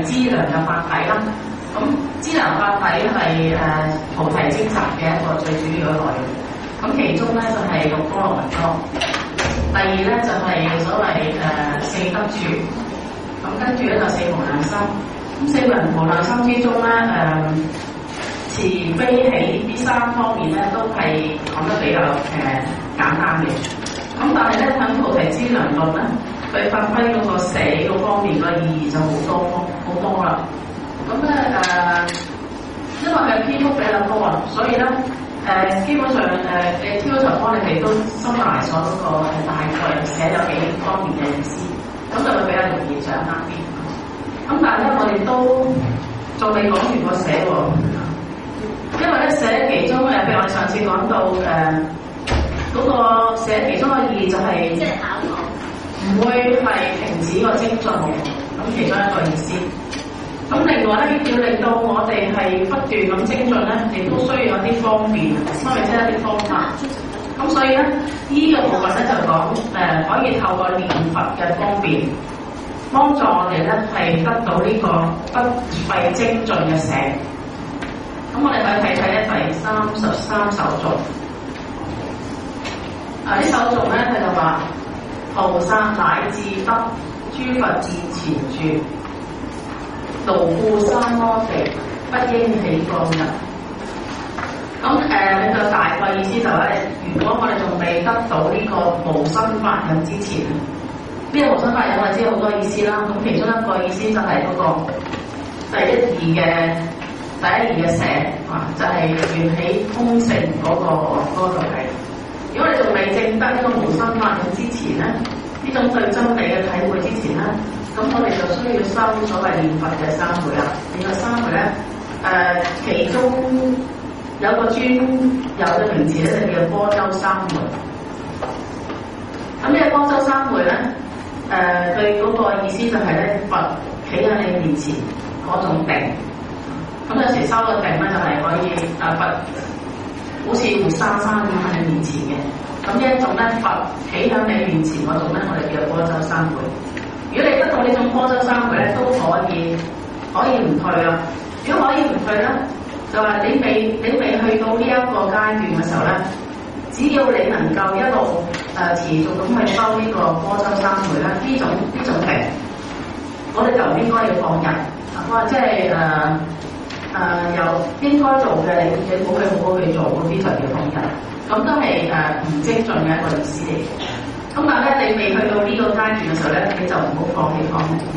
資糧嘅法體啦。咁資糧法體係菩提積集嘅一個最主要嘅內容。咁其中咧就係六波羅蜜多，第二咧就係所謂四德柱，咁跟住咧就四無量心。咁四無量心之中咧慈悲喜呢三方面咧都係講得比較簡單嘅。咁但係咧喺菩提資糧論咧，佢發揮嗰個捨嗰方面嘅意義就好多啦。咁咧因為佢篇幅比較多啊，所以咧基本上你挑頭幫你哋都收埋咗嗰個大概寫有幾方面嘅意思，咁就會比較容易掌握啲。咁但係咧，我哋都仲未講完個捨喎，因為咧捨其中譬如我哋上次講到嗰個捨其中嘅意義就係即係考唔會係停止個精進嘅，咁其中一個意思。咁另外咧，要令到我哋係不斷咁精進咧，亦都需要有啲方便，所謂即係一啲方法。咁所以咧，呢個部分咧就講可以透過念佛嘅方便，幫助我哋咧係得到呢個不廢精進嘅捨。咁我哋去睇睇咧第33首頌。呢首頌咧佢就話：菩薩乃至得，諸佛至前住。勞故三摩地，不應起降入。咁你個大概意思就係、是，如果我哋仲未得到呢個無生法忍之前，呢、這個無生法忍我哋知好多意思啦。咁其中一個意思就係嗰個第一義嘅捨啊，就係、是、緣起空性嗰個道理。如果你仲未證得呢個無生法忍之前咧，呢種對真理嘅體會之前咧，咁我哋就需要修所謂念佛嘅三昧啦。呢個三昧咧，其中有個專有嘅名詞咧，就叫波州三昧。咁呢個波州三昧咧，佢嗰個意思就係咧，佛企喺你面前嗰種定。咁有時修個定咧，就係可以佛好似活生生咁喺你面前嘅。咁呢一種咧，佛企喺你面前嗰種咧，我哋叫波州三昧。如果你得到呢種波州三昧咧，都可以唔退啦。如果可以唔退咧，就話你未去到呢一個階段嘅時候咧，只要你能夠一路持續咁去修呢個波州三昧咧，呢種定，我哋就唔應該要放逸。我即係有應該做嘅，你好去做嗰啲就要放逸。咁都係唔精進嘅一個意思嚟嘅。咁但係咧，你未去到呢個階段嘅時候咧，你就唔好放棄放棄。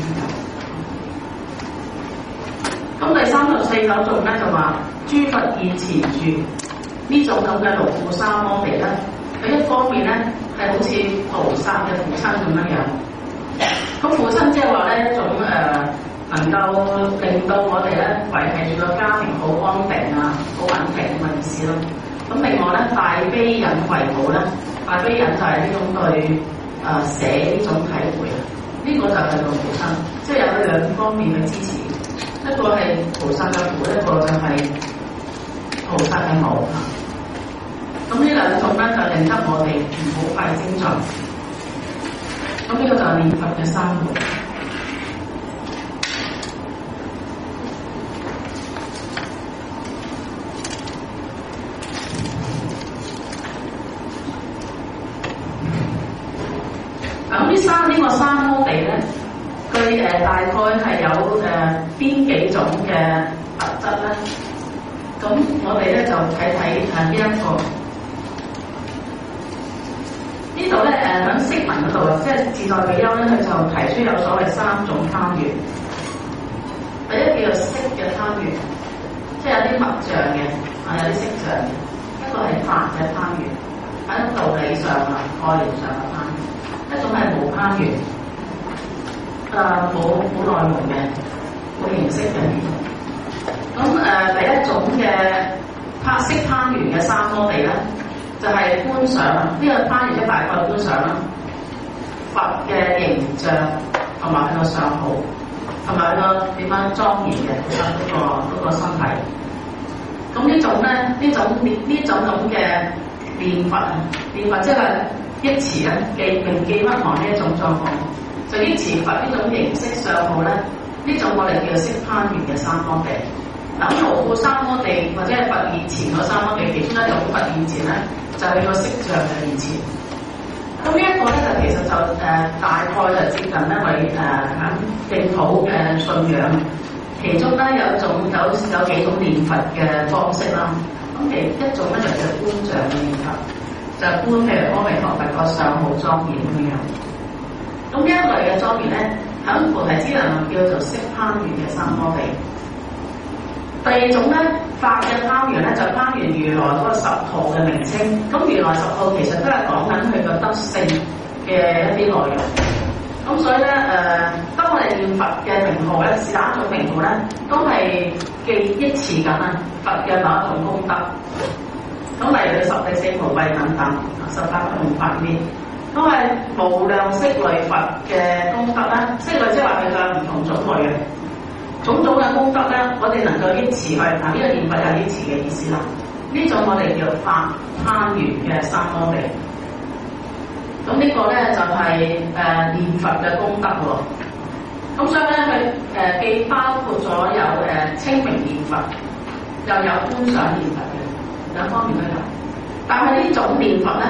咁第34首頌咧就話：諸佛現前住，呢種咁嘅勞故三摩地咧，佢一方面咧係好似菩薩嘅父親咁樣樣。咁父親即係話咧一種能夠令到我哋咧維係住個家庭好安定啊、好穩定咁嘅意思咯。咁另外咧，大悲忍為母咧，大悲忍就係呢種對捨呢種體會啊。呢、這個就係個父親，即係有佢兩方面嘅支持，一個係菩薩嘅父，一個就係菩薩嘅母。咁呢兩種咧就令得我哋唔好廢精進。咁呢個就係念佛嘅三昧。呢個三摩地咧，佢大概係有邊幾種嘅特質咧？咁我哋咧就睇睇呢一個。呢度咧喺釋文嗰度啊，即係自在比丘咧，佢就提出有所謂三種貪緣。第一叫做色嘅貪緣，即係有啲物象嘅，有啲色象嘅；一個係法嘅貪緣，喺道理上啊、概念上嘅貪緣。一種係無貪緣，冇內容嘅，冇形式嘅呢種。咁第一種嘅色貪緣嘅三摩地咧，就係、是、觀想啊。呢、這個貪緣即大概觀想啦，佛嘅形象同埋佢個相好，同埋佢個點樣莊嚴嘅嗰個身體。咁呢種咧，呢種咁嘅念佛即係憶持咧，記不忘呢一種狀況，就憶持佛呢種形色相好咧， 呢種我哋叫色攀緣嘅三摩地。嗱，咁無故三摩地或者係佛現前嗰三摩地，其中一種佛現前咧，就係個色像嘅現前。咁呢一個咧就其實就大概就接近咧為喺淨土嘅信仰，其中咧有幾種念佛嘅方式啦。咁其一種咧就叫觀像嘅念佛，就係觀譬如阿彌陀佛個相好莊嚴咁樣。咁呢一類嘅莊嚴咧，喺菩提資糧叫做色攀緣嘅三摩地。第二種咧，法嘅攀緣咧，就攀緣如來嗰個十號嘅名稱。咁如來十號其實都係講緊佢個德性嘅一啲內容。咁所以咧，當我哋念佛嘅名號咧，是哪一種名號咧，都係憶持緊啊佛嘅某一種功德。咁例如佢十地四無畏等等，18不共法呢，都係無量色類佛嘅功德啦。色類即係話佢嘅唔同種類嘅。種種嘅功德咧，我哋能夠憶持去，呢個念佛有憶持嘅意思啦。呢種我哋叫法攀緣嘅三摩地。咁呢個咧就係念佛嘅功德喎。咁所以咧佢既包括咗有清明念佛，又有觀想念佛嘅兩方面都有。但係呢種念佛咧，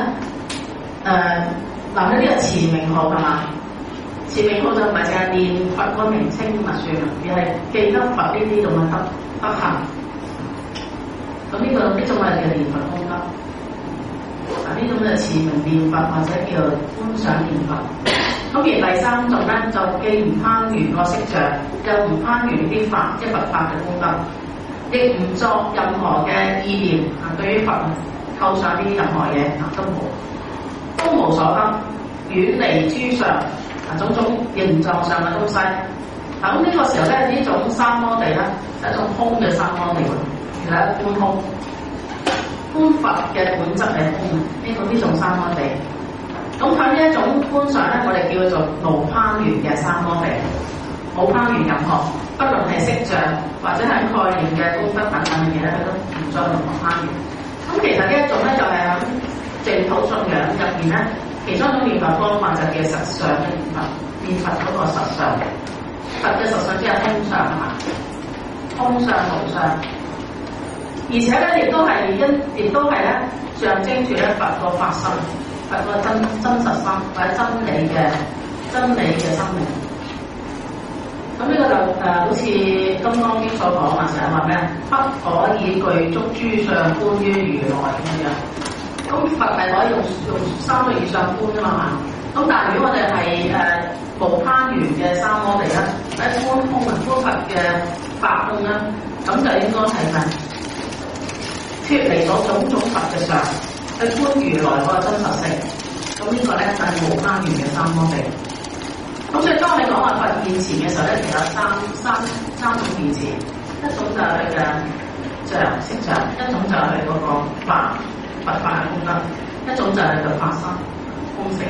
嗱佢呢個持名號係嘛？持名號就唔係淨係念佛個名稱咁就算啦，而係記得佛呢啲咁嘅德行。咁呢種係叫念佛功德。呢種就持名念佛或者叫觀想念佛。咁而第三種咧就既唔攀緣個色像，又唔攀緣啲法，即係佛法嘅功德，亦唔作任何嘅意念對於佛構想啲任何嘢都無所得，遠離諸相。種種形狀上嘅東西，咁呢個時候咧，呢種三摩地咧係一種空嘅三摩地喎，其實係觀空，觀佛嘅本質係空，呢種三摩地。咁喺呢一種觀上咧，我哋叫做無攀緣嘅三摩地，冇攀緣任何，不論係色像或者係概念嘅功德等等嘅嘢咧，佢都唔再任何攀緣。咁其實呢一種咧就係喺淨土信仰入邊咧。其中一種念佛方法就叫實相嘅念佛，念佛嗰個實相，佛嘅實相即係空相啊，空相無相，而且咧亦都係咧象徵住咧佛個法身，佛個真實心或者真理嘅生命。咁呢個就好似《金剛經》所講啊，成日話咩？不可以具足諸相觀於如來咁樣。咁佛係可以用三個以上觀㗎嘛？咁但係如果我哋係無攀緣嘅三摩地咧，喺觀空觀佛嘅法空咧，咁就應該係脫離咗種種佛嘅相，去觀如來嗰個真實性。咁呢個咧就係無攀緣嘅三摩地。咁所以當你講話佛現前嘅時候咧，其實有三種現前，一種就係佢嘅像色像，一種就係佢嗰個法。佛法嘅功德，一種就係佢法身空性。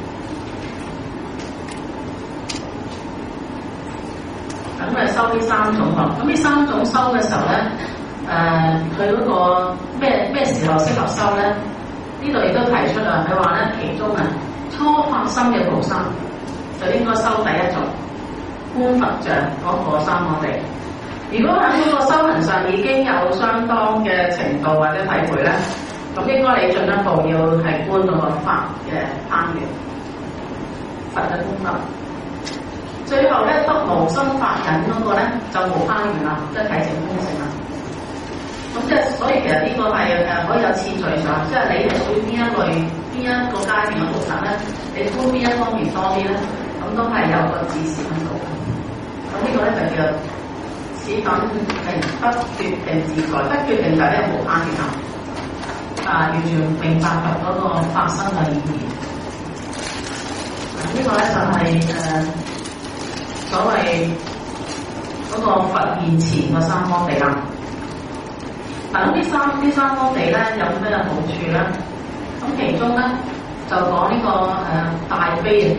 咁佢收呢三種喎。咁呢三種收嘅時候咧，佢嗰個咩時候適合收咧？呢度亦都提出啊，佢話咧其中初發心嘅菩薩就應該收第一種觀佛像嗰個三摩地。如果喺嗰個修行上已經有相當嘅程度或者體會咧，咁應該你進一步要係觀到個法嘅攀緣，佛嘅功德。最後咧得無生法忍嗰個咧就無攀緣啦，即係體證空性啦。咁即係所以其實呢個係可以有次序上，即係你係屬於邊一個階段嘅菩薩咧，你觀邊一方面多啲咧，咁都係有個指示喺度。咁呢個咧就叫此等係不決定自在，不決定就係無攀緣啦。完全明白佛嗰個法身嘅意義。呢個咧就係所謂嗰個佛現前嘅三摩地啦。嗱，咁呢三摩地咧有咩好處咧？咁其中咧就講呢個大悲啊。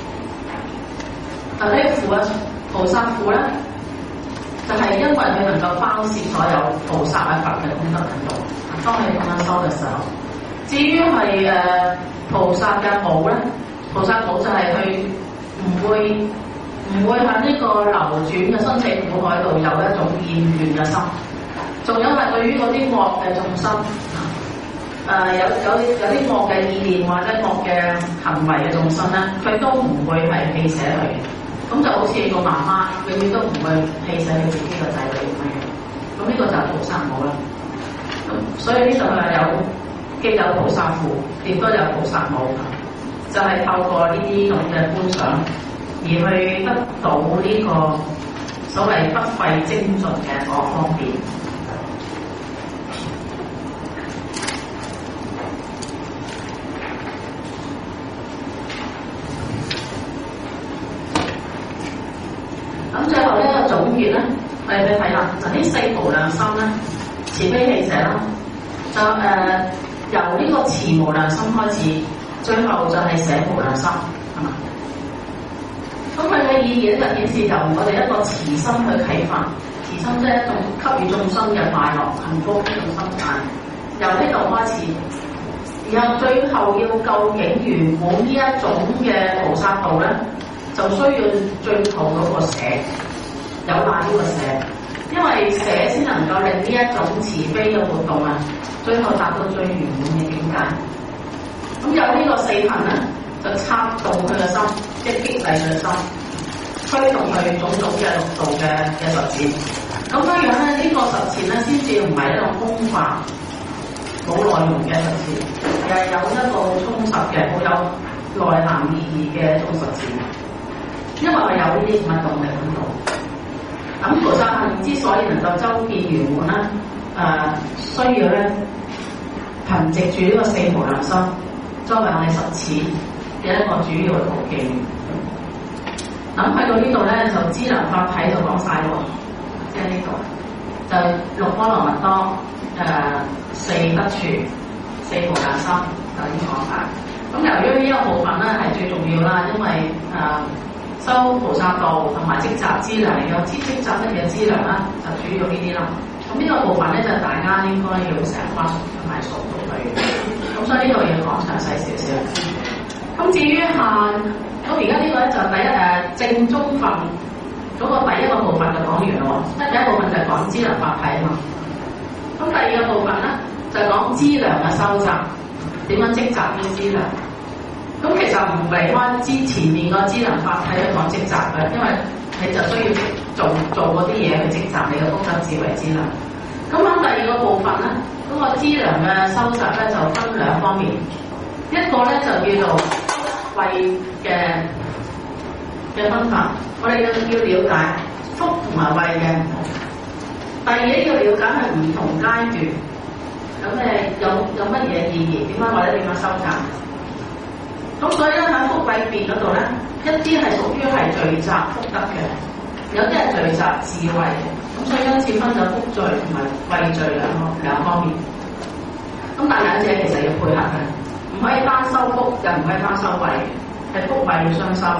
嗱，呢父啊，菩薩父咧就係因為佢能夠包攝所有菩薩嘅佛嘅功德喺度。當你咁樣收嘅時候，至於係菩薩嘅母咧，菩薩母就係佢唔會唔會喺呢個流轉嘅生死苦海度有一種厭倦嘅心。仲有係對於嗰啲惡嘅眾生，有啲惡嘅意念或者惡嘅行為嘅眾生咧，佢都唔會係棄捨佢嘅。咁就好似個媽媽永遠都唔會棄捨佢自己個仔女咁樣。咁呢個就係菩薩母啦。咁所以呢度係有既有菩薩父，亦都有菩薩母，就係透過呢啲咁嘅觀想，而去得到呢個所謂不費精進嘅嗰方面。咁最後呢個總結咧，我哋去睇下就呢四無量心咧，慈悲喜捨啦，就由呢個慈無量心開始，最後就係捨無量心，係嘛？咁佢嘅意義咧就顯示由我哋一個慈心去啟發，慈心即係一種給予眾生嘅快樂、幸福呢種心態，由呢度開始，然後最後要究竟圓滿呢一種嘅菩薩道咧，就需要最後嗰個捨，有賴呢個捨，因為捨先能夠令呢一種慈悲嘅活動啊，最後達到最圓滿嘅境界。咁有呢個四行咧，就策動佢嘅心，即係激勵佢嘅心，推動佢種種嘅六道嘅實踐。咁樣樣咧，呢個實踐咧，先至唔係一個空泛冇內容嘅實踐，而係有一個好充實嘅、好有內涵意義嘅一種實踐。因為我有呢啲咁嘅動力喺度。咁菩薩行之所以能夠周遍圓滿啦，需要咧憑藉住呢個四無量心作為我哋實踐嘅一個主要嘅途徑。咁去到呢度咧，就資糧法體就講晒喎，即係呢度就六波羅蜜多，四得處，四無量心就已經講晒。咁由於呢個部分咧係最重要啦，因為修菩薩道同埋積集資糧，有積集乜嘢資糧啦，就主要呢啲啦。咁呢個部分咧就大家應該要成日關同埋熟到佢。咁所以呢度要講詳細少少。咁至於咁而家呢個咧就正宗分嗰個第一個部分就講完咯喎。第一部分就係講資糧法體啊嘛。咁第二個部分咧就係講資糧嘅收集，點樣積集啲資糧。咁其實唔離開之前面個資糧法體去講積集嘅，因為你就需要做嗰啲嘢去積集你嘅福德智慧資糧。咁喺第二個部分咧，嗰個資糧嘅收集咧就分兩方面，一個咧就叫做慧嘅分法，我哋要了解福同埋慧嘅唔同。第二要了解係唔同階段，有乜嘢意義？點解或者點樣收集？咁所以咧喺福慧別嗰度咧，一啲係屬於係聚集福德嘅，有啲係聚集智慧。咁所以因此分咗福聚同埋慧聚兩方面。咁但係兩者其實要配合嘅，唔可以單修福，又唔可以單修慧，係福慧要雙修。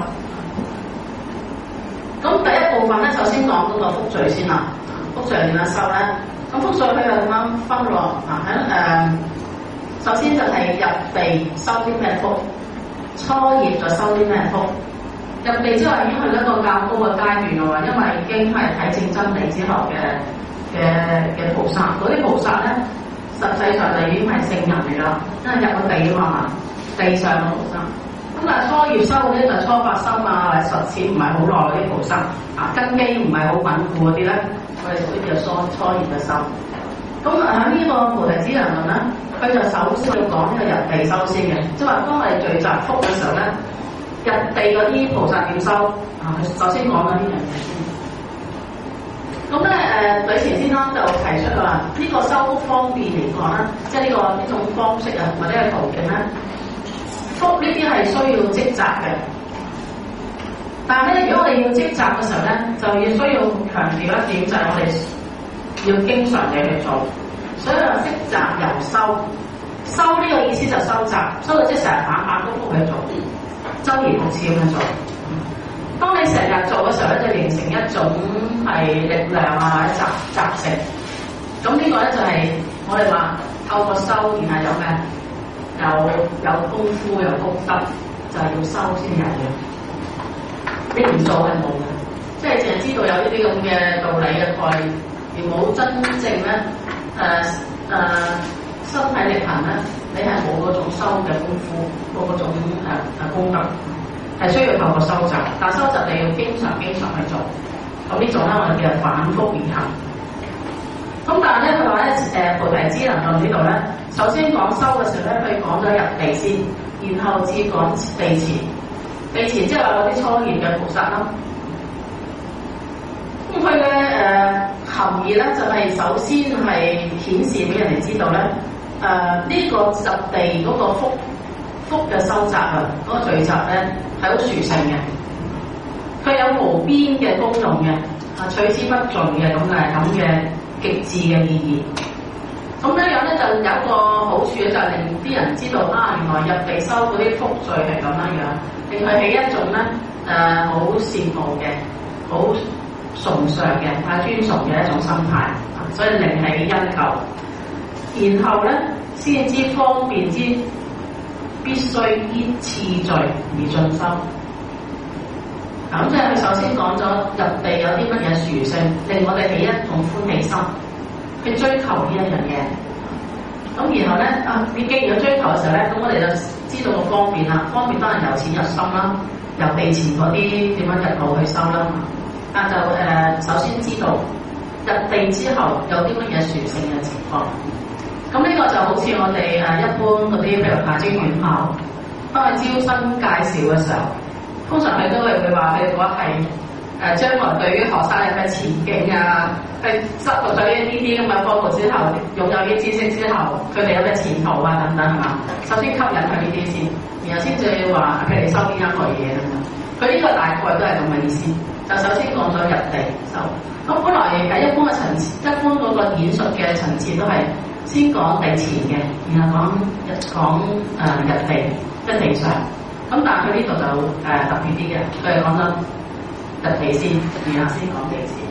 咁第一部分咧，首先講嗰個福聚先啦。福聚點樣修咧？咁福聚佢又點樣分落？首先就係入地收啲咩福？初業就收啲咩福？入地之後已經去到一個較高嘅階段咯喎，因為已經係睇正真理之後嘅菩薩，嗰啲菩薩咧，實際上就已經係聖人嚟啦，因為入咗地啊嘛，地上嘅菩薩。咁但係初業收嗰啲就初發心啊，或者實踐唔係好耐嗰啲菩薩，根基唔係好穩固嗰啲咧，我哋屬於叫初業嘅修。咁喺呢個菩提資糧論咧，佢就首先要講呢個入地修先嘅，即係話當我哋聚集福嘅時候咧，入地嗰啲菩薩點修？佢首先講緊呢樣嘢先。咁咧呂前先生就提出話，呢個修福方面嚟講咧，即係呢種方式啊，或者係途徑咧，福呢啲係需要積集嘅。但係咧，如果我哋要積集嘅時候咧，就要需要強調一點，就係我哋要經常地去做，所以話積集由修，修呢個意思就收集，所以即係成日反反覆覆去做，周而復始咁樣做。當你成日做嘅時候咧，就形成一種係力量啊，或者習性。咁呢個咧就係我哋話透過修，然後有咩？有功夫，有福德，就係要修先有嘅。 你唔做係冇嘅，即係淨係知道有呢啲咁嘅道理嘅概念，而冇真正咧身體力行咧，你係冇嗰種修嘅功夫，冇嗰種功德，係需要透過收集。但收集你要經常去做，咁呢種咧我哋叫反覆而行。咁但係咧佢話咧菩提資糧論呢度咧，首先講修嘅時候咧，佢講咗入地先，然後至講地前。地前即係話嗰啲初業嘅菩薩啦。咁佢嘅含義咧就係、是、首先係顯示俾人哋知道咧，呢個入地嗰個福嘅收集啊，嗰個聚集咧係好殊勝嘅，佢有無邊嘅功用嘅，取之不盡嘅咁嘅極致嘅意義。咁樣樣咧就有一個好處咧，就係令啲人知道啊，原來入地收嗰啲福聚係咁樣樣，令佢起一種咧好羨慕嘅、好崇尚嘅、尊崇嘅一種心態，所以令起因求，然後咧先知方便之必須依次序而進修。咁即係佢首先講咗入地有啲乜嘢殊勝，令我哋起一種歡喜心去追求呢一樣嘢。咁然後咧你既然有追求嘅時候咧，咁我哋就知道個方便啦。方便當然由淺入深啦，由地前嗰啲點樣入路去修啦。但就首先知道入地之後有啲乜嘢殊勝嘅情況。咁呢個就好似我哋一般嗰啲譬如大專院校，當佢招生介紹嘅時候，通常佢都會話佢話係將來對於學生有咩前景啊，去執讀咗呢啲咁嘅科目之後，擁有啲知識之後，佢哋有咩前途啊等等係嘛？首先吸引佢呢啲先，然後先至話佢哋收邊一類嘢咁樣。佢呢個大概都係咁嘅意思。就首先講咗入地就，咁本來一般嘅層次，一般嗰個演述嘅層次都係先講地前嘅，然後講入地一地上。咁但係佢呢度就特別啲嘅，佢係講咗入地先，然後先講地前。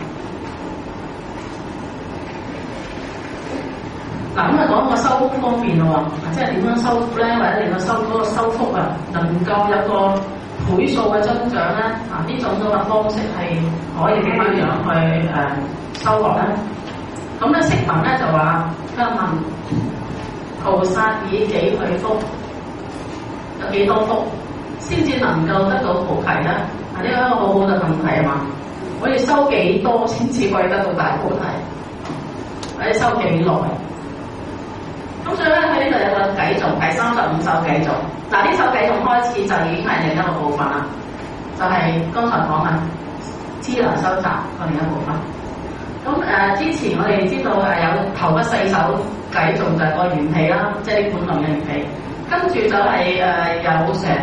嗱咁啊講個修福方面咯喎，即係點樣修福咧，或者令到嗰個修福啊能夠有個倍數嘅增長咧，呢種咁嘅方式係可以點樣去收穫咧？咁咧釋文咧就話：佢問菩薩以幾許福，有幾多福先至能夠得到菩提咧？呢個一個好好嘅問題啊嘛！我哋收幾多先至可以得到大菩提？或者收幾耐？咁所以咧，佢呢度有個偈頌，第35首偈頌。嗱，呢首偈頌開始就已經係另一個部分啦，就係、是、剛才講嘅資糧收集嘅另一部分。咁之前我哋知道有頭嗰4首偈頌就係個緣起啦，即係啲本論嘅緣起。跟住就係有成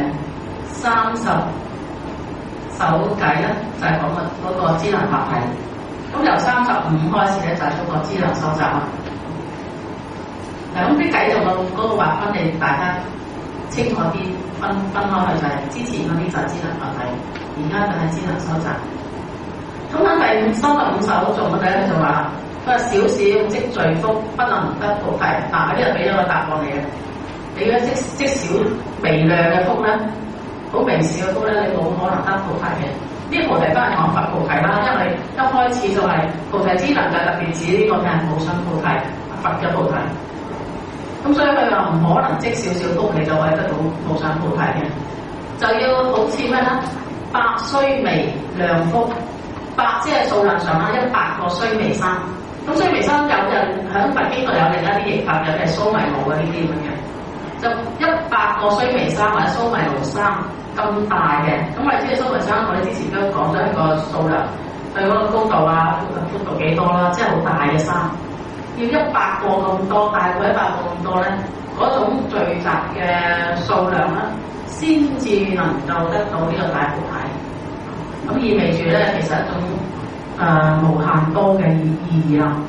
30首偈咧，就係講嗰個資糧法體。咁由35開始咧，就係嗰個資糧收集啦。咁啲偈頌嗰個劃分，你大家清楚啲分開去，就係之前嗰啲就係資糧法體，而家就係資糧收集。咁喺第35首頌嗰度咧，就話佢話少少積聚福不能得菩提。嗱，呢度俾咗個答案你嘅。你嘅積少微量嘅福咧，好微小嘅福咧，你冇可能得菩提嘅。呢個菩提都係講佛菩提啦，因為一開始就係菩提資糧就特別指呢個嘅無上菩提，佛嘅菩提。咁所以佢話唔可能積少少福你就可以得到無上菩提嘅，就要好似咩咧？百須彌量福，百即係數量上啦，100個須彌山。咁須彌山有人喺佛經度有另一啲譯法，有嘅係蘇迷盧嘅呢啲咁嘅。就100個須彌山或者蘇迷盧山咁大嘅，咁我哋知道蘇迷山，我哋之前都講咗一個數量，佢嗰個高度啊、闊度幾多啦，即係好大嘅山，要100個咁多，大過100個咁多咧，嗰種聚集嘅數量咧，先至能夠得到呢個大菩提。咁意味住咧，其實一種無限多嘅意義啦。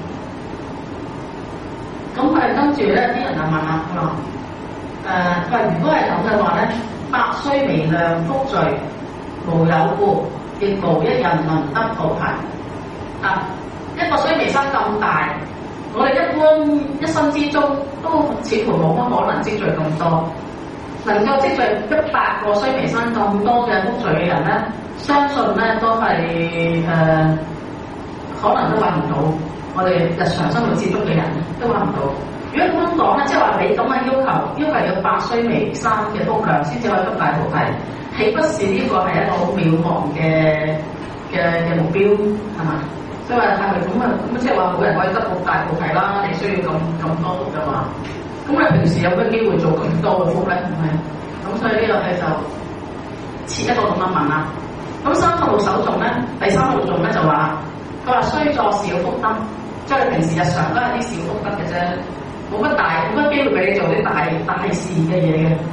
咁跟住咧，啲人就問啦，如果係咁嘅話咧，百須彌量福聚，無有故，亦無一人能得菩提。一個須彌山咁大，我哋一般一生之中都似乎冇乜可能積聚咁多。 能夠積聚100個須彌山咁多嘅福聚嘅人咧，相信咧都係可能都揾唔到我哋日常生活接觸嘅人都揾唔到。如果咁樣講咧，即係話你咁嘅要求要8須彌山嘅福量先至可以得大菩提，豈不是呢個係一個好渺茫嘅目標係嘛？即係話係咪咁啊？咁即係話每人可以得到大菩提啦？你需要咁多福嘅話，咁你平時有咩機會做咁多嘅福咧？唔係，咁所以呢個係就設一個咁嘅問啦。咁36首頌咧，第36頌咧就話，佢話須作小福德，即係你平時日常都係啲小福德嘅啫，冇乜機會俾你做啲大事嘅嘢嘅。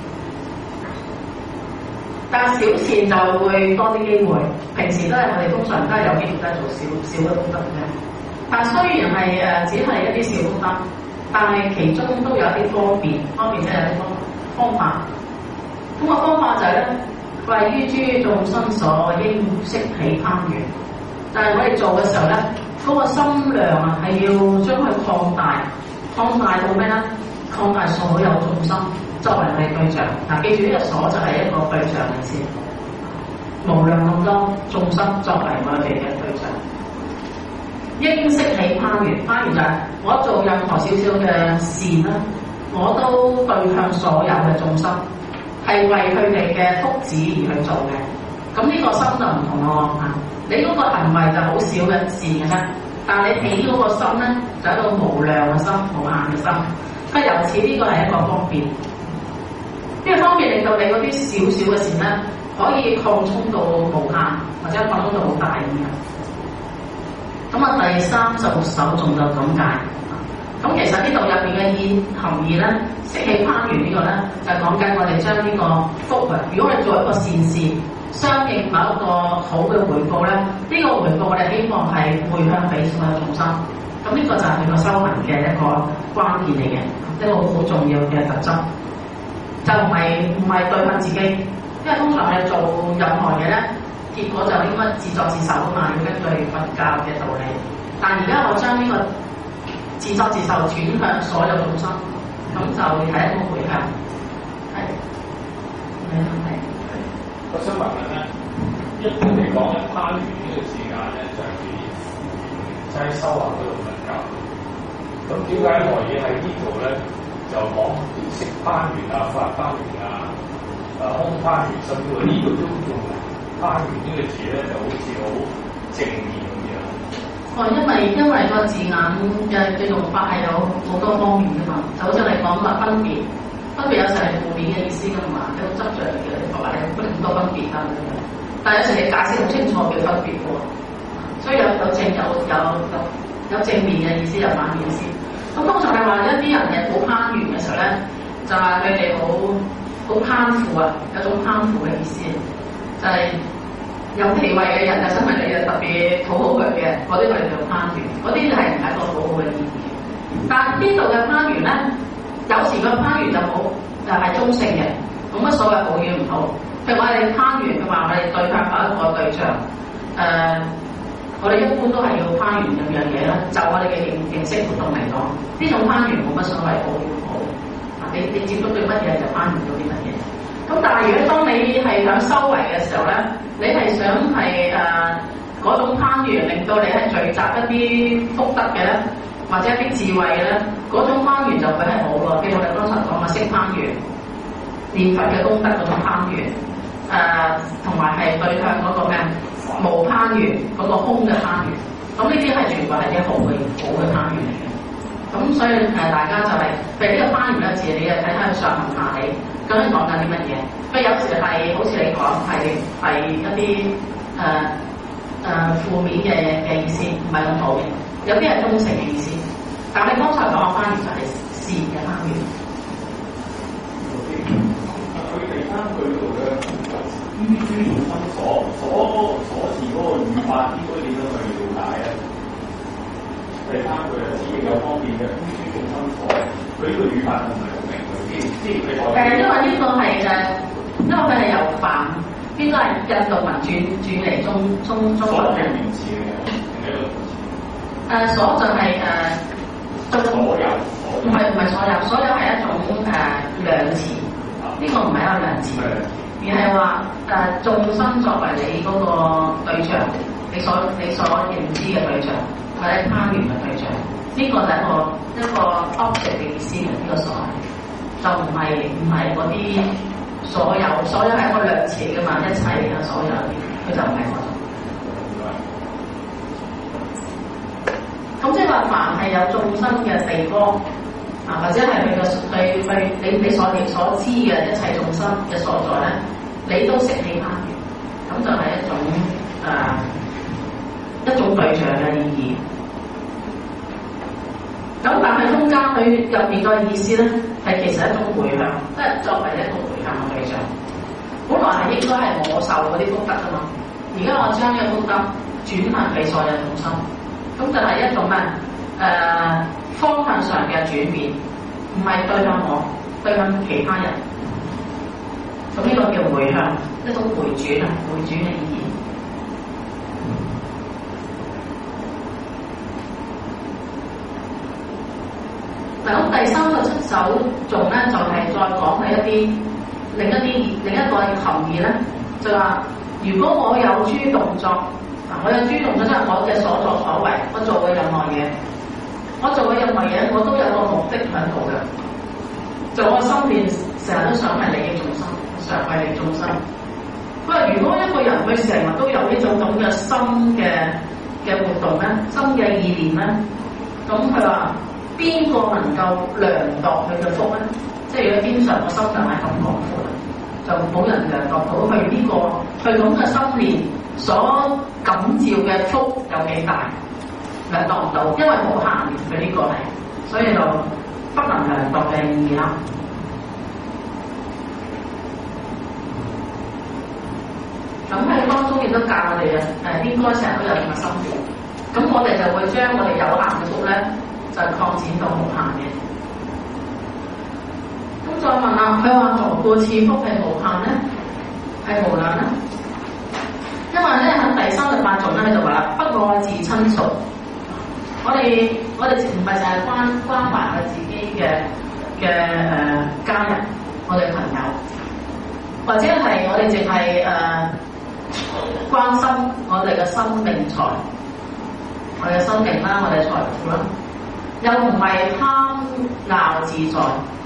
但係小善就會多啲機會，平時都係我哋通常都係有機會都係做小嘅福德嘅。但雖然係只係一啲小福德，但係其中都有啲方便即係有啲方法。咁個方法就係咧，為於諸眾生所應悉起攀緣。但係我哋做嘅時候咧，嗰個心量啊係要將佢擴大到咩咧？擴大所有眾生作為我哋對象。嗱，記住呢個所就係一個對象嚟先，無量咁多眾生作為我哋嘅對象。應悉起攀緣，攀緣就係我做任何少少嘅善啦，我都對向所有嘅眾生，係為佢哋嘅福祉而去做嘅。咁呢個心就唔同咯嚇，你嗰個行為就好少嘅善嘅啫，但係你起嗰個心咧就係一個無量嘅心、無限嘅心。咁由此呢個係一個方便，呢個方便令到你嗰啲少少嘅善咧可以擴充到無限，或者擴充到好大咁樣。咁啊，第36首頌就咁解。咁其實呢度入邊嘅含義咧，悉起攀緣呢個咧就講緊我哋將呢個福啊，如果我哋做一個善事，相應某一個好嘅回報咧，呢個回報我哋希望係回向俾所有眾生。咁呢個就係佢個修行嘅一個關鍵嚟嘅，一個好重要嘅特質。就唔係對向自己，因為通常我哋做任何嘢咧，結果就應該自作自受啊嘛，要根據佛教嘅道理。但而家我將呢個自作自受轉向所有眾生，咁就係一個回向。係， 我想問咧，一般嚟講咧，攀緣呢個字眼咧就係喺修行嗰度佛教。咁點解何以喺呢度咧就講色攀緣啊、法攀緣啊、空攀緣，甚至乎呢度都用攀緣呢個字咧，就好似好正面咁樣。 因為個字眼嘅用法係有好多方面㗎嘛，就好似你講話分別有時係負面嘅意思㗎嘛，有執著嘅，或者有咁多分別啊咁樣。但係有時你解釋好清楚嘅分別喎，所以有正面嘅意思，有反面意思。咁通常係話一啲人係好攀緣嘅時候咧，就係佢哋好攀附啊，有種攀附嘅意思，就係、是、有地位嘅人就因為你就特別討好佢嘅，嗰啲我哋叫攀緣，嗰啲係唔係一個好好嘅意義。但係呢度嘅攀緣咧，有時個攀緣就好，就係中性嘅，冇乜所謂好與唔好。譬如我哋攀緣嘅話，我哋對向某一個對象，我哋一般都係要攀緣咁樣嘢啦。就我哋嘅認識活動嚟講，呢種攀緣冇乜所謂好與唔好。你接觸到乜嘢就攀緣到啲乜嘢。咁但係如果當你係想修為嘅時候咧，你係想係嗰種攀緣令到你係聚集一啲福德嘅咧，或者一啲智慧嘅咧，嗰種攀緣就會係好咯。譬如我哋剛才講嘅色攀緣、念佛嘅功德嗰種攀緣，同埋係對向嗰個咩無攀緣嗰個空嘅攀緣，咁呢啲係全部係啲好嘅攀緣嚟嘅。咁所以大家就係譬如呢個攀緣嘅字，你就睇下上行下理，究竟講緊啲乜嘢？佢有時係好似你講係一啲負面嘅意思，唔係咁好嘅；有啲係中性嘅意思。但係你剛才講嘅攀緣就係善嘅攀緣。 佢第三句度嘅於諸眾生所示嗰個語法應該點樣去了解咧？第三句係自己有方面嘅於諸眾生所，佢呢個語法唔係好明佢先佢講。 因為呢個係因為佢係由梵，應該係印度文轉嚟中文嘅。 名詞嘅，定係一個名詞？ 所就係所有，唔係所有，所有係一種量詞。呢呢個唔係一個量詞，而係話眾生作為你嗰個對象，你所認知嘅對象，或者攀緣嘅對象，呢、個就係一個 object 嘅意思嘅，呢個所謂就唔係嗰啲所有係一個量詞嚟㗎嘛，一切啊所有佢就唔係嗰種。咁即係話，凡係有眾生嘅地方啊，或者係你所知嘅一切眾生嘅所在咧，你都識起攀緣，咁就係一種對象嘅意義。咁但係中間佢入面嘅意思咧，係其實一種迴向，即係作為一個迴向嘅對象。本來係應該係我受嗰啲福德㗎嘛，而家我將呢個福德轉還俾所有眾生。咁就係一種咩？方向上嘅轉變，唔係對向我，對向其他人。咁呢個叫迴向，一種迴轉啊，迴轉嘅意義。嗱，咁第37首頌咧，就係再講係另一個含義咧，就話如果我有諸動作。我有諸動作，即係我嘅所作所為，我做嘅任何嘢，我都有個目的喺度嘅。就我心裏成日都想係利益眾生，常為利眾生。不過如果一個人佢成日都有呢種咁嘅心嘅活動咧，心嘅意念咧，咁佢話邊個能夠量度佢嘅福咧？即係如果經常個心就係咁廣闊，就冇人量度到佢佢咁嘅心念所感召嘅福有幾大，量度唔到，因為冇限佢呢個係，所以就不能量度嘅意義啦。咁喺當中亦都教我哋應該成日都有咁嘅心念，咁我哋就會將我哋有限嘅福咧，就擴展到無限嘅。咁再問啦，佢話何故賜福係無限咧？係無量咧？因為咧喺第38頌咧，就話啦，不愛自親屬。我哋唔係淨係關懷我自己嘅家人，我哋朋友，或者係我哋淨係關心我哋嘅生命財，我哋嘅生命啦，我哋嘅財富啦，又唔係貪樂自在，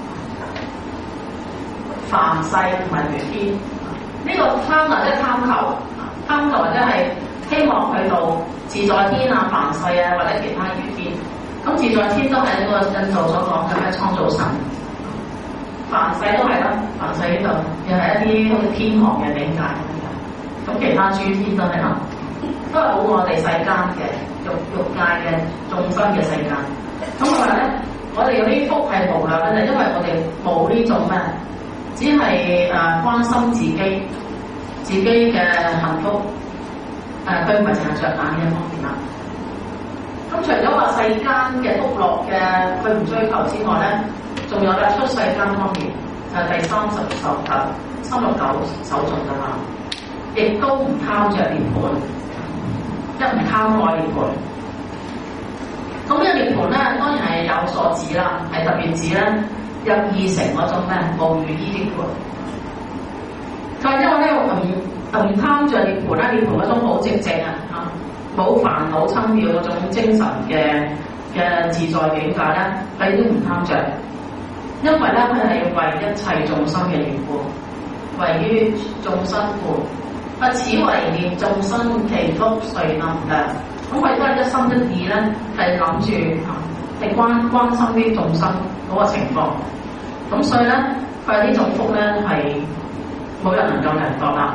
凡世唔係如天。呢、個貪或者貪求或者係希望去到自在天啊、凡世啊或者其他餘天。咁自在天都係一個印度所講嘅創造神，凡世都係啦，凡世呢度又係一啲好似天堂嘅境界咁，其他諸天都係啦，都係冇我哋世間嘅欲界嘅眾生嘅世界。咁我話咧，我哋有啲福係無量嘅，就因為我哋冇呢種咩，只係關心自己嘅幸福，佢唔係淨係着眼呢一方面啦。咁除咗話世間嘅福樂嘅佢唔追求之外咧，仲有咧出世間方面，就係第39首頌㗎嘛，亦都唔貪着涅槃，一唔貪愛涅槃。咁呢個涅槃咧，當然係有所指啦，係特別指咧入二乘嗰種咩無餘依涅槃。佢話因為咧唔貪着涅槃啦，涅槃嗰種好寂靜啊，冇煩惱侵擾嗰種精神嘅自在境界咧，你都唔貪着，因為咧佢係為一切眾生嘅緣故，為於眾生故。此為念眾生其福誰能量？咁佢都係一心一意咧，係諗住係關心啲眾生嗰個情況。咁所以咧，佢話呢種福咧係冇人能夠量度啦。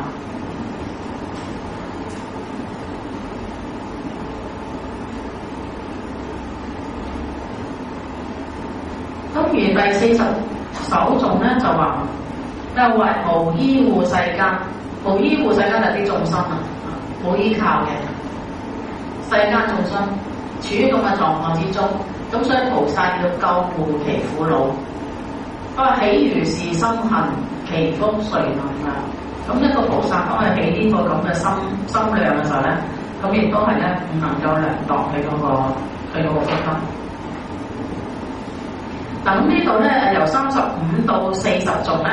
咁而第40首頌咧就話，又為無依護世間，無依護世間就係啲眾生啊，冇依靠嘅世間眾生，處於咁嘅狀況之中，咁所以菩薩要救護其苦惱。佢話喜如是心行，其福誰能量？咁一個菩薩當佢起呢個咁嘅心量嘅時候咧，咁亦都係咧唔能夠量度佢嗰個福德。嗱，咁呢度咧由35到40頌咧，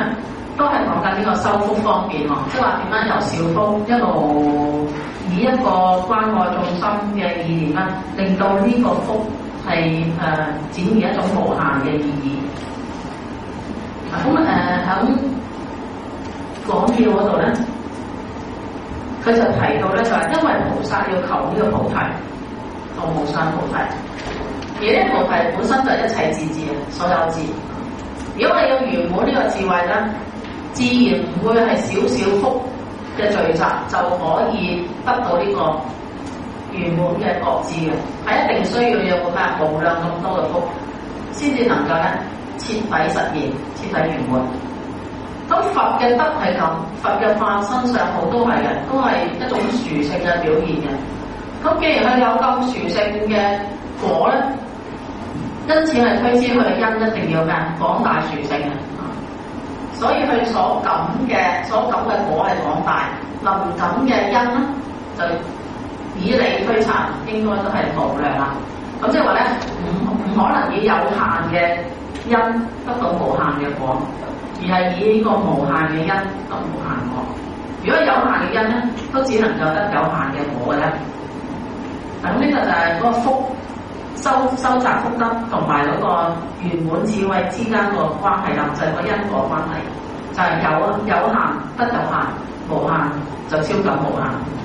都係講緊呢個修福方面喎，即係話點樣由小福一路以一個關愛眾生嘅意念啦，令到呢個福係展現一種無限嘅意義。咁喺講要嗰度咧，佢就提到咧就係因為菩薩要求呢個菩提，求無上菩提，而呢菩提本身就係一切智智啊，所有智。如果我哋要圓滿呢個智慧咧，自然唔會係少少福嘅聚集就可以得到呢個圓滿嘅覺智嘅，係一定需要有無量咁多嘅福，先至能夠咧徹底實現、徹底圓滿。咁佛嘅德係咁，佛嘅化身上好都係嘅，都係一種殊勝嘅表現嘅。咁既然佢有咁殊勝嘅果咧，因此係推知佢嘅因一定要咩？廣大殊勝嘅。所以佢所感嘅果係廣大，能感嘅因咧就以理推察，應該都係無量啦。咁即係話咧，唔可能以有限嘅因得到無限嘅果，而係以呢個無限嘅因得無限果。如果有限嘅因咧，都只能夠得有限嘅果嘅啫。咁呢個就係嗰個福收集福德同埋嗰個圓滿智慧之間個關係啦，就係個因果關係，就係有限得有限，無限就超感無限。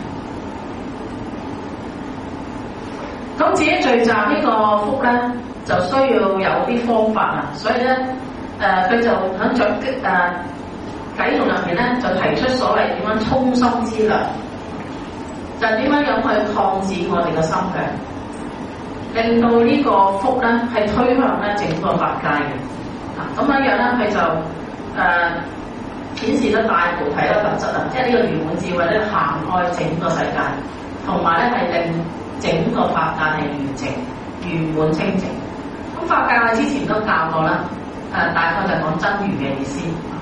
咁至於聚集呢個福咧，就需要有啲方法啊，所以咧佢就喺偈頌入邊咧就提出所謂點樣充心之量，就係點樣樣去擴展我哋嘅心嘅，令到呢個福咧係推向咧整個法界嘅。咁樣樣咧佢就顯示咗大菩提嘅特質啊，即係呢個圓滿智慧咧涵蓋整個世界，同埋咧係令整個法界係完整、圓滿、清淨。咁法界我之前都教過啦，大概就係講真如嘅意思，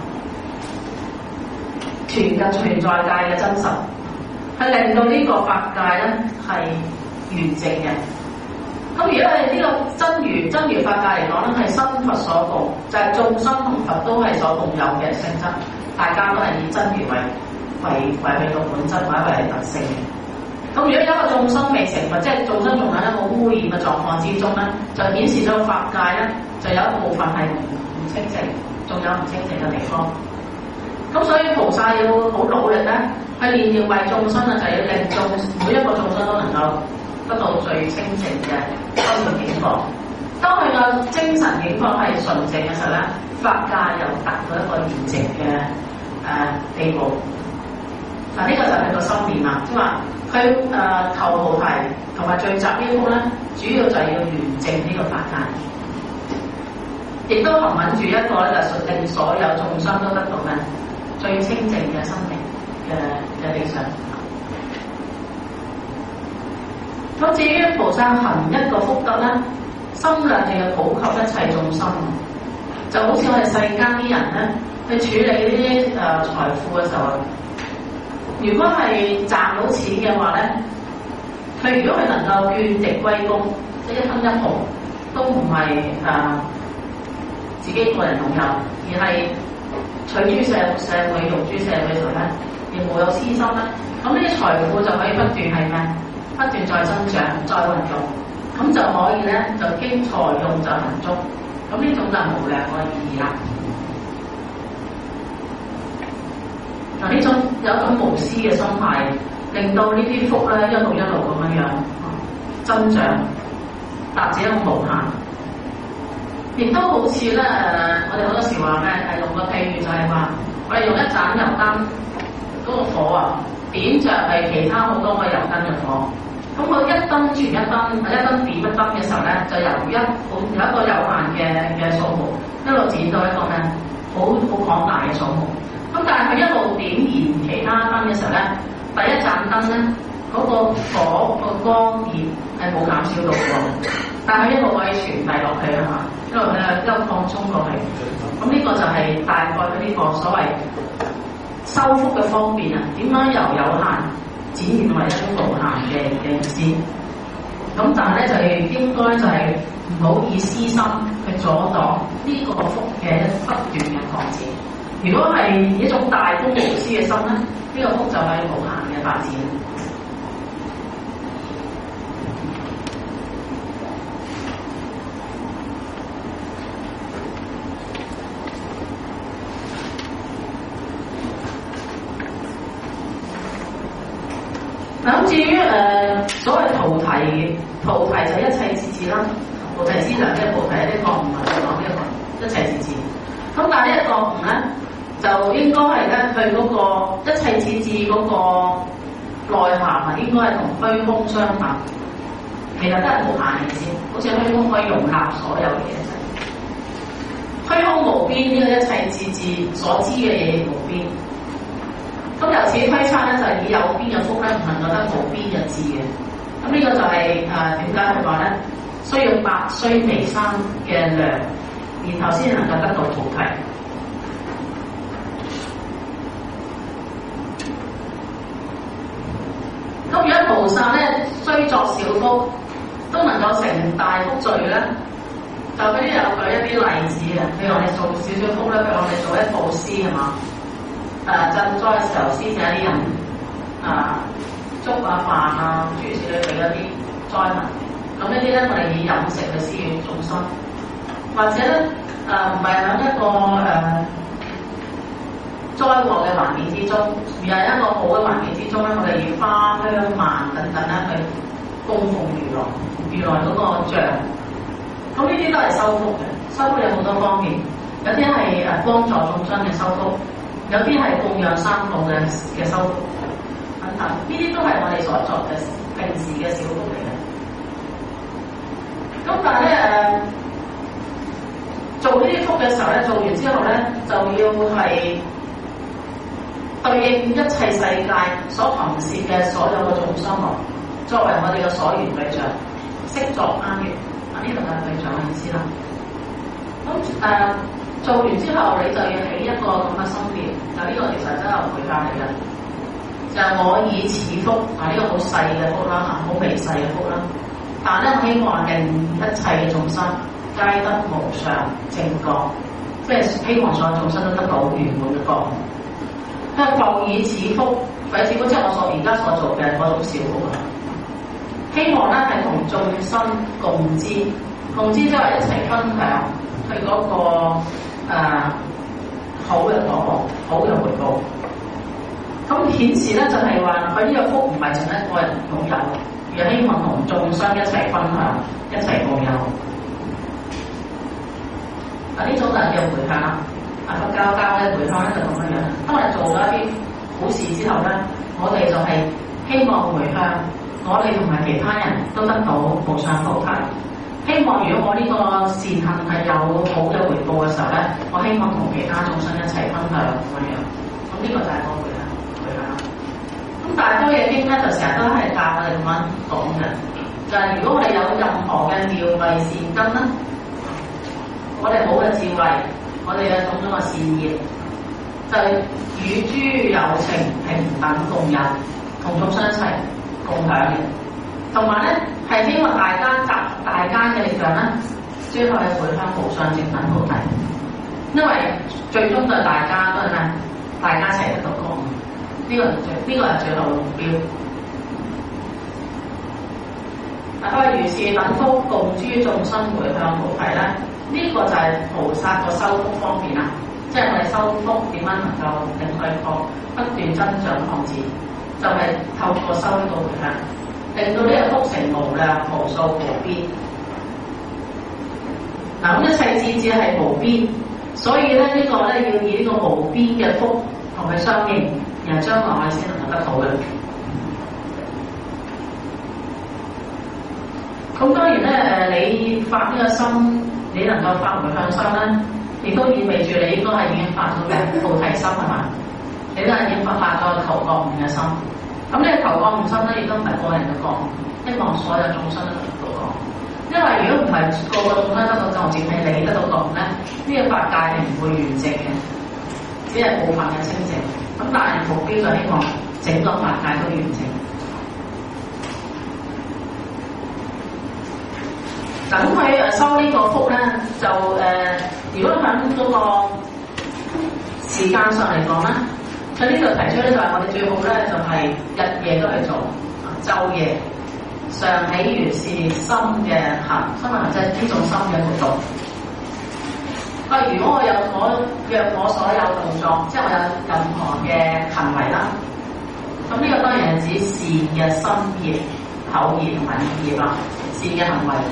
存在界嘅真實，係令到呢個法界咧係完整嘅。咁如果係呢個真如法界嚟講咧，係身佛所共，就係眾生同佛都係所共有嘅性質，大家都係以真如為佢個本質或者為特性嘅。咁如果有一個眾生未成佛，即係眾生仲喺一個污染嘅狀況之中咧，就顯示咗法界咧就有一部分係唔清淨，仲有唔清淨嘅地方。咁所以菩薩要好努力咧，去練業為眾生啊，就要令每一個眾生都能夠得到最清淨嘅生活境況。當佢個精神境況係純淨嘅時候咧，法界又達到一個完整嘅地步。嗱，呢個就係個心念啦，即係話佢求菩提同埋聚集呢個咧，主要就係要圓正呢個法界，亦都含穩住一個咧，就令所有眾生都得到咧最清淨嘅生命嘅理想。咁至於菩薩行一個福德咧，心量就要普及一切眾生，就好似我哋世間啲人咧去處理呢啲財富嘅時候。如果係賺到錢嘅話咧，佢如果佢能夠眷敵歸公，即係一分一毫都唔係自己個人擁有，而係取諸社會用諸社會嘅時候咧，亦冇有私心咧，咁呢啲財富就可以不斷係咩？不斷再增長、再運用，咁就可以咧就經財用就行足，咁呢種就無量個意義啦。嗱，呢種有一種無私嘅心態，令到呢啲福咧一路咁樣增長，達至一個無限。亦都好似咧我哋好多時話咩係用個譬喻就係話，我哋用一盞油燈嗰個火啊，點着係其他好多個油燈嘅火。咁佢一燈傳一燈，一燈點一燈嘅時候咧，就由有一個有限嘅數目，一路展到一個咩好廣大嘅數目。咁但係佢一路點燃其他燈嘅時候咧，第一盞燈咧嗰個火個光熱係冇減少到嘅，但係一路可以傳遞落去啊嘛，一路擴充過去。咁呢個就係大概佢呢個所謂修福嘅方面啊，點樣由有限展現為一種無限嘅意思。咁但係咧就係應該就係唔好以私心去阻擋呢個福嘅不斷嘅擴展。 如果係一種大公無私嘅心咧，呢個福就係無限嘅發展。咁至於所謂菩提就一切自治啦，菩提資糧嘅菩提呢個唔係講呢個一切自治。咁但係呢一個唔咧，就應該係咧佢嗰個一切自治嗰個內涵啊，應該係同虛空相等。其實都係無限嘅先，好似虛空可以容納所有嘅嘢。虛空無邊，呢個一切自治所知嘅嘢無邊。咁由此推測咧，就係以有邊嘅福咧，唔能夠得無邊嘅智嘅。咁呢個就係點解佢話咧，需要百須彌山嘅量，然後先能夠得到菩提。咁如果菩薩咧，雖作小福，都能夠成大福罪咧，就嗰啲有舉一啲例子嘅。譬如我哋做少少福咧，譬如我哋做一布施係嘛？賑災嘅時候施捨一啲人粥啊飯啊諸如此類俾一啲災民，咁呢啲咧我哋以飲食去施予眾生，或者咧唔係喺一個災禍嘅環境之中，而係一個好嘅環境之中咧，我哋以花香鬘等等咧去供奉如來嗰個像，咁呢啲都係修福嘅。修福有好多方面，有啲係幫助眾生嘅修福。有啲係供養三寶嘅修福等等，呢啲都係我哋所作嘅平時嘅小福嚟嘅。咁但係咧做呢啲福嘅時候咧，做完之後咧，就要係對應一切世界所行事嘅所有嘅眾生樂，作為我哋嘅所緣對象，悉作攀緣。呢度係對象嘅意思啦。咁做完之後，你就要起一個咁嘅心念，就呢個其實真係回向嚟嘅，就係我以此福呢個好細嘅福啦，好微細嘅福啦，但咧我希望令一切嘅眾生皆得無上正覺，即係希望所有眾生都得到圓滿嘅覺悟。因為復以此福，復以此福即係我而家所做嘅嗰種小福啦。希望咧係同眾生共知，共知即係一齊分享佢嗰個好嘅果報，好嘅回報。咁顯示咧就係話佢呢個福唔係淨一個人擁有，而係希望同眾生一齊分享，一齊共有。呢種就叫回向啦。佛教嘅回向咧就咁樣樣。當我哋做咗一啲好事之後咧，我哋就係希望回向，我哋同埋其他人都得到無上福慧。希望如果我呢個善行係有好嘅回報嘅時候咧，我希望同其他眾生一齊分享咁樣。咁呢個就係個回向。咁大多嘅經咧就成日都係教我哋咁樣講嘅，就係如果我哋有任何嘅妙慧善根咧，我哋好嘅智慧，我哋嘅種種嘅善業，就係與諸有情平等共有，同眾生一齊共享嘅。同埋咧，係希望大家集大家嘅力量咧，最後係回向無上正等菩提。因為最終對大家都係咩？大家一齊得到覺悟，呢個係最後嘅目標。佢話如是等福共諸眾生回向菩提咧，呢個就係菩薩個修福方面啦。即係我哋修福點樣能夠令佢不斷增長擴展，就係透過修呢個回向。令到呢個福成無量無數無邊。嗱，咁一切智智係無邊，所以咧呢個咧要以呢個無邊嘅福同佢相應，然後將來我哋先能夠得到嘅。咁當然咧你發呢個心，你能夠發回向心咧，亦都意味住你應該係已經發咗嘅菩提心係嘛？你都係已經發咗求覺悟嘅心。咁呢個求覺悟心咧，亦都唔係個人嘅覺悟，希望所有眾生都得到覺悟。因為如果唔係個個眾生得到覺悟，淨係你得到覺悟咧，呢個法界係唔會完整嘅，只係部分嘅清淨。咁但係目標就希望整個法界都完整。咁佢收呢個福咧，就如果喺嗰個善時間上嚟講咧，佢呢度提出咧就係我哋最好咧就係日夜都去做，晝夜常喜如是心嘅行，心嘅行即係呢種心嘅活動。如果我若我所有動作，即係我有任何嘅行為啦，咁呢個當然係指善嘅心業、口業同埋意業啦，善嘅行為。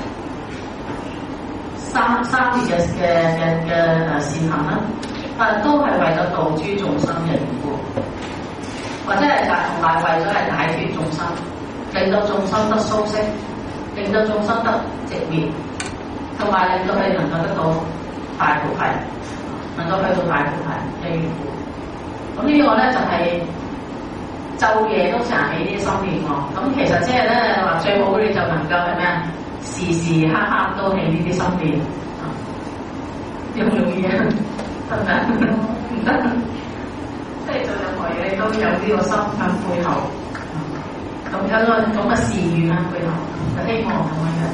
三業嘅善行啦，都係為咗度諸眾生嘅緣故，或者係同埋為咗係解脫眾生，令到眾生得蘇息，令到眾生得寂滅，同埋令到佢哋能夠得到大菩提，能夠去到大菩提嘅緣故。咁呢個咧就係晝夜都常起呢啲心念喎。咁其實即係咧話最好你就能夠係咩啊？時時刻刻都起呢啲心念，容唔容易啊？得唔得？唔得，即係做任何嘢都有呢個心喺背後，咁有個咁嘅誓願喺背後，就希望咁樣。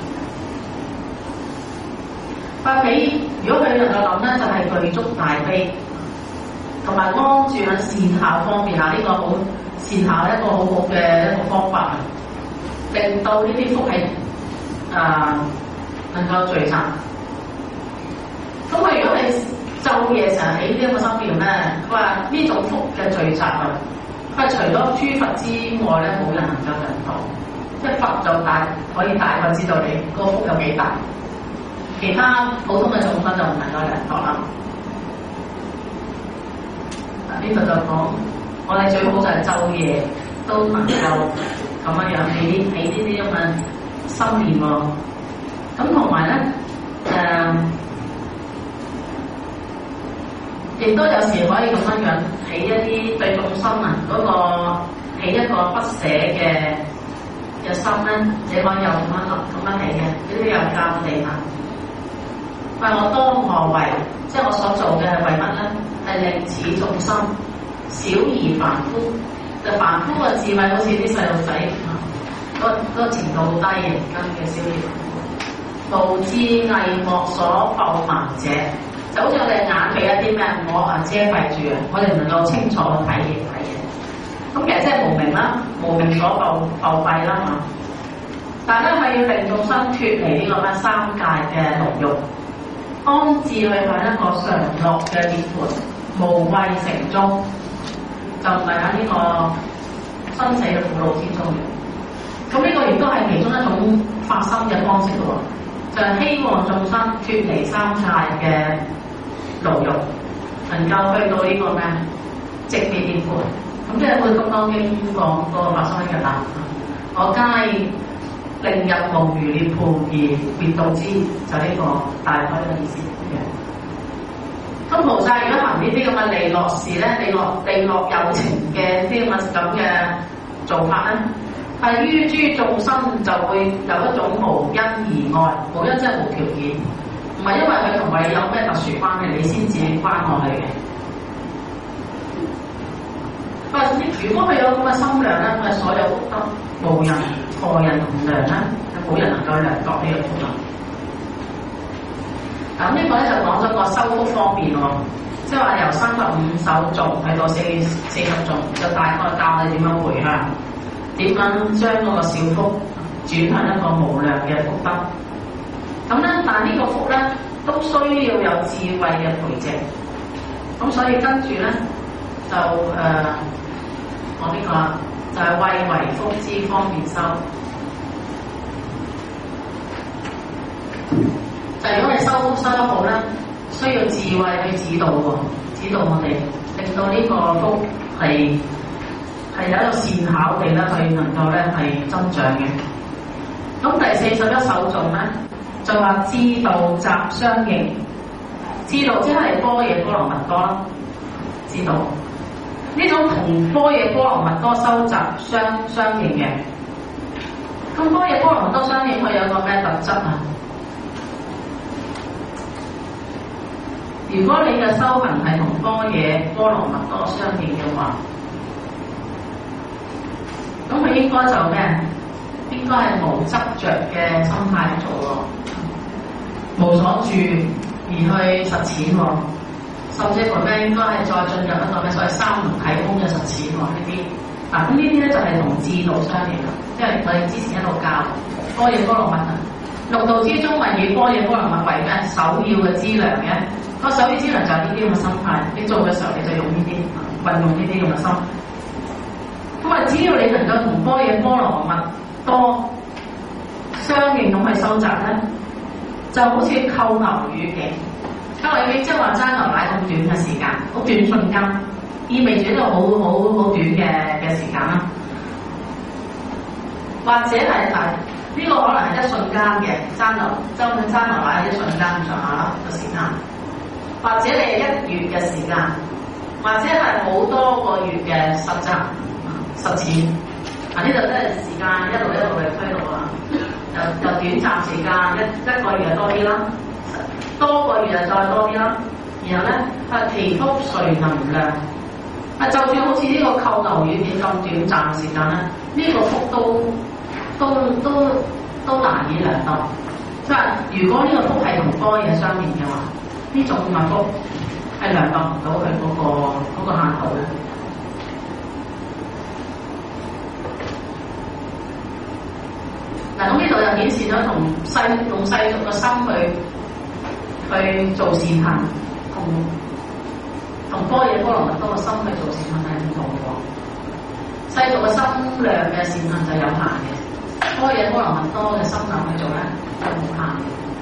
發起，如果佢能夠諗咧，就係具足大悲，同埋安住喺善巧方面啊！呢個好善巧一個好好嘅一個方法，令到呢啲福氣能夠聚集。咁佢如果你晝夜常起呢一個心念咧，佢話呢種福嘅聚集啊，佢除咗諸佛之外咧，冇人能夠量到。即係佛就可以大概知道你個福有幾大，其他普通嘅眾生就唔能夠量度啦。呢度就講，我哋最好就係晝夜都能夠咁樣起呢啲咁嘅心念喎。咁同埋咧，亦都有時可以咁樣起一啲對眾生啊起一個不捨嘅心咧，你可以有咁樣起嘅，呢啲有教地行。話我當何為？即係我所做嘅係為乜咧？係令此眾生小而凡夫，就凡夫嘅智慧好似啲細路仔嗰個程度好低嘅，而家嘅小而凡夫。無智偽莫所浮盲者，就好似我哋眼被一啲咩膜遮蔽住啊，我哋唔能夠清楚睇嘢。咁其實即係無明啦，無明所浮蔽啦嘛。但係咧係要令眾生脫離呢個咩三界嘅牢獄，安置去喺一個常樂嘅涅槃，無畏城中，就唔係喺呢個生死嘅苦惱之中嘅。咁呢個亦都係其中一種發心嘅方式咯。就係希望眾生脫離三界嘅牢獄，能夠去到呢個咩寂滅涅槃。咁即係我哋《金剛經》講嗰個發心嘅啦。我皆令入無餘涅槃而滅度之，就呢個大概嘅意思嘅。咁菩薩如果行呢啲咁嘅利樂事咧，利樂有情嘅啲咁嘅做法咧，係於諸眾生就會有一種無因而愛，無因即係無條件，唔係因為佢同你有咩特殊關係，你先至關我去嘅。如果佢有咁嘅心量咧，佢所有福德無人何人唔量咧，冇人能夠量度呢個福德。咁呢個咧就講咗個修福方面喎，即係話由35首頌去到40頌，就大概教你點樣回向。點樣將嗰個小福轉向一個無量嘅福德？咁咧，但係呢個福咧都需要有智慧嘅培植。咁所以跟住咧就我呢個就係為福之方便修。就如果你修得好咧，需要智慧去指導喎，指導我哋，令到呢個福係有一個善巧地咧，佢能夠咧係增長嘅。咁第41首頌咧，就話智度集相應，智度即係般若波羅蜜多啦，智度呢種同般若波羅蜜多收集相應嘅。咁般若波羅蜜多相應，佢有個咩特質啊？如果你嘅修行係同般若波羅蜜多相應嘅話，咁佢應該就咩？應該係無執着嘅心態做咯，無所住而去實踐喎。 甚至乎咧應該係再進入一個咩所謂三輪體空嘅實踐喎呢啲。嗱，咁呢啲咧就係同智道相連啦，因為我哋之前一路教般若波羅蜜啊，六道之中咪以般若波羅蜜為咩首要嘅資糧嘅，個首要資糧就係呢啲咁嘅心態，你做嘅時候你就用呢啲運用呢啲咁嘅心。咁啊，只要你能夠同般若波羅蜜多相應咁去收集咧，就好似扣牛乳嘅。扣牛乳即係話爭牛奶咁短嘅時間，好短瞬間，意味住一個好短嘅時間啦。或者係呢個可能係一瞬間嘅爭牛奶一瞬間咁上下啦個時間，或者你係一月嘅時間，或者係好多個月嘅實踐。呢度都係時間一路嚟推導啊，由短暫時間一個月就多啲啦，多個月就再多啲啦，然後咧祈福垂能量，就算好似呢個扣牛乳嘅咁短暫時間咧，呢個福都難以量度。即係如果呢個福係同般若相連嘅話，呢種嘅福係量度唔到佢嗰個限度嘅。嗱，咁呢度就顯示咗用世俗嘅心去做善行，同般若波羅蜜多嘅心去做善行係唔同嘅。世俗嘅心量嘅善行就有限嘅，般若波羅蜜多嘅心量去做咧係無限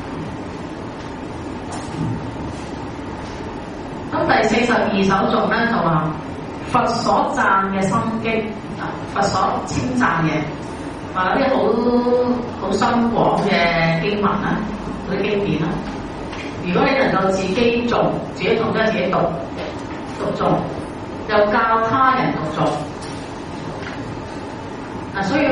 嘅。咁第42首頌咧就話佛所讚嘅心經，佛所稱讚嘅。話啲好深廣嘅經文啦，嗰啲經典啦。如果你能夠自己做，自己同自己讀誦，又教他人讀誦，所以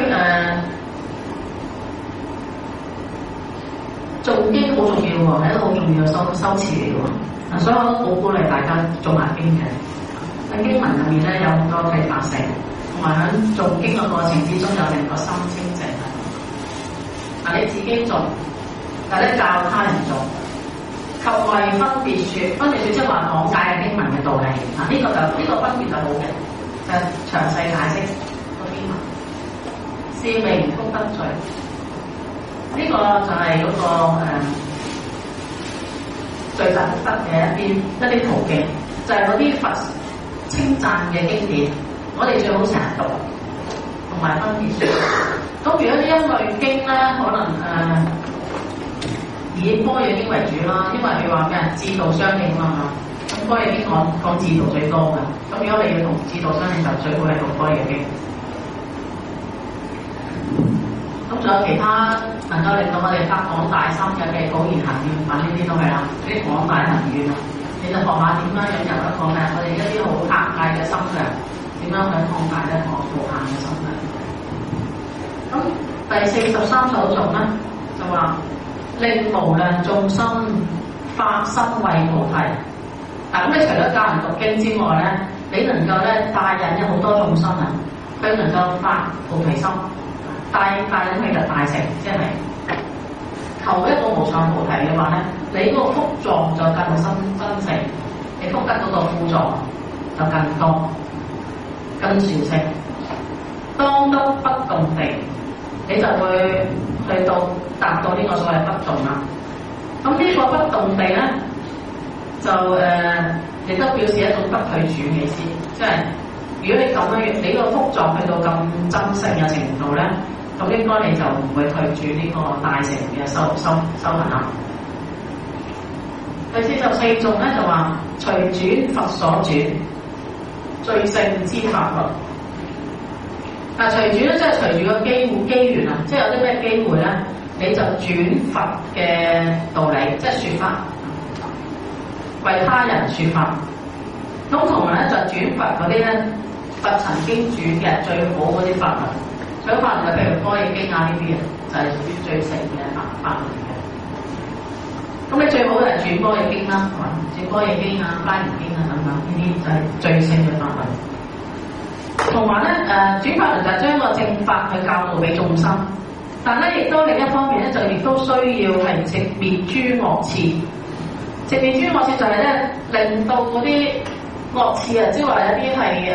誦經好重要喎，係一個好重要嘅修持嚟嘅喎。所以我都好鼓勵大家做埋經嘅。喺經文入面咧有好多啟發性。同埋喺誦經嘅過程之中，有令個心清淨啊！你自己做，或者教他人做，及為分別説，即係話講解嘅經文嘅道理啊！呢個分別就好嘅，就詳細解釋個經文，是名福德罪。呢個就係嗰個罪大福德嘅一啲途徑，就係嗰啲佛稱讚嘅經典。我哋最好成日讀，同埋分別説。咁如果呢一類經咧，可能以般若經為主啦，因為佢話咩智道相應啊嘛。咁般若經講智道最多嘅。咁如果你要同智道相應，就最好係讀般若經。咁仲有其他能夠令到我哋發廣大心嘅，譬如普賢行願品呢啲都係啦，啲廣大行願啊，你就學下點樣引入一個咩？我哋一啲好狹隘嘅心量。點樣去擴大一個無限嘅心量？咁第43首頌咧就話令無量眾生發心為菩提。咁你除咗教人讀經之外咧，你能夠咧帶引咗好多眾生啊，佢能夠發菩提心，帶引佢嘅大成，即係求一個無上菩提嘅話咧，你嗰個福狀就更真誠，你福德嗰個副狀就更多。更殊勝，當得不動地，你就會去到達到呢個所謂不動啦。咁呢個不動地咧，就亦都表示一種不退轉嘅意思。即係如果你咁樣，你個福狀去到咁真誠嘅程度咧，咁應該你就唔會退轉呢個大乘嘅修行啦。第44頌咧就話隨轉佛所轉。最勝之法律，隨轉咧，即係隨住個機緣啊，即係有啲咩機會咧，你就轉佛嘅道理，即係説法，為他人説法。咁同埋咧就轉佛嗰啲咧，佛曾經轉嘅最好嗰啲法律，所以法律就譬如般若經啊呢啲啊，就係屬於最勝嘅法律嘅。咁你最好就係轉般若經啦，轉般若經啊、華嚴經啊等等，呢啲就係最勝嘅法律。同埋咧，轉法輪就係將個正法去教導俾眾生，但咧亦都另一方面咧，就亦都需要係直滅諸惡刺， 直面諸惡刺就係咧令到嗰啲惡刺啊，即係話有啲係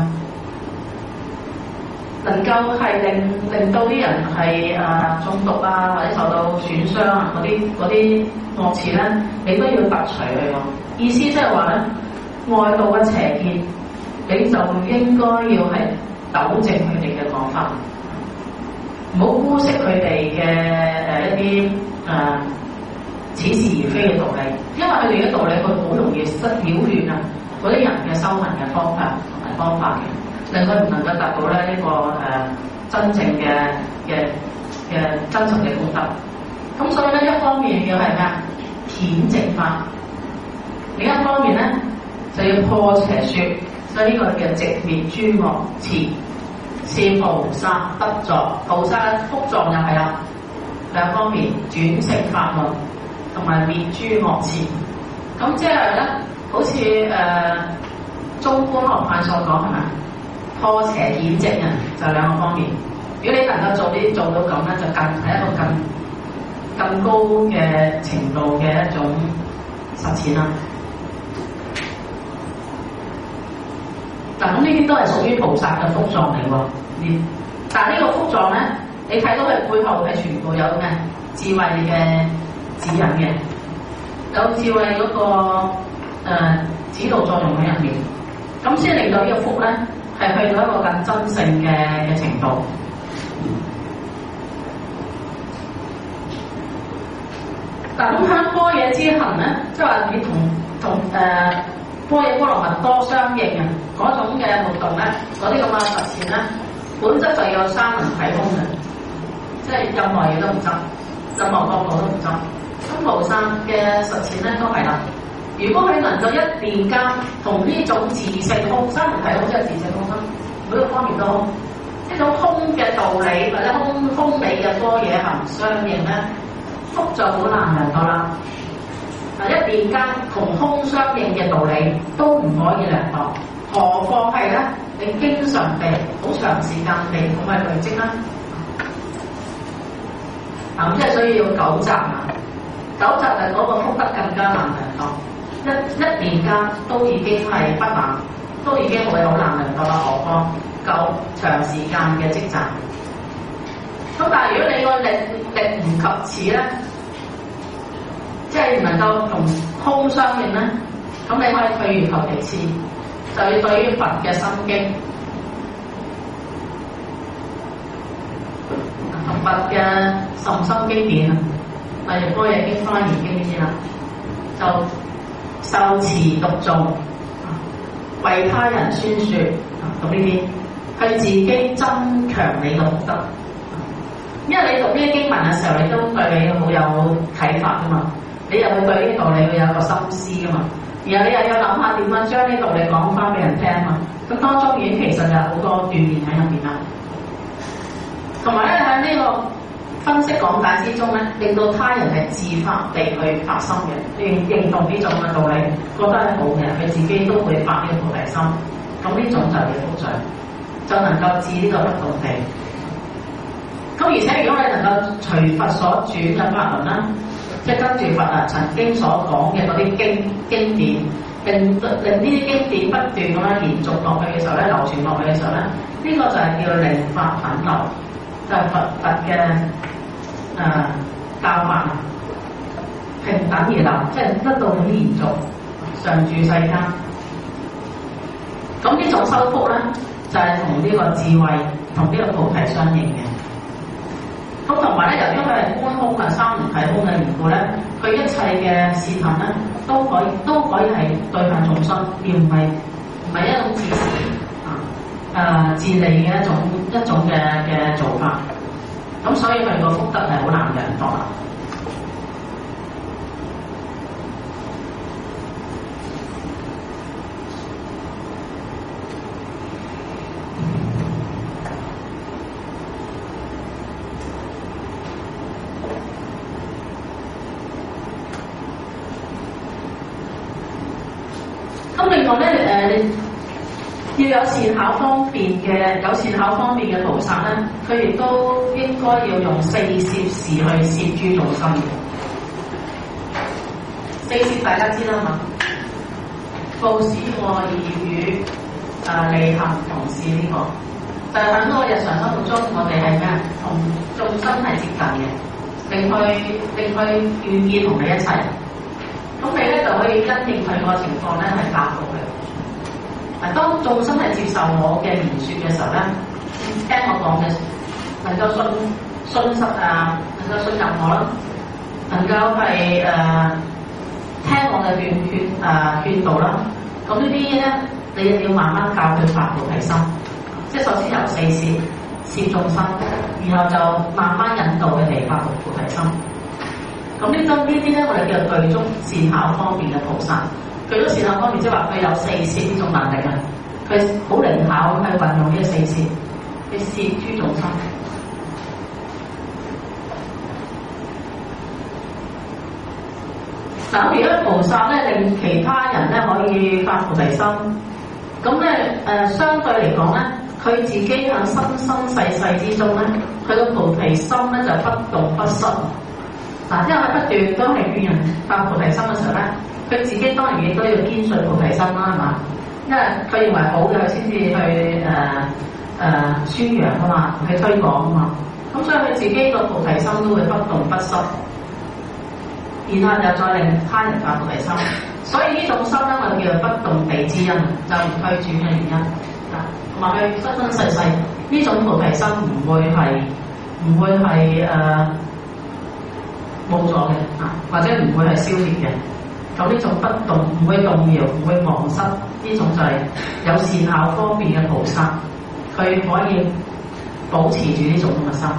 能夠係令到啲人係中毒啊，或者受到損傷啊嗰啲惡刺咧，你都要拔除佢喎。意思即係話咧，外道嘅邪見，你就應該要係糾正佢哋嘅講法，唔好姑息佢哋嘅一啲似是而非嘅道理，因為佢哋嘅道理佢好容易擾亂啊嗰啲人嘅修行嘅方法同埋方法嘅，令佢唔能夠達到咧呢個真正嘅真實嘅功德。咁所以咧，一方面要係咩啊？顯正法，另一方面咧就要破邪說，所以呢個叫直滅諸惡刺，是菩薩得作。菩薩嘅福狀又係啦，兩方面轉成法門同埋滅諸惡刺。咁即係咧，好似中觀學派所講係咪？破邪顯正啊，就兩個方面。如果你能夠做到咁咧，就係一個更高嘅程度嘅一種實踐啦。嗱，咁呢啲都係屬於菩薩嘅福狀嚟喎。但係呢個福狀咧，你睇到佢背後係全部有咩智慧嘅指引嘅，有智慧嗰個指導作用喺入面，咁先令到呢個福咧係去到一個更真正嘅程度。嗱，咁喺般若之行咧，即係話你同般若波羅蜜多相應啊，嗰種嘅活動咧，嗰啲咁嘅實踐咧，本質就有三輪體空嘅，即係任何嘢都唔執，任何角度都唔執。咁菩薩嘅實踐咧都係啦。如果佢能夠一念間同呢種自性空，三輪體空即係自性空啦，每個方面都空，一種空嘅道理或者空理嘅般若行相應咧，福就好難量度啦。一念間同空相應嘅道理都唔可以量度，何況係咧你經常地好長時間地咁去累積啦。咁即係所以要糾集啊！糾集係嗰個福德更加難量度。一年間都已經係不難，都已經會好難量度啦，何況夠長時間嘅積集。咁但係如果你個力唔及此咧，即係唔能夠同空相應咧，咁你可以退而求其次，就要對於佛嘅心經同佛嘅甚深經典，例如般若經、華嚴經呢啲啦，就受持讀誦，為他人宣説，咁呢啲去自己增強你嘅福德。因為你讀呢啲經文嘅時候，你都對你好有啟發噶嘛，你又會對呢道理會有一個心思噶嘛，然後你又要諗下點樣將呢道理講翻俾人聽嘛。咁當中已經其實有好多鍛鍊喺入邊啦。同埋咧喺呢個分析講解之中咧，令到他人係自發地去發心嘅，認同呢種嘅道理，覺得係好嘅，佢自己都會發呢個菩提心。咁呢種就係福罪，就能夠治呢個不動地。咁而且如果你能夠隨佛所轉嘅法輪啦，即係跟住佛曾經所講嘅嗰啲經典，令呢啲經典不斷咁樣延續落去嘅時候咧，流傳落去嘅時候咧，呢個就係叫令法品流，就係佛嘅教法平等而流，即係得到咁延續常住世間。咁呢種修福咧，就係同呢個智慧同呢個菩提相應嘅。咁同埋咧，由於佢係觀空啊、三輪體空嘅緣故咧，佢一切嘅事行咧都可以係對向眾生，而唔係一種自私自利嘅一種嘅做法。咁所以佢個福德係好難量度啦。咁另外咧，要有善巧方便嘅菩薩咧，佢亦都應該要用4攝事去攝諸眾生嘅。 四攝大家知啦嘛，布施、愛意、語、利行、同事呢、這個，就係喺個日常生活中，我哋係咩？同眾生係接近嘅，令佢願意同你一齊。咁你咧就可以因應佢個情況咧係答復佢。嗱，當眾生係接受我嘅言説嘅時候咧，聽我講嘅，能夠信實啊，能夠信任我啦，能夠係聽我嘅勸導啦。咁呢啲咧，你一定要慢慢教佢發菩提心。即係首先由四攝眾生，然後就慢慢引導佢哋發菩提心。咁呢啲咧，我哋叫做具足善巧方便嘅菩薩。具足善巧方便，即係話佢有四攝呢種能力啊！佢好靈巧咁去運用呢個四攝，去攝諸眾生。嗱，而家菩薩咧令其他人咧可以發菩提心，咁咧相對嚟講咧，佢自己喺生生世世之中咧，佢個菩提心咧就不動不失。嗱，因為不斷都係勸人發菩提心嘅時候咧，佢自己當然亦都要堅信菩提心啦，係嘛？因為佢認為好嘅，佢先至去宣揚啊嘛，去推廣啊嘛。咁所以佢自己個菩提心都會不動不失，然後又再令他人發菩提心。所以呢種心咧，我叫做不動地之因，就唔退轉嘅原因。同埋佢生生世世呢種菩提心唔會係冇咗嘅，或者唔會係消滅嘅。咁呢種不動唔會動搖，唔會忘失，呢種就係有善巧方便嘅菩薩，佢可以保持住呢種咁嘅心。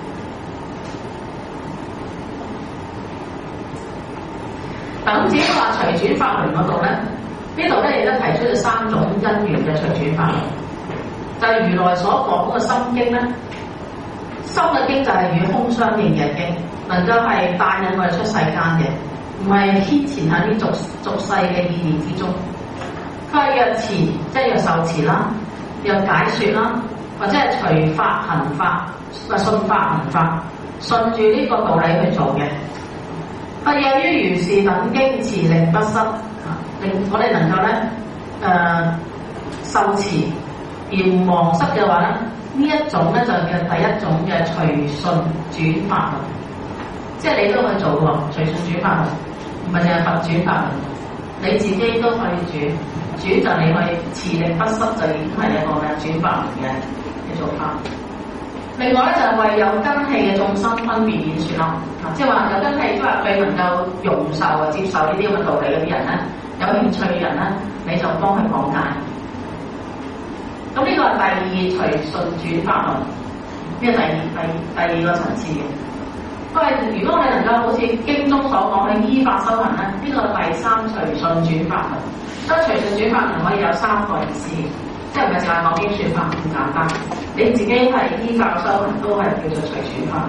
嗱，咁至於話隨轉法輪嗰度咧，呢度咧亦都提出咗三種因緣嘅隨轉法輪，就係如來所講嘅心經咧。心嘅經就係與空相應嘅經，能夠係帶引我哋出世間嘅，唔係牽纏喺啲俗世嘅意念之中。佢係若持，即係若受持啦，若解説啦，或者係隨法行法，信法行法，順住呢個道理去做嘅。係由於如是等經持令不失，令我哋能夠咧受持而唔忘失嘅話咧。呢一種咧就叫第一種嘅隨順轉法輪，即係你都可以做喎，隨順轉法輪，唔係淨係佛轉法輪，你自己都可以轉就你可以持令不失，就已經係一個嘅轉法輪嘅做法。另外咧就係為有根器嘅眾生分別演説咯，即係話有根器，即係話佢能夠容受啊接受呢啲咁嘅道理嗰啲人咧，有興趣嘅人咧，你就幫佢講解。咁呢個係第二隨順轉法輪，呢個第二個層次嘅。因為如果我哋能夠好似經中所講嘅依法修行咧，呢個第三隨順轉法輪。所以隨順轉法輪可以有三個意思，即係唔係淨係講經説法咁簡單。你自己係依法修行都係叫做隨轉法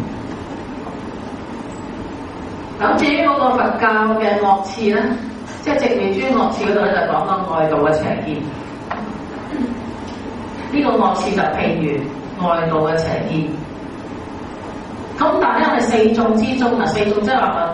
輪。咁至於嗰個佛教嘅惡刺咧，即係寂滅諸惡刺嗰度咧，就講到外道嘅邪見。呢個惡刺就譬如外道嘅邪見，咁但係咧我哋四眾之中啊，四眾即係話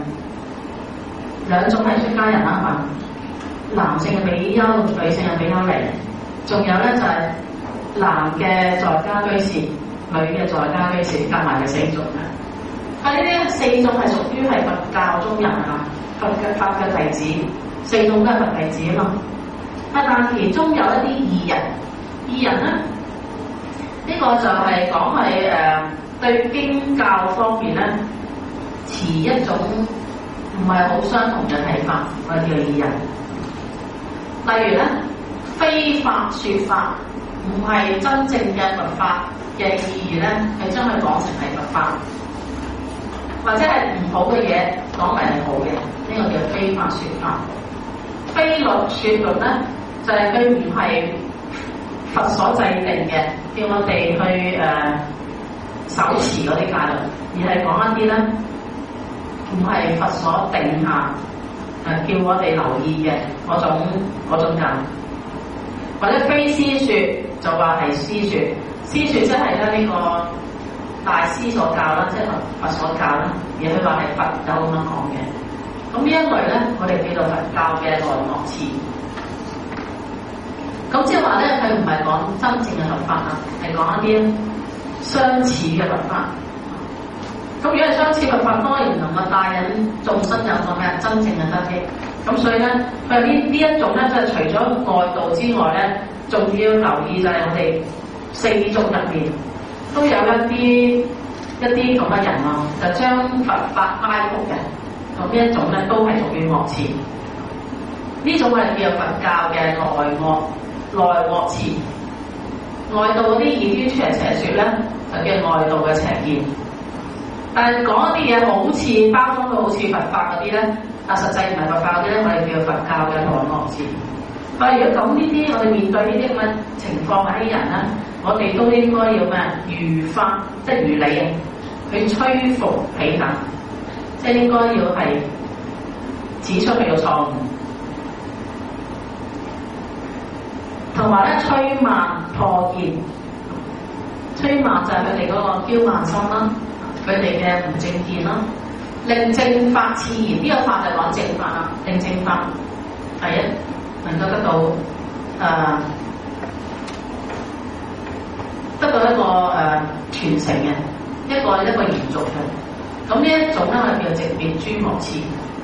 兩種係出家人啦，係嘛？男性嘅比丘，女性嘅比丘尼，仲有咧就係男嘅在家居士，女嘅在家居士，夾埋係四眾嘅。呢啲四眾係屬於係佛教中人啊，佛嘅弟子，四眾都係佛弟子啊嘛。但其中有一啲異人。異人咧，呢個就係講係對經教方面咧，持一種唔係好相同嘅睇法，我哋叫異人。例如咧，非法説法，唔係真正嘅佛法嘅意義咧，係將佢講成係佛法，或者係唔好嘅嘢講為係好嘅，呢個叫非法説法。非律説律咧，就係佢唔係佛所制定嘅，叫我哋去手持嗰啲戒律，而係講一啲咧唔係佛所定下叫我哋留意嘅嗰種戒，或者非師説就話係師説，師説即係咧呢個大師所教啦，即係佛所教啦，而佢話係佛有咁樣講嘅。 咁呢一類咧，我哋叫做佛教嘅內樂詞。咁即係話咧，佢唔係講真正嘅佛法啦，係講一啲相似嘅佛法。咁如果係相似佛法，當然能夠帶引眾生有個咩真正嘅得益。咁所以咧，佢呢一種咧，就係除咗外道之外咧，仲要留意就係我哋四眾入面都有一啲咁嘅人啊，就將佛法歪曲嘅。咁呢一種咧都係屬於樂詞。呢種係叫佛教嘅內樂詞。外道嗰啲異端出嚟邪説咧，就叫外道嘅邪見。但係講一啲嘢好似包裝到好似佛法嗰啲咧，但實際唔係佛法嗰啲咧，我哋叫佛教嘅內樂詞。但係如果咁呢啲，我哋面對呢啲咁嘅情況喺啲人咧，我哋都應該要咩？如法即係如理去摧伏彼等，即係應該要係指出佢嘅錯誤，同埋咧摧慢破見。摧慢就係佢哋嗰個驕慢心啦，佢哋嘅唔正見啦，令正法自然。呢個法就講正法啦，令正法第一能夠得到一個傳承嘅一個延續嘅。咁呢一種咧，我哋叫直滅諸樂詞。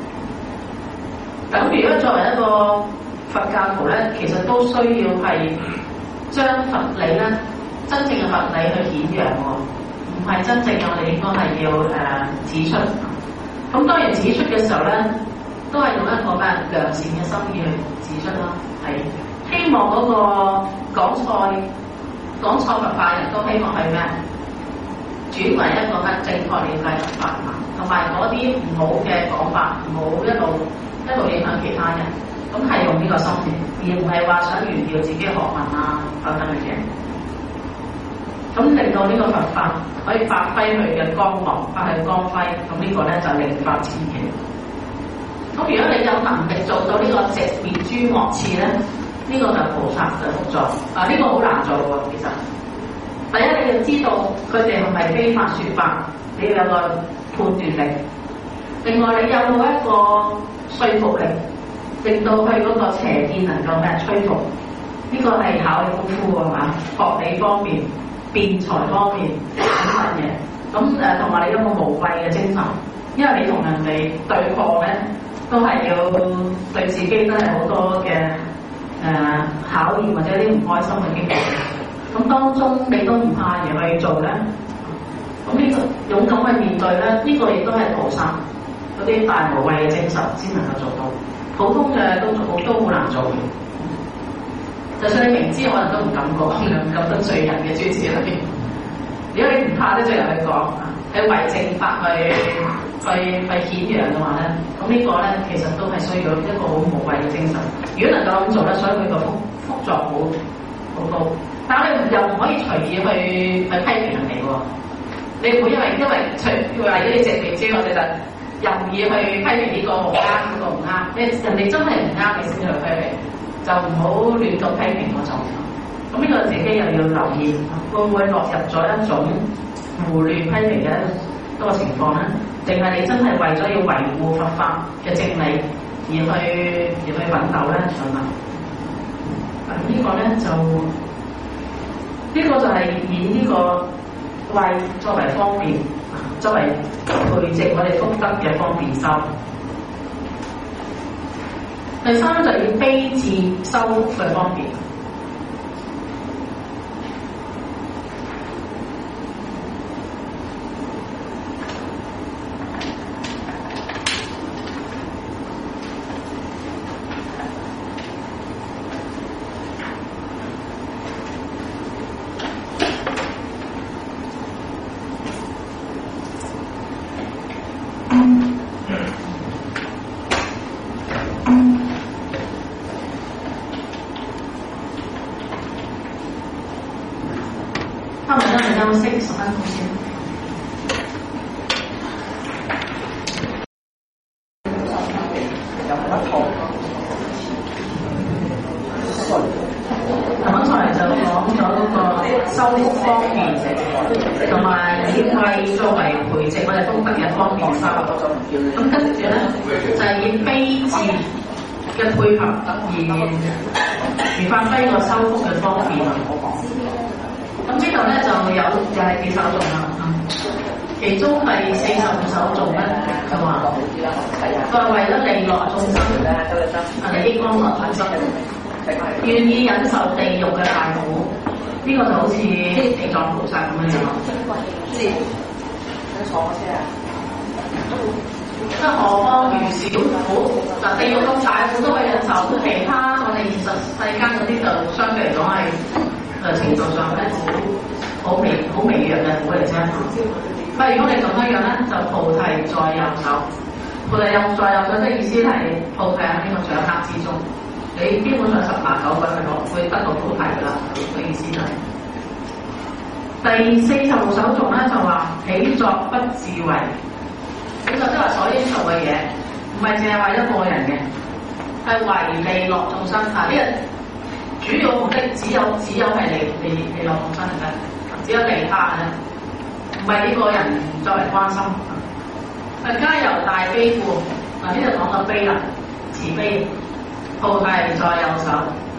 咁如果作為一個佛教徒咧，其實都需要係將佛理咧，真正嘅佛理去顯揚喎，唔係真正嘅我哋應該係要指出。咁當然指出嘅時候咧，都係用一個咩良善嘅心意去指出啦。係希望嗰個講錯佛法人都希望係咩？轉為一個咩正確了解佛法，同埋嗰啲唔好嘅講法，唔好一路影響其他人。咁係用呢個心念，而唔係話想炫耀自己學問啊等等嘅嘢。咁令到呢個佛法可以發揮佢嘅光芒，發揮光輝。咁呢個咧就令法前行。咁如果你有能力做到呢個直滅諸樂詞咧，呢個就菩薩嘅福作。呢個好難做喎，其實。第一你要知道佢哋係咪非法説法，你要有個判斷力。另外你有冇一個說服力，令到佢嗰個邪見能夠咩摧伏？呢個係考你功夫係嘛？學理方面、辯才方面等等嘢。咁同埋你有個無畏嘅精神，因為你同人哋對抗咧，都係要對自己都係好多嘅考驗或者啲唔開心嘅經歷。咁當中你都唔怕嘢去做咧，咁呢個勇敢去面對咧，呢個亦都係菩薩嗰啲大無畏嘅精神先能夠做到。普通嘅都好難做嘅。就算你明知可能都唔敢講，唔敢得罪人嘅諸事裏邊。如果你唔怕得罪人去講，去為正法去顯揚嘅話咧，咁呢個咧其實都係需要一個好無畏嘅精神。如果能夠咁做咧，所以佢個福作好高。但係你又唔可以隨意去批評人哋喎。你唔會因為為咗你直面之我哋就任意去批評呢個唔啱，嗰個唔啱。人哋真係唔啱，你先去批評，就唔好亂咁批評嗰種。咁呢個自己又要留意，會唔會落入咗一種胡亂批評嘅一個情況咧？定係你真係為咗要維護佛法嘅正理而去奮鬥咧？係嘛？呢個咧呢個就係以呢個慧作為方便，作為培植我哋福德嘅方便修。第三就以悲智修福嘅方便。休息10分鐘先。剛才就講咗嗰個修福方面，同埋以慧作為培植我哋福福德嘅方便修。咁跟住咧就係以悲智嘅配合而發揮個修福嘅方便。咁呢度咧就有又係幾首頌啦。其中第45首頌咧就話，佢係為咗利樂眾生，利益安樂眾生，願意忍受地獄嘅大苦。呢、個就好似地藏菩薩咁樣樣。即係何況如小苦，嗱地獄咁大苦都可以忍受，其他我哋現實世間嗰啲就相對嚟講係程度上咧好微弱嘅苦嚟啫。如果你咁樣樣咧，就菩提在右手。菩提在右手嘅意思係菩提喺呢個掌握之中。你基本上10拿9穩會得到菩提㗎啦。嘅意思就係、第46首頌咧就話起作不自為。其實即係話所應做嘅嘢，唔係淨係為咗個人嘅，係為利樂眾生。呢個主要目的只有係利樂眾生嘅，只有利他嘅。唔係呢個人作為關心，皆由大悲故。嗱，呢度講個悲啦，慈悲，菩提在右手，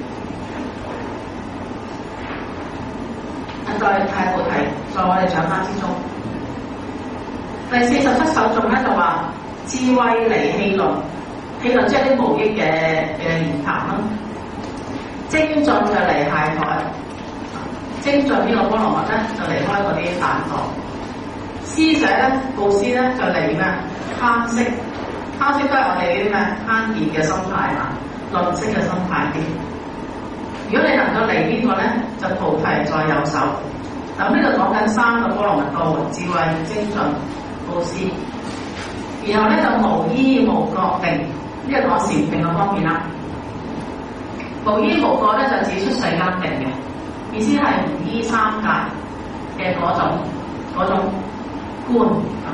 係菩提在我哋掌握之中。第47首頌咧就話智慧離戲論，戲論即係啲無益嘅言談啦。精進就離懈怠，精進呢個波羅蜜咧就離開嗰啲懶惰。施捨咧，布施咧就嚟咩？慳惜，慳惜都係我哋啲咩慳儉嘅心態嘛，吝嗇嘅心態啲。如果你能夠嚟呢個咧，就菩提在右手。咁呢度講緊3個波羅蜜多：智慧、精進、布施。然後咧就無依無覺定，呢個講禪定嘅方面啦。無依無覺咧就指出世間定嘅，意思係唔依三界嘅嗰種觀。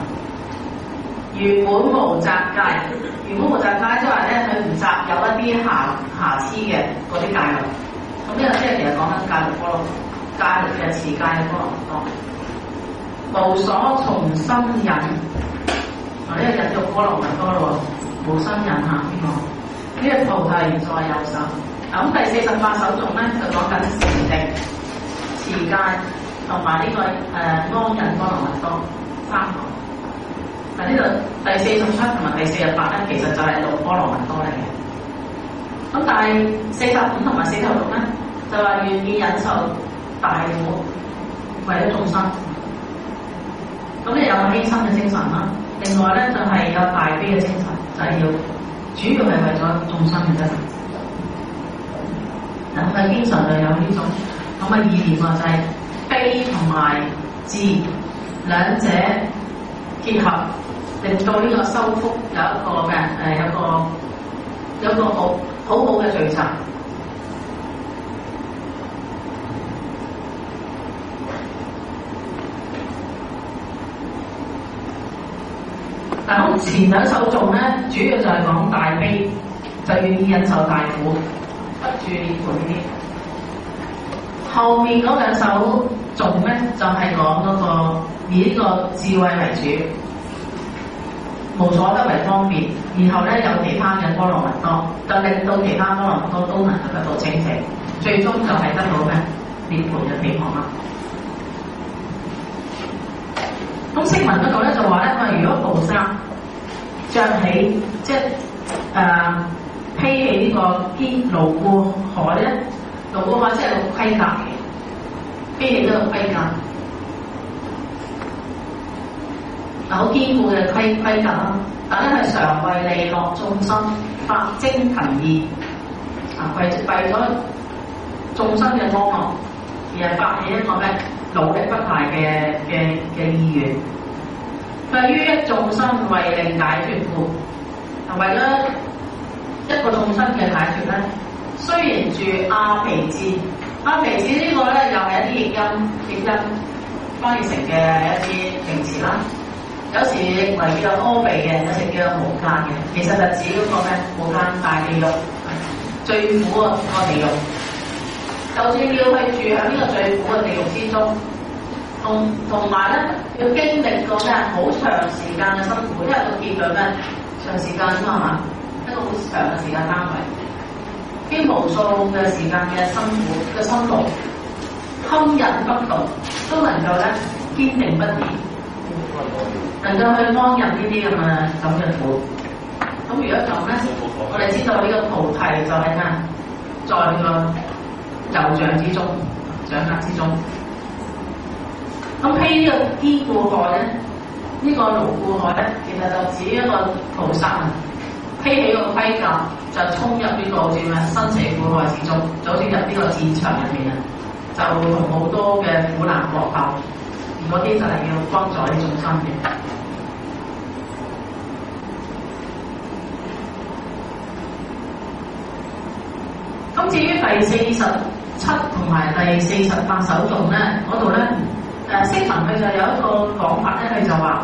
原本無擇界，原本無擇界即係話咧，佢唔擇有一啲瑕疵嘅嗰啲戒律。咁呢個即係其實講緊戒律波羅，戒律嘅持戒嘅波羅蜜多。無所從心忍，呢個引入波羅蜜多咯，無心忍下呢個。呢個菩提在右手。咁第48首頌咧就講緊禪定、持戒同埋呢個安忍波羅蜜多3個。嗱，呢度第47同埋第48咧，其實就係6波羅蜜多嚟嘅。咁但係45同埋46咧，就話願意忍受大苦，為咗眾生。咁你有個犧牲嘅精神啦。另外咧就係有大悲嘅精神，就係要主要係為咗眾生嘅啫。咁喺經常就有呢種咁嘅意念喎，就係悲同埋智兩者結合，令到呢個修福有一個嘅有一個好嘅聚集。但係前兩首頌咧，主要就係講大悲，就願意忍受大苦，不住涅槃呢啲。後面嗰兩首頌咧，就係講嗰個以呢個智慧為主，無所得為方便，然後咧有其他嘅波羅蜜多，就令到其他波羅蜜多都能夠得到清淨，最終就係得到咩涅槃嘅彼岸啦。咁釋文嗰度咧就話咧，如果菩薩著起即係披起呢個堅牢固海咧，牢固海即係個盔甲嘅，披起呢個盔甲，好堅固嘅盔甲啦。但係係常為利樂眾生，發精勤意，為咗眾生嘅安樂，而係發起一個咩努力不懈嘅意願。佢係於一眾生為令解脫故，為咗一個眾生嘅解脫咧，雖然住阿毗智，阿毗智呢個咧又係一啲譯音翻譯成嘅一啲名詞啦。有時認為叫做阿毗嘅，有時叫做無間嘅，其實就指嗰個咩無間大地獄，最苦個地獄。就算要去住喺呢個最苦嘅地獄之中， 同埋咧要經歷過咩好長時間嘅辛苦，因為個結論咩長時間啊嘛，一個好長嘅時間單位，經無數嘅時間嘅辛苦嘅辛勞，堪忍不動，都能夠咧堅定不移，能夠去安忍呢啲咁嘅苦。咁如果咁咧，我哋知道呢個菩提就係咩？在個有掌之中，掌握之中。咁披呢個堅固鎧咧，呢個牢固鎧咧，其實就指一個菩薩披起個盔甲，就衝入呢個好似咩生死苦海之中，就好似入呢個戰場入面啊，就同好多嘅苦難搏鬥，而嗰啲就係要幫助呢眾生嘅。咁至於第47同埋第48首頌咧，嗰度咧，釋文佢就有一個講法咧，佢就話，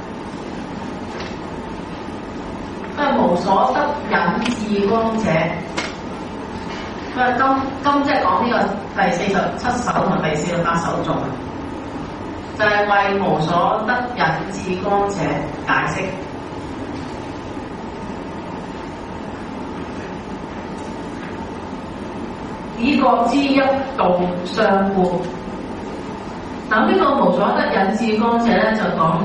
無所得忍智光者，今即係講呢個第47首同第48首頌，就係為無所得忍智光者解釋。以覺知一道相故，嗱呢個無所得忍智光者咧就講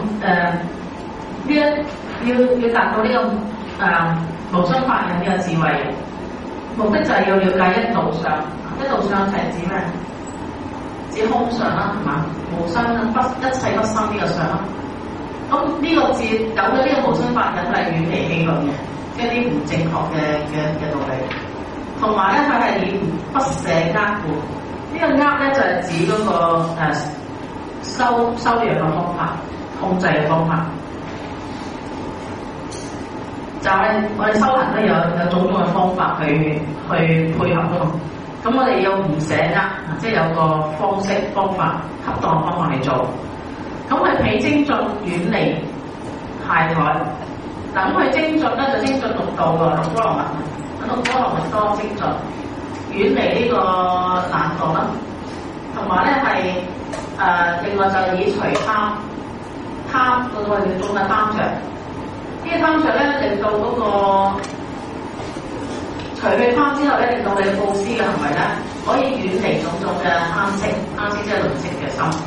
要達到呢個無生法忍呢個智慧，目的就係要了解一道相。一道相係指咩？指空相啦，係嘛？無生一切不生呢個相。咁呢個字有咗呢個無生法忍係遠離氣論嘅，即係啲唔正確嘅道理。同埋咧，佢係以不捨扼故，呢個扼咧就係指嗰個修養嘅方法、控制嘅方法。就係我哋修行咧有種種嘅方法去配合咯。咁我哋要唔捨扼，即係有個方式、方法、恰當方法嚟做。咁佢彼精進遠離懈怠。嗱咁佢精進咧就精進六道喎，六波羅蜜。六波羅蜜多精進，遠離呢個懶惰啦，同埋咧係另外就以除貪嗰個叫做嘅貪着，呢個貪着咧令到嗰個除去貪之後咧，令到你布施嘅行為咧可以遠離種種嘅貪色即係吝嗇嘅心。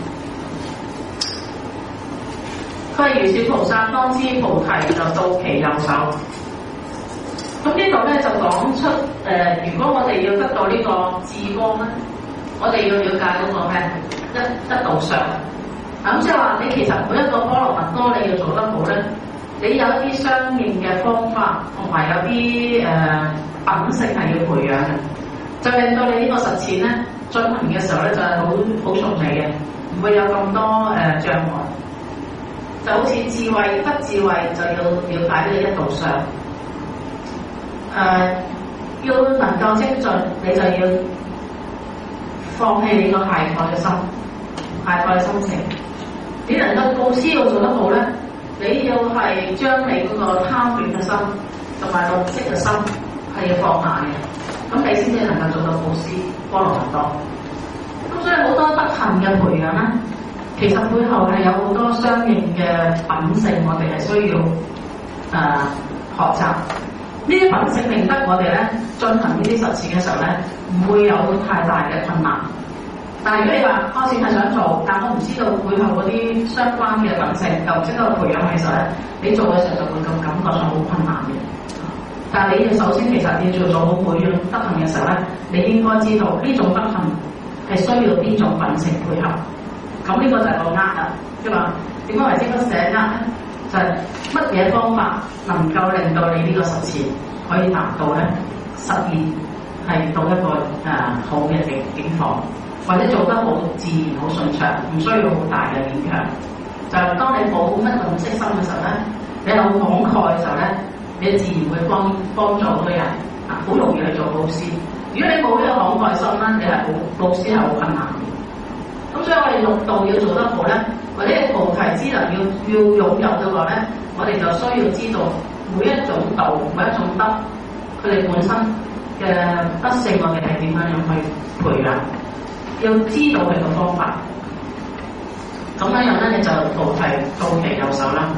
佢係如是菩薩當知菩提就到其右手。咁呢度咧就講出如果我哋要得到呢個智光咧，我哋要了解嗰個咩一道相。咁即係話你其實每一個波羅蜜多你要做得好咧，你有一啲相應嘅方法，同埋有啲品性係要培養嘅，就令到你呢個實踐咧進行嘅時候咧就係好順利嘅，唔會有咁多障礙。就好似智慧得智慧就要了解呢個一道相。要能夠精進，你就要放棄你個懈怠嘅心，懈怠嘅心情。你能夠布施要做得好咧，你要係將你嗰個貪戀嘅心同埋吝嗇嘅心係要放下嘅，咁你先至能夠做到布施波羅蜜多。咁所以好多德行嘅培養咧，其實背後係有好多相應嘅品性，我哋係需要學習。呢啲品性令得我哋咧進行呢啲實踐嘅時候咧，唔會有太大嘅困難。但係如果你話我淨係想做，但我唔知道背後嗰啲相關嘅品性，又唔識得培養嘅時候咧，你做嘅時候就會咁感覺上好困難嘅。但係你首先其實要做好每樣德行嘅時候咧，你應該知道呢種德行係需要邊種品性配合。咁呢個就係個啦，即係話點解為之不捨咧？就係乜嘢方法能夠令到你呢個實踐可以達到咧實現係到一個好嘅境況，或者做得好自然、好順暢，唔需要好大嘅勉強。就係當你冇乜吝嗇心嘅時候咧，你好慷慨嘅時候咧，你自然會幫助好多人好容易去做布施。如果你冇呢個慷慨心咧，你係布施係好困難嘅。咁所以我哋六道要做得好咧，或者菩提之能要擁有嘅話咧，我哋就需要知道每一種道、每一種德，佢哋本身嘅德性，我哋係點樣去培養，要知道佢嘅方法。 咁樣樣咧你就菩提到其右手啦。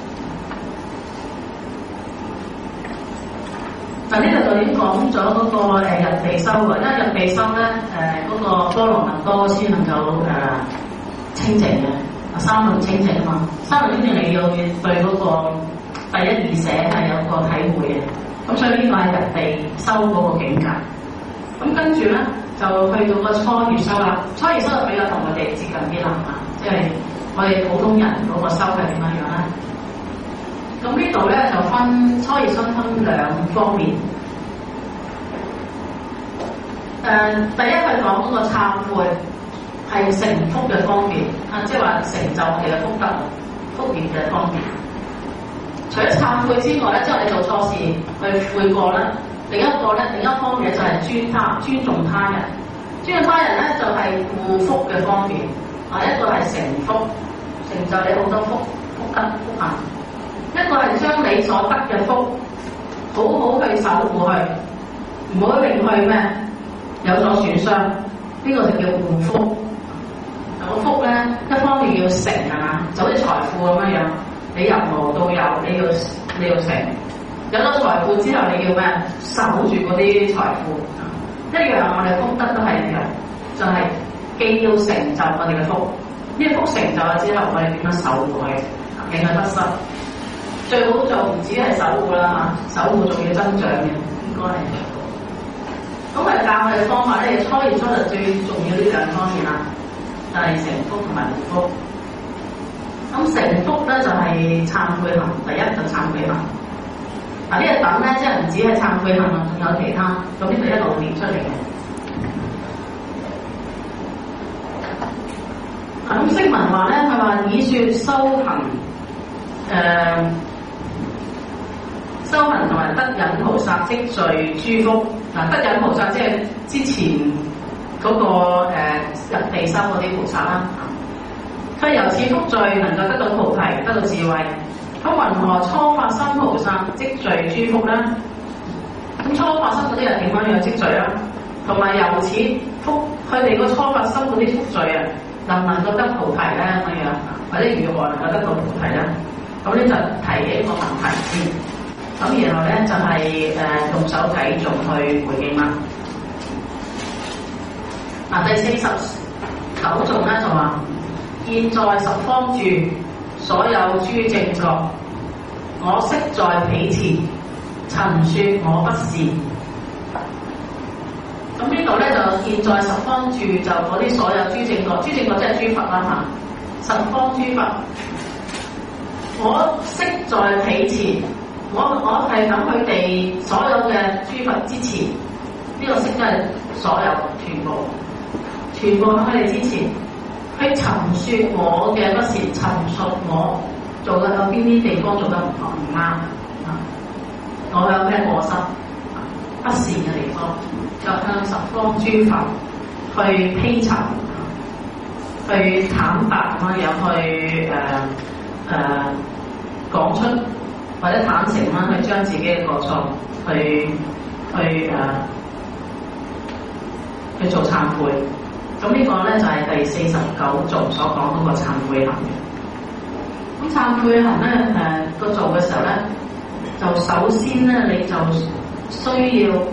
嗱呢度就已經講咗嗰個入地修喎，因為入地修咧嗰個波羅蜜多先能夠清淨嘅，三輪清淨啊嘛，三輪清淨你要對嗰個第一義捨係有個體會嘅，咁所以呢個係入地修嗰個境界。咁跟住咧就去到個初月修啦，初月修就比較同我哋接近啲啦嚇，即係我哋普通人嗰個修係點樣樣咧？咁呢度咧就分初月修分兩方面。第一係講嗰個懺悔係成福嘅方面，即係話成就我哋嘅福德、福業嘅方面。除咗懺悔之外咧，即係我哋做錯事去悔過啦。另一方面就係尊重他人。尊重他人咧就係護福嘅方面。一個係成福，成就你好多福德福行。一個係將你所得嘅福好好去守護佢，唔好令佢咩有所損傷。呢個就叫護福。個福咧一方面要成係嘛，就好似財富咁樣樣，你由無到有，你要成。有咗財富之後，你要咩？守住嗰啲財富。一樣我哋福德都係一樣，就係既要成就我哋嘅福，呢個福成就咗之後，我哋點樣守護佢，令佢不失。最好就唔止係守護啦嚇，守護仲要增長嘅，應該係。咁嚟教我哋方法咧，初月修就最重要呢兩方面啦，就係成福同埋護福。咁成福咧就係懺悔行，第一就懺悔行。嗱呢個等咧，即係唔止係懺悔行啊，仲有其他，咁呢度一路列出嚟嘅。咁釋文話咧，佢話以説修行，修行同埋德忍菩薩積聚諸福。嗱，德忍菩薩即係之前嗰個入地修嗰啲菩薩啦。佢由此福聚能夠得到菩提，得到智慧。咁云何初發心菩薩積聚諸福咧？咁初發心嗰啲人點樣樣積聚啊？同埋由此福，佢哋個初發心嗰啲福聚啊，能唔能夠得菩提咧？咁樣或者如何能夠得到菩提咧？咁呢就提起一個問題先。咁然後咧就係用手繼續去回應啦。嗱，第49頌咧就話：現在十方住，所有諸正覺，我昔在彼前，曾說我不是。咁呢度咧就現在十方住就嗰啲所有諸正覺，諸正覺即係諸佛啦嚇，十方諸佛，我昔在彼前，我係等佢哋所有嘅諸佛之前，呢個悉都係所有全部喺佢哋之前。去陳説我嘅不善，陳述我做嘅有邊啲地方做得唔啱啊！我有咩過失不善嘅地方，就向十方諸佛去披陳，去坦白咁樣去講出或者坦誠啦，去將自己嘅過錯去做懺悔。咁呢個咧就係第49頌所講嗰個懺悔行嘅。咁懺悔行咧個做嘅時候咧，就首先咧你就需要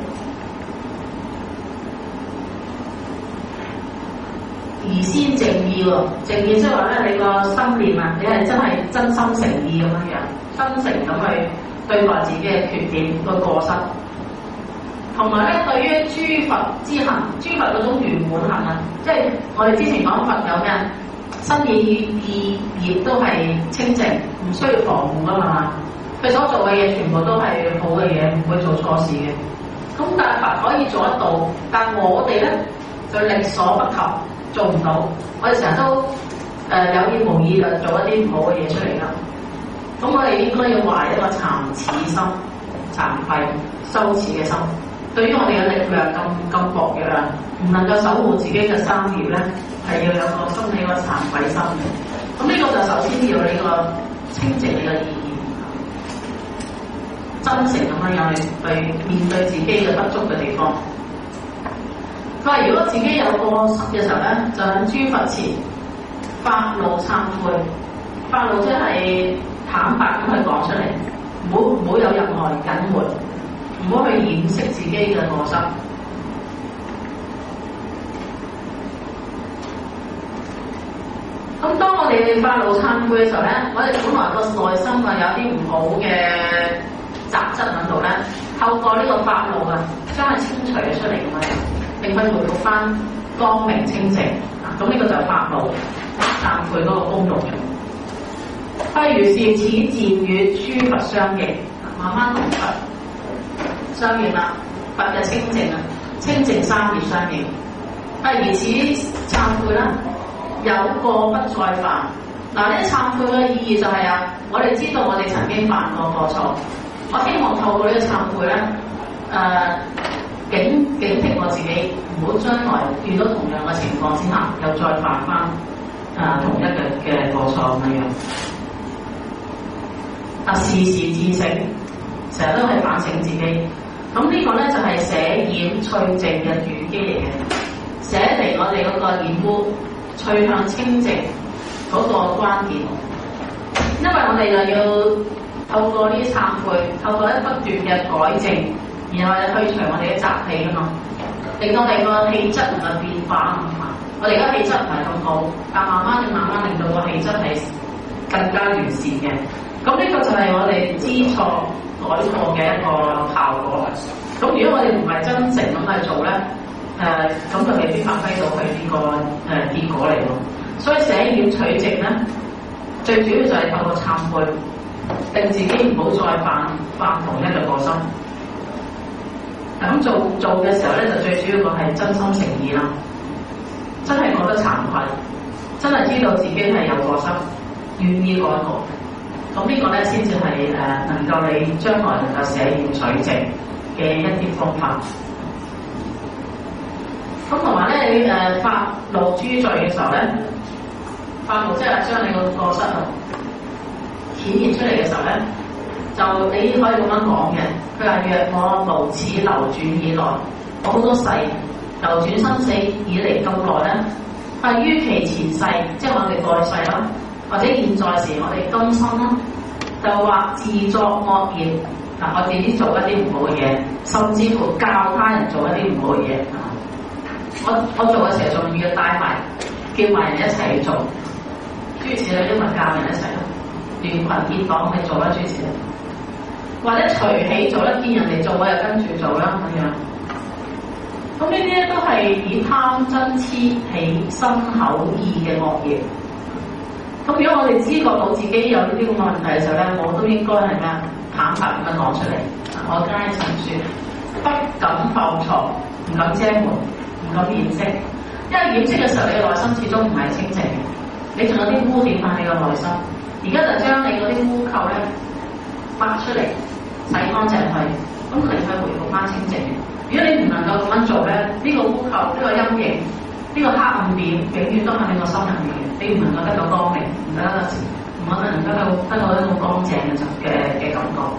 疑先正意喎，正意即係話咧你個心念啊，你係真係真心誠意咁樣樣，真誠咁去對待自己嘅缺點個過失。同埋咧，對於諸佛之行，諸佛嗰種圓滿行啊，即係我哋之前講佛有咩啊，身意業都係清淨，唔需要防護噶嘛。佢所做嘅嘢全部都係好嘅嘢，唔會做錯事嘅。咁但係佛可以做得到，但我哋咧就力所不及，做唔到。我哋成日都有意無意就做一啲唔好嘅嘢出嚟啦。咁我哋應該要懷一個慚恥心、慚愧、羞恥嘅心。對於我哋嘅力量咁薄弱啊，唔能夠守護自己嘅三業咧，係要有個心理個慚愧心嘅。咁呢個就首先要你個清淨你嘅意義，真誠咁樣去面對自己嘅不足嘅地方。佢話如果自己有過失嘅時候咧，就喺諸佛前發怒懺悔，發怒即係坦白咁去講出嚟，唔好有任何隱瞞，唔好去掩飾自己嘅過失。咁當我哋發怒懺悔嘅時候咧，我哋本來個內心啊有啲唔好嘅雜質喺度咧，透過呢個發怒啊，將佢清除咗出嚟咁樣，令佢回復翻光明清淨。咁呢個就係發怒懺悔嗰個功用。不如是此漸與諸佛相應，慢慢同佛相應啦。佛嘅清淨啊，清淨三業相應。不如此懺悔啦。有過不再犯。嗱，呢啲懺悔嘅意義就係我哋知道我哋曾經犯過過錯，我希望透過呢個懺悔咧，警惕我自己，唔好將來遇到同樣嘅情況之下，又再犯翻同一嘅過錯咁樣。時時自省，成日都係反省自己。咁呢個咧就係捨染趣淨嘅主機嚟嘅，捨離我哋嗰個染污，趨向清淨嗰個關鍵，因為我哋又要透過呢啲懺悔，透過不斷嘅改正，然後去除我哋嘅雜氣啊嘛，令到我哋個氣質能夠變化啊嘛。我哋而家氣質唔係咁好，但慢慢令到個氣質係更加完善嘅。咁呢個就係我哋知錯改錯嘅一個效果。咁如果我哋唔係真誠咁去做咧，咁就未必發揮到佢呢個結果嚟咯。所以捨染取淨咧，最主要就係透過懺悔，令自己唔好再犯同一嘅過失。咁做嘅時候咧，就最主要個係真心誠意啦，真係覺得慚愧，真係知道自己係有過失，願意改過。咁呢個咧先至係能夠你將來能夠捨染取淨嘅一啲方法。咁同埋咧，你發怒諸罪嘅時候咧，發怒即係將你個過失顯現出嚟嘅時候咧，就你可以咁樣講嘅。佢話：若我無始流轉以來，我好多世流轉生死以嚟咁耐咧，係於其前世，即係我哋過去世啦，或者現在時我哋今生啦，就話自作惡業嗱，我自己做一啲唔好嘅嘢，甚至乎教他人做一啲唔好嘅嘢。我做嘅時候仲要帶埋叫埋人一齊去做，諸如此類，因為教人一齊咯，聯群結黨去做啦，諸如此類，或者隨喜做啦，見人哋做我又跟住做啦咁樣。咁呢啲咧都係以貪嗔痴起心口意嘅惡業。咁如果我哋知覺到自己有呢啲咁嘅問題嘅時候咧，我都應該係咩坦白咁樣講出嚟。我皆陳說，不敢放藏，唔敢遮瞞，唔敢掩飾。因為掩飾嘅時候，你嘅內心始終唔係清淨嘅，你仲有啲污點喺你嘅內心。而家就將你嗰啲污垢咧挖出嚟，洗乾淨佢，咁佢就回復翻清淨嘅。如果你唔能夠咁樣做咧，呢個污垢、呢個陰影、呢個黑暗面，永遠都喺你個心入面嘅，你唔能夠得到光明，唔能夠得到一種乾淨嘅感覺。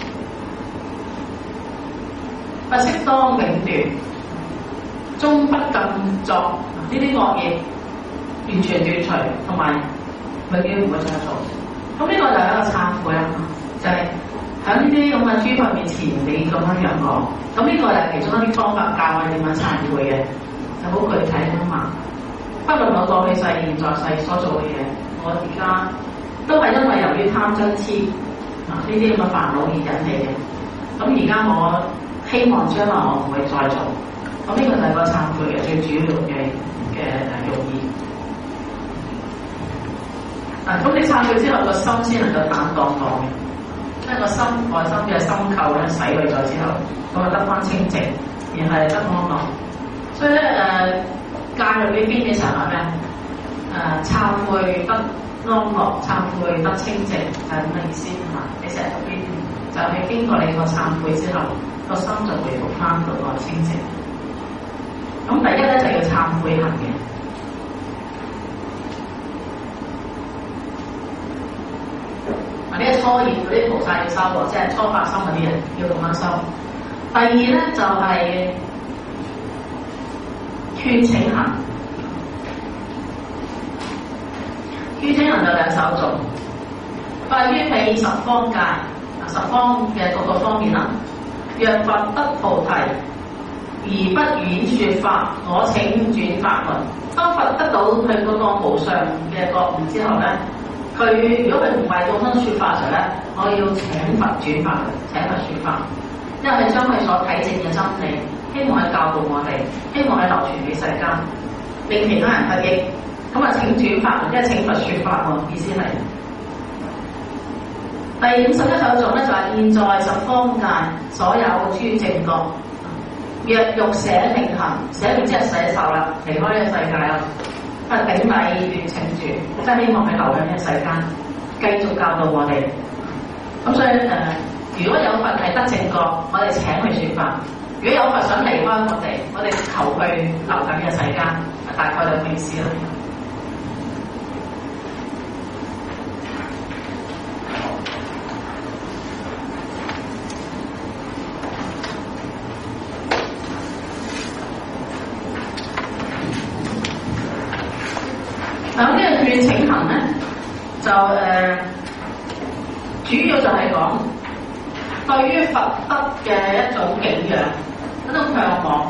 不適當永斷，終不更作呢啲惡業，完全斷除，同埋永遠唔會再做。咁呢個就係一個懺悔啦，就係喺呢啲咁嘅諸佛面前，你咁樣講。咁呢個係其中一啲方法教我哋點樣懺悔嘅，就好具體咁嘛。不論我過去世、現在世所做嘅嘢，我而家都係因為由於貪嗔痴呢啲咁嘅煩惱而引起嘅。咁而家我希望將來我唔會再做。咁呢個就係個懺悔嘅最主要嘅用意。咁你懺悔之後，個心先能夠坦蕩蕩嘅，因為個心內心嘅心垢咧洗去咗之後，咁啊得翻清淨，然後得安樂。所以咧戒律呢邊嘅時候係咩？懺悔得安樂，懺悔得清淨，係咁嘅意思係嘛？你成日讀呢邊，就係經過你個懺悔之後，個心就回復翻到個清淨。咁第一咧就要懺悔行嘅。呢啲初業嗰啲菩薩要修喎，即係初發心嗰啲人要咁樣修。第二咧就係勸請行。 勸請行就兩手做，快於彼十方界，十方嘅各個方面啦。若佛得菩提，而不演説法，我請轉法輪。當佛得到佢嗰個無上嘅覺悟之後咧，佢如果佢唔為眾生説法嘅時候咧，我要請佛轉法輪，請佛説法，因為佢將佢所體證嘅真理，希望佢教導我哋，希望佢流傳俾世間，令其他人得益。咁啊，請轉法輪，即係請佛説法喎，意思係。第51首頌咧就係現在十方界所有諸正覺，若欲捨命行，捨命即係捨壽啦，離開呢個世界啦，不頂禮願請住，即係希望佢留喺呢個世間，繼續教導我哋。咁所以如果有佛係得正覺，我哋請佢説法；如果有佛想離開我哋求佢留喺呢個世間，大概就咁意思啦。嗱，呢個勸請行咧，就主要就係講對於佛德嘅一種敬仰，一種嚮往。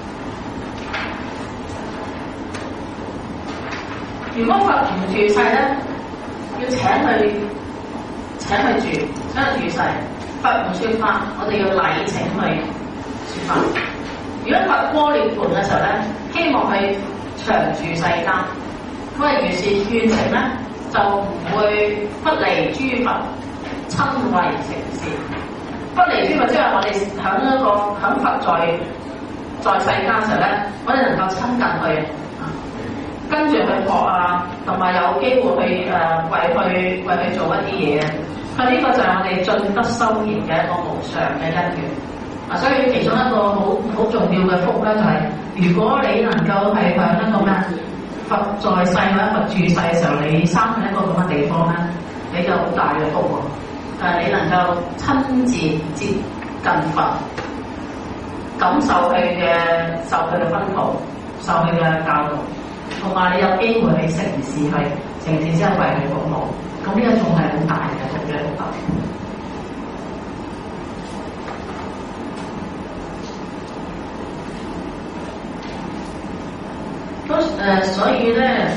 如果佛唔住世咧，要請佢住，請佢住世。佛唔説法，我哋要禮請佢説法。如果佛過涅槃嘅時候咧，希望佢長住世間。因為如是勸請咧，就唔會不離諸佛親為承事。不離諸佛，即係我哋響佛在世間嘅時候咧，我哋能夠親近佢，跟住去學啊，同埋有機會去為佢做一啲嘢。佢呢個就係我哋進德修賢嘅一個無上嘅因緣。所以其中一個好重要嘅福咧，就係如果你能夠係響一個咩？佛在世或者佛住世嘅時候，你生喺一個咁嘅地方咧，你就好大嘅福喎。你能夠親自接近佛，感受佢嘅薰陶，受佢嘅教導，同埋你有機會去成事之後為佢服務，咁呢一種係好大嘅福嘅福德。所以咧，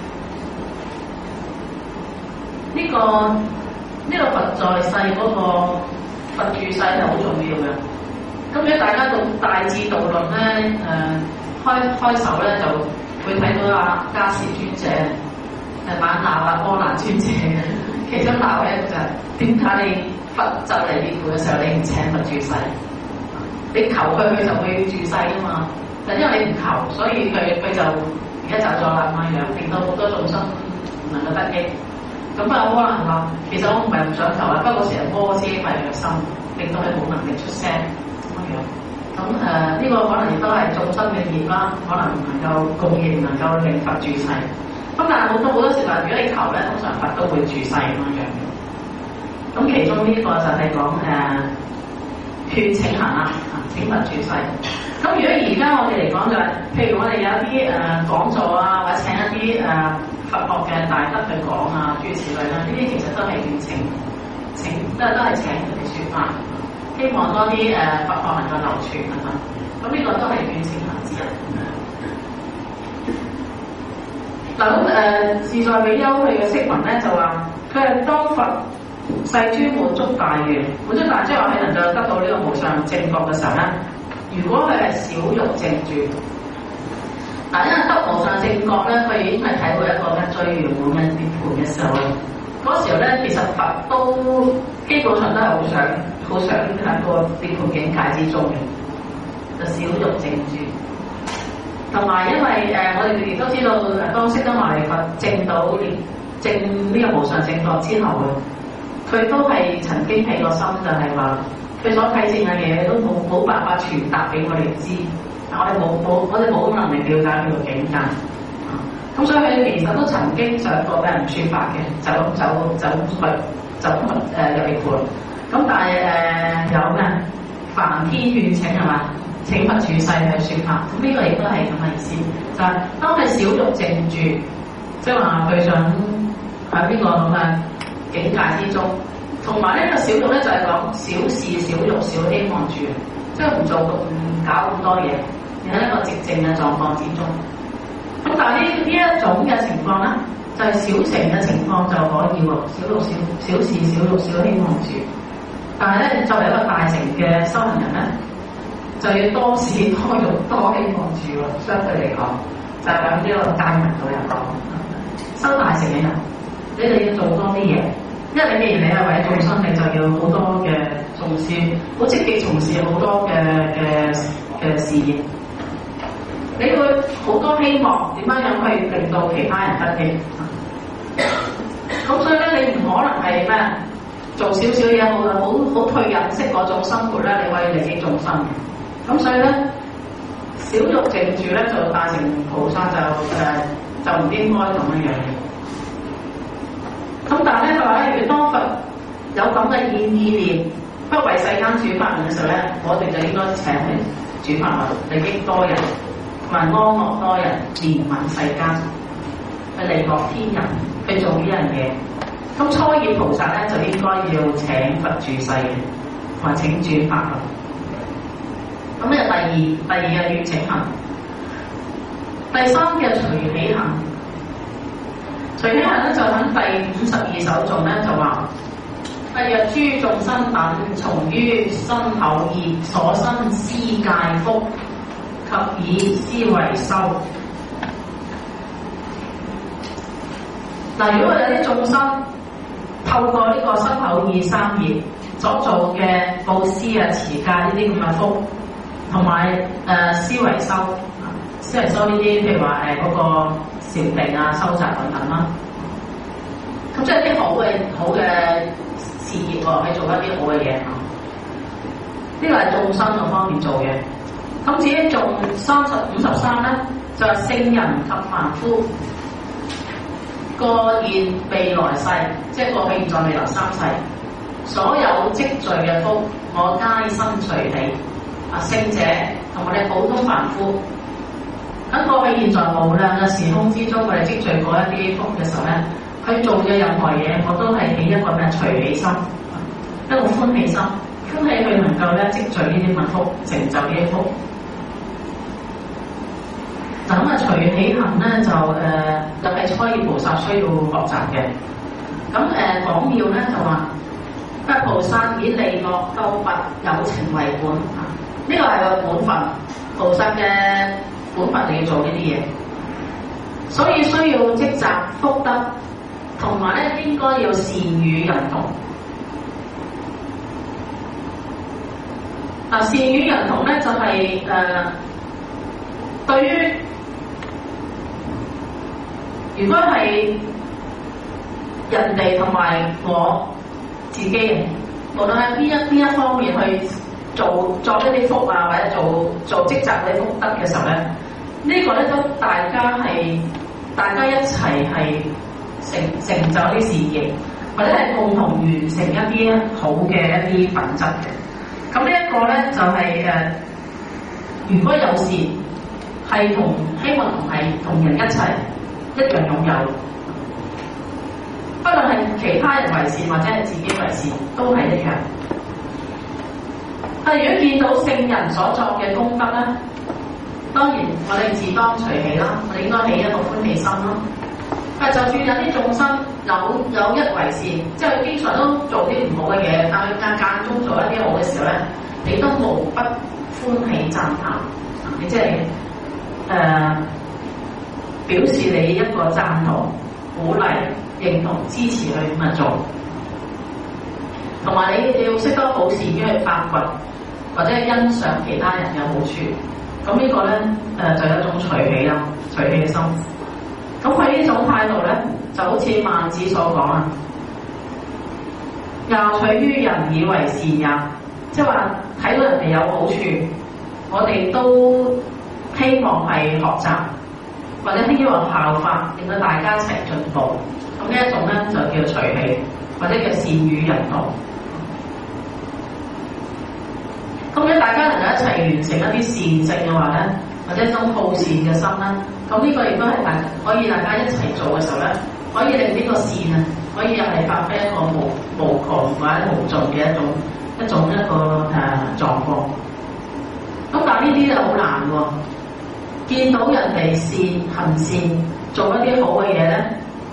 呢個佛在世嗰個佛住世係好重要嘅。咁如果大家讀《大智度論》咧，開首咧就會睇到迦葉尊者猛鬧阿阿難尊者，其中鬧嘅一個就係點解你佛就嚟涅槃嘅時候，你唔請佛住世？你求佢就會住世㗎嘛。但因為你唔求，所以佢就而家就咗啦咁樣，令到好多眾生唔能夠得益。咁阿阿難話：其實我唔係唔想求啊，不過成日魔遮蔽佢嘅心，令到佢冇能力出聲咁樣。咁呢個可能亦都係眾生嘅業啦，可能唔能夠共應，唔能夠令佛住世。咁但係好多時候，如果你求咧，通常佛都會住世咁樣。咁其中呢個就係講勸請行啦，請佛住世。咁如果而家我哋嚟講就係，譬如我哋有一啲講座啊，或者請一啲佛學嘅大德去講啊，諸如此類啦，呢啲其實都係勸請，都係請佢哋説法，希望多啲佛學能夠流傳啊嘛。咁呢個都係勸請行之一。嗱咁自在比丘佢嘅釋文咧就話，佢係當佛世尊滿足大願，滿足大即係話佢能夠得到呢個無上正覺嘅時候咧。如果佢係少欲正住，因為得無上正覺咧，佢已經係睇到一個最圓滿嘅涅槃嘅時候，嗰時候咧，其實佛都基本上都係好想喺個涅槃境界之中嘅，就少欲正住。同埋因為我哋亦都知道，當釋迦牟尼佛證到呢個無上正覺之後佢都係曾經起個心，就係話。佢所睇見嘅嘢都冇辦法傳達俾我哋知，我哋冇能力了解佢個境界。咁所以佢其實都曾經想過俾人説法嘅，就入涅槃。咁但係有咩梵天勸請係嘛？請佛住世去説法。咁呢個亦都係咁嘅意思，就係當佢少欲正住，即係話佢想喺呢個咁嘅境界之中。同埋呢個小欲咧就係講小事小欲小希望住，即係唔做唔搞咁多嘢，而喺一個寂靜嘅狀況之中。咁但係呢一種嘅情況咧，就係小乘嘅情況就可以喎，小事小欲小希望住。但係咧，作為一個大乘嘅修行人咧，就要多事多欲多希望住喎。相對嚟講，就係喺呢個戒文度入講，修大乘嘅人，你哋要做多啲嘢。因為你既然你係為咗眾生，你就要好多嘅從事，好積極從事好多嘅事業。你會好多希望點樣樣去令到其他人得益。咁所以咧，你唔可能係咩做少少嘢好退隱式嗰種生活咧，你可以利益眾生嘅。咁所以咧，小欲靜住咧，就大乘菩薩就唔應該咁樣樣。咁但係咧，佢話咧，如果當佛有咁嘅意念，不為世間主法門嘅時候咧，我哋就應該請去主法門，利益多人，同埋安樂多人，憐憫世間，去利樂天人，去做呢樣嘢。咁初業菩薩咧，就應該要請佛住世嘅，同埋請主法門。咁呢個第二嘅願請行，第三嘅隨喜行。隨喜行咧就喺第52首頌咧就話：若諸眾生等從於身口意所生施戒福，及以施為修。嗱，如果有啲眾生透過呢個身口意三業所做嘅布施啊、持戒呢啲咁嘅福，同埋施為修，施為修呢啲譬如話嗰個禪定啊、修習等等啦。咁即係啲好嘅事業喎，去做一啲好嘅嘢。呢個係眾生嗰方面做嘅。咁至於仲53咧，就係聖人及凡夫過現未來世，即係過去、現在、未來三世，所有積聚嘅福，我皆生隨喜。聖者同我哋普通凡夫喺過去、現在無量嘅時空之中，我哋積聚過一啲福嘅時候咧，佢做嘅任何嘢，我都係起一個咩隨喜心，一個歡喜心，歡喜佢能夠咧積聚呢啲物福，成就呢啲福。嗱咁啊，隨喜行咧就係初業菩薩需要學習嘅。咁講要咧就話，菩薩以利樂救拔有情為本。呢個係個本分，菩薩嘅本分你要做呢啲嘢，所以需要積集福德，同埋咧應該要善與人同。嗱，善與人同咧就係對於如果係人哋同埋我自己，無論喺邊一方面去做一啲福啊，或者做積集嗰啲福德嘅時候咧，呢個咧都大家一齊係成就啲事業，或者係共同完成一啲好嘅一啲品質嘅。咁呢一個咧就係如果有善，係希望同人一齊一樣擁有，不論係其他人為善或者係自己為善，都係一樣。但如果見到聖人所作嘅功德咧，當然我哋自當隨喜啦，我哋應該起一個歡喜心啦。但就算有啲眾生有一為善，即係經常都做啲唔好嘅嘢，但係間中做一啲好嘅時候咧，你都無不歡喜讚歎，你即係表示你一個贊同、鼓勵、認同、支持去咁樣做，同埋你要識得好善於去發掘或者係欣賞其他人嘅好處，咁呢個咧就有一種隨喜啦，隨喜嘅心。咁佢呢種態度咧，就好似孟子所講啊，也取於人以為善也，即係話睇到人哋有好處，我哋都希望係學習，或者希望效法，令到大家一齊進步。咁呢一種咧就叫隨喜，或者叫善與人同。咁如果大家能夠一齊完成一啲善性嘅話咧，或者一種好善嘅心咧，咁呢個亦都係可以大家一齊做嘅時候咧， 可以令呢個善啊，可以又係發揮一個無窮或者無盡嘅一個狀況。咁但係呢啲就好難喎。見到人哋行善，做一啲好嘅嘢咧，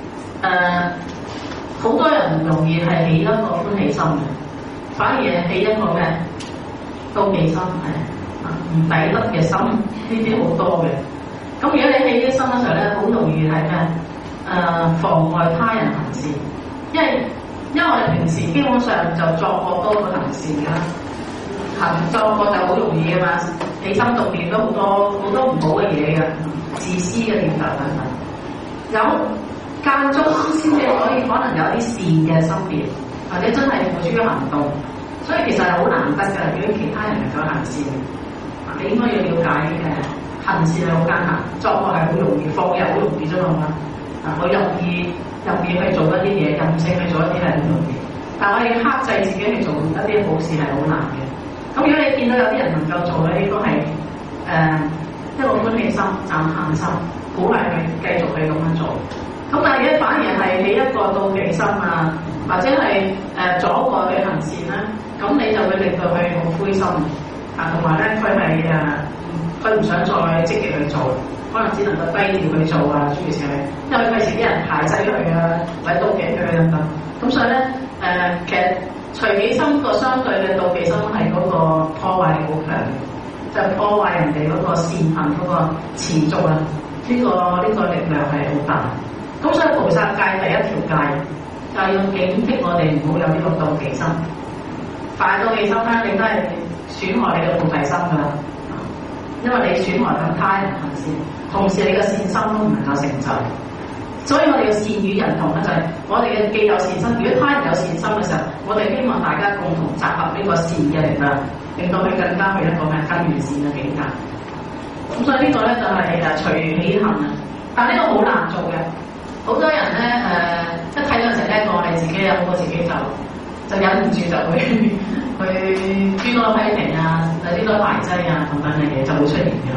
好多人唔容易係起一個歡喜心嘅，反而係起一個咩妒忌心，唔抵得嘅心，呢啲好多嘅。咁如果你起啲心嘅時候咧，好容易係咩？妨礙他人行善，因為我哋平時基本上就作惡多過行善㗎啦，作惡就好容易㗎嘛，起心動念都好多唔好嘅嘢嘅，自私嘅念頭等等，有間中先至可能有啲善嘅心念，或者真係付諸行動，所以其實係好難得㗎。如果其他人能夠行善，你應該要了解行善係好艱難，作惡係好容易，放又好容易啫嘛。我任意去做一啲嘢，任性去做一啲係好容易，但係我哋要克制自己去做一啲好事係好難嘅。咁如果你見到有啲人能夠做咧，應該係一個歡喜心、讚歎心，鼓勵佢繼續去咁樣做。咁但係咧，反而係起一個妒忌心啊，或者係阻礙佢行善咧，咁你就會令到佢好灰心啊，同埋咧佢唔想再積極去做，可能只能夠低調去做啊，諸如此類，因為費事啲人排擠佢啊，或者妒忌佢等等。咁所以咧其實隨己心個相對嘅妒忌心係嗰個破壞力好強嘅，就破壞人哋嗰個善行嗰個持續啊，呢個力量係好大。咁所以菩薩戒第一條戒就係要警惕我哋唔好有呢個妒忌心。犯妒忌心咧，你都係損害你嘅菩提心㗎啦。因為你損害緊他人行善，同時你嘅善心都唔能夠成就，所以我哋嘅善與人同咧就係我哋嘅既有善心，如果他人有善心嘅時候，我哋希望大家共同集合呢個善嘅力量，令到佢更加去一個更完善嘅境界。咁所以呢個咧就係隨喜行啊，但呢個好難做嘅，好多人咧一睇到成呢個係自己有好過自己就忍唔住就會諸多批評啊，諸多排擠啊等等嘅嘢就會出現嘅。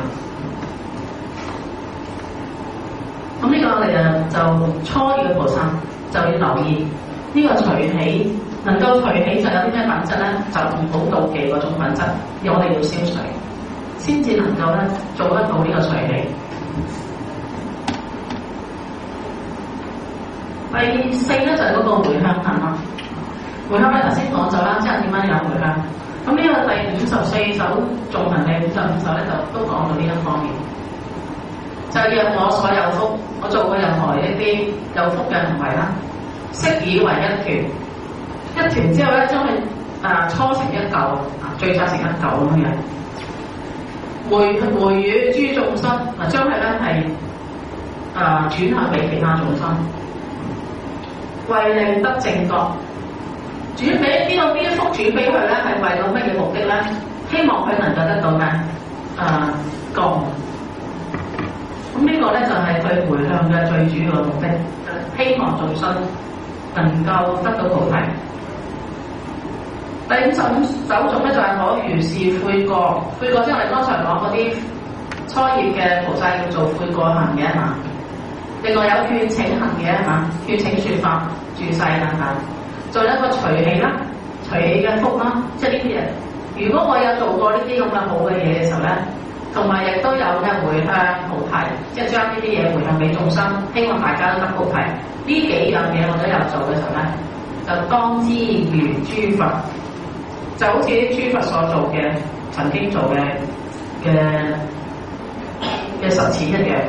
咁呢個我哋就初二嘅菩薩就要留意呢個隨喜，能夠隨喜就有啲咩品質咧？就唔好妒忌嗰種品質，我哋要消除，先至能夠咧做得到呢個隨喜。第四咧就係嗰個回向行啦。回向咧頭先講咗啦，即係點樣有回向。咁呢個第54首頌文嘅55首咧，就都講到呢一方面。就若我所有福，我做過任何一啲有福嘅行為啦，悉以為一團之後咧，將佢搓成一嚿，聚集成一嚿咁樣。回與諸眾生，將佢咧係轉向俾其他眾生，為令得正覺。轉俾邊個邊一幅轉俾佢咧，係為到乜嘢目的咧？希望佢能夠得到咩？覺。咁呢個咧就係佢回向嘅最主要嘅目的，希望眾生能夠得到菩提。第55首頌咧就係可如是悔過，悔過即係我哋剛才講嗰啲初業嘅菩薩要做悔過行嘅嚇。另外有勸請行嘅嚇，勸請説法、住世等等。仲有一個隨喜啦，隨喜嘅福啦，即係呢啲人。如果我有做過呢啲咁嘅好嘅嘢嘅時候咧，同埋亦都有嘅回向菩提，即係將呢啲嘢回向俾眾生，希望大家都得菩提。呢幾樣嘢我都有做嘅時候咧，就當知如諸佛，就好似啲諸佛所做嘅、曾經做嘅實踐一樣。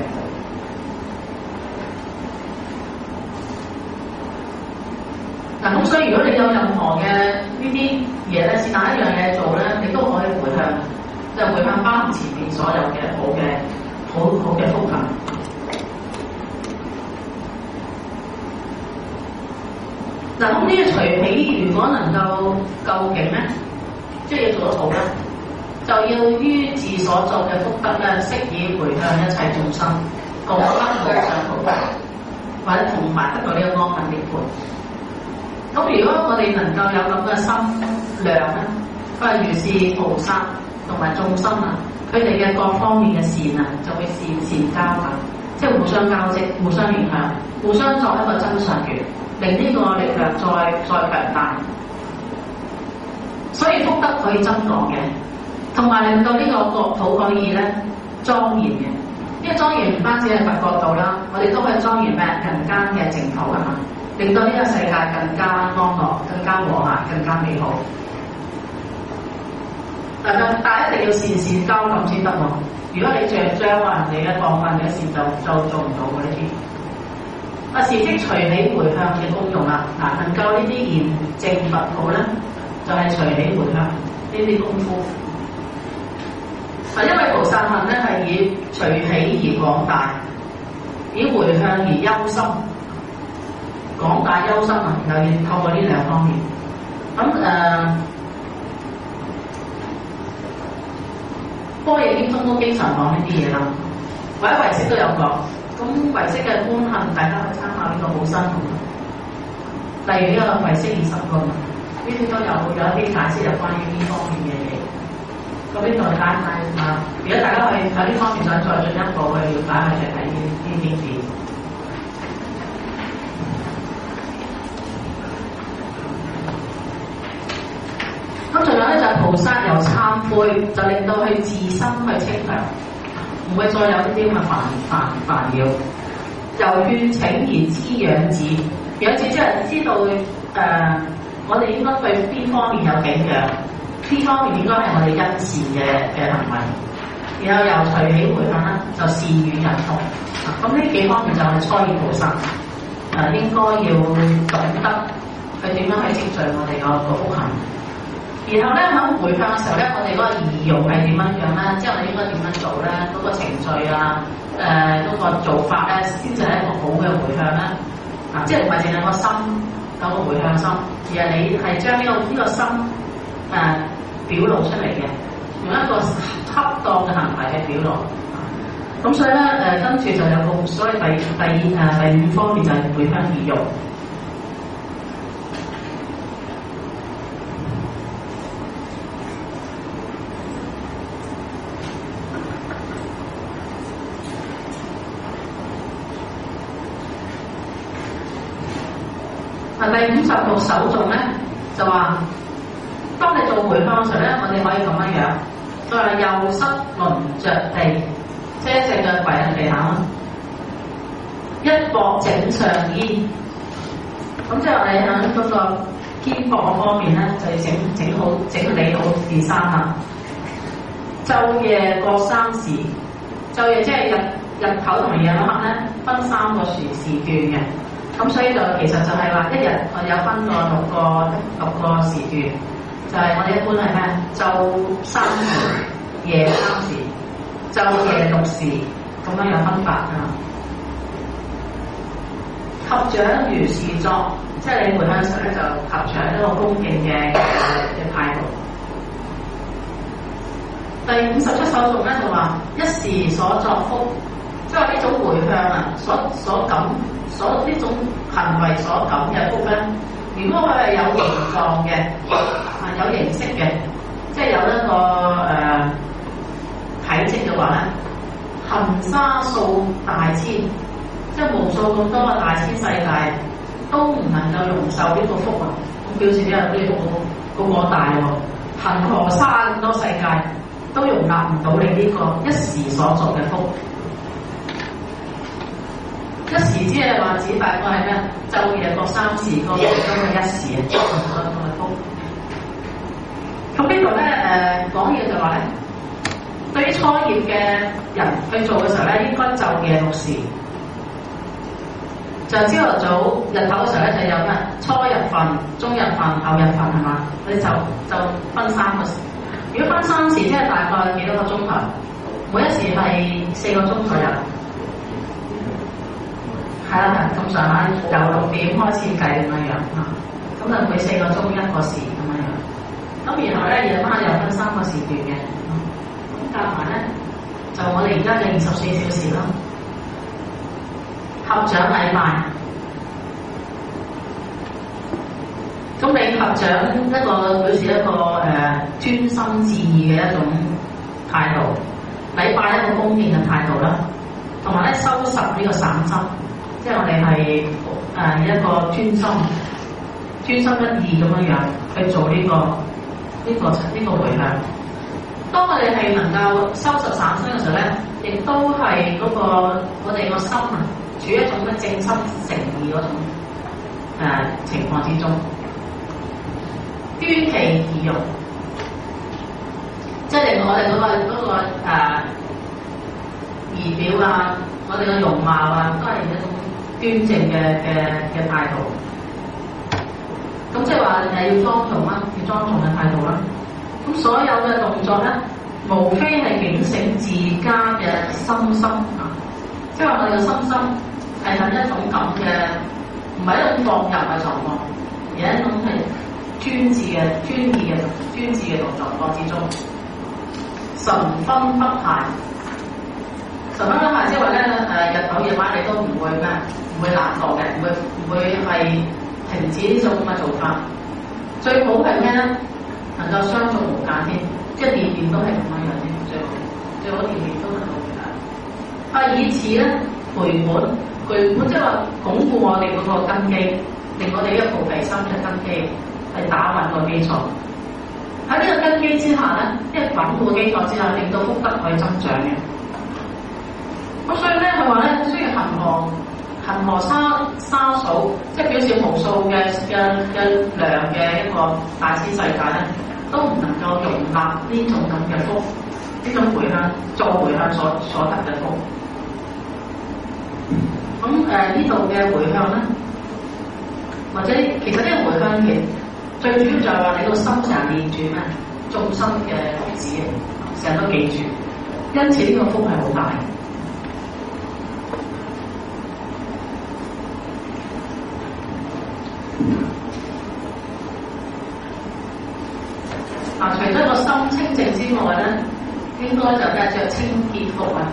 嗱，咁所以如果你有任何嘅呢啲嘢咧，是但一樣嘢做咧，你都可以回向，就回向包含前面所有嘅好嘅福行。嗱，咁呢個隨喜如果能夠夠勁咧，即係要做得好咧，就要於自所做嘅福德咧，悉以回向一切眾生，共得無上菩提，或者同埋得到呢個安穩涅槃。咁如果我哋能夠有咁嘅心量咧，佢係如是菩薩同埋眾生啊，佢哋嘅各方面嘅善啊，就會善交合， 即係互相交織、互相影響、互相作一個增上緣，令呢個力量再強大。所以福德可以增廣嘅，同埋令到呢個國土可以咧莊嚴嘅。呢個莊嚴唔單止係佛國度啦，我哋都可以莊嚴咩人間嘅淨土係嘛，令到呢個世界更加安樂、更加和諧、更加美好。但係一定要善善交感先得喎。如果你著將話人哋嘅過分嘅事就做唔到嘅呢啲。事即隨喜迴向嘅功用啦，能夠呢啲嚴正佛號咧，就係隨喜迴向呢啲功夫。因為菩薩行咧係以隨喜而廣大，以迴向而憂心，廣大憂心啊，又要透過呢兩方面。般若經中都經常講呢啲嘢啦，或者唯識都有講。咁唯識嘅觀行，大家可以參考呢個好深入。例如呢個唯識20觀，呢啲都有一啲解釋有關於呢方面嘅嘢。咁呢度睇睇啊，如果大家去喺呢方面想再進一步去了解，就睇呢啲字。咁仲有咧就係菩薩由懺悔，就令到佢自身去清涼，唔會再有呢啲咁嘅煩擾。由勸請而知養智，養智即係知道我哋應該對邊方面有景仰，邊方面應該係我哋欣善嘅行為。然後由隨喜迴向咧，就善與人同。咁呢幾方面就係初二菩薩應該要懂得佢點樣去積聚我哋個福行。然後咧喺迴向嘅時候咧，我哋嗰個儀容係點樣樣咧？即係我哋應該點樣做咧？嗰個程序啊，嗰個做法咧，先至係一個好嘅迴向啦。即係唔係淨係個心有個迴向心，而係你係將呢個心表露出嚟嘅，用一個恰當嘅行為去表露。咁所以咧跟住就有個所謂第五方面就係迴向儀容。第56首頌咧就話，當你做迴向嘅時候咧，我哋可以咁樣樣，就係右膝輪着地，即係一隻腳跪喺地下啦，一膊整上衣，咁即係我哋喺嗰個肩膊方面咧，就要整理好件衫啦。晝夜各3時，晝夜即係日頭同埋夜晚黑咧，分3個時段嘅。咁所以就其實就係話一日我有分過六個時段，就係我哋一般係咩？晝3時、夜3時、晝夜6時咁樣有分法㗎。合掌如是作，即係你迴向時咧就合掌一個恭敬嘅態度。第57首頌咧就話一時所作福，即係呢種迴向啊，所呢種行為所感嘅福咧，如果佢係有形狀嘅，有形式嘅，即係有一個體積嘅話咧，含沙數大千，即係無數咁多嘅大千世界都唔能夠容受呢個福啊！咁表示呢個呢個咁大喎，恒河沙咁多世界都容納唔到你呢個一時所作嘅福。一時之係話指大概係咩？晝夜各3時，個其中嘅一時啊，所作嘅福。咁呢度咧講嘢就話咧，對於初業嘅人去做嘅時候咧，應該晝夜6時。就朝頭早日頭嘅時候咧，就有咩？初日份、中日份、後日份係嘛？你就分3個時。如果分3時，即係大概幾多個鐘頭？每一時係4個鐘左右。係啦，咁上下由6點開始計咁樣樣嚇，咁就每4個鐘1個時咁樣樣。咁然後咧夜晚又分3個時段嘅，咁加埋咧就我哋而家嘅24小時咯。合掌禮拜，咁你合掌一個表示一個專心致意嘅一種態度，禮拜一個恭敬嘅態度啦。 同埋咧收拾呢個散心，即係我哋係一個專心一意咁樣去做呢個回向。當我哋係能夠收拾散心嘅時候咧，亦都係嗰個我哋個心啊，處於一種正心誠意嗰種情況之中，端其儀容，即係令我哋嗰個儀表啊，我哋嘅容貌啊，都係一種端正嘅態度。咁即係話要莊重啦，要莊重嘅態度啦。咁所有嘅動作咧，無非係警醒自家嘅心心啊！即係話我哋嘅心心係喺一種咁嘅，唔係一種放任嘅狀況，而係一種係專注嘅狀況之中，神分不懈。神分不懈即係話咧日頭夜晚你都唔會咩，唔會懶惰嘅，唔會係停止呢種咁嘅做法。最好係咩咧？能夠相續無間添，即係年年都係咁樣樣先最好年年都能夠嘅。以此咧陪伴，即係話鞏固我哋嗰個根基，令我哋一菩提心嘅根基係打穩個基礎。喺呢個根基之下咧，即係穩固嘅基礎之下，令到福德可以增長嘅。咁所以咧，佢話咧，雖然恒河沙數，即係表示無數嘅量嘅一個大千世界咧，都唔能夠容納呢種咁嘅福，呢種回向做回向所得嘅福。咁呢度嘅回向咧，或者其實呢個回向嘅最主要就係話你個心成日念住咩眾生嘅福祉，成日都記住，因此呢個福係好大。除咗個心清淨之外咧，應該就係清潔福啊！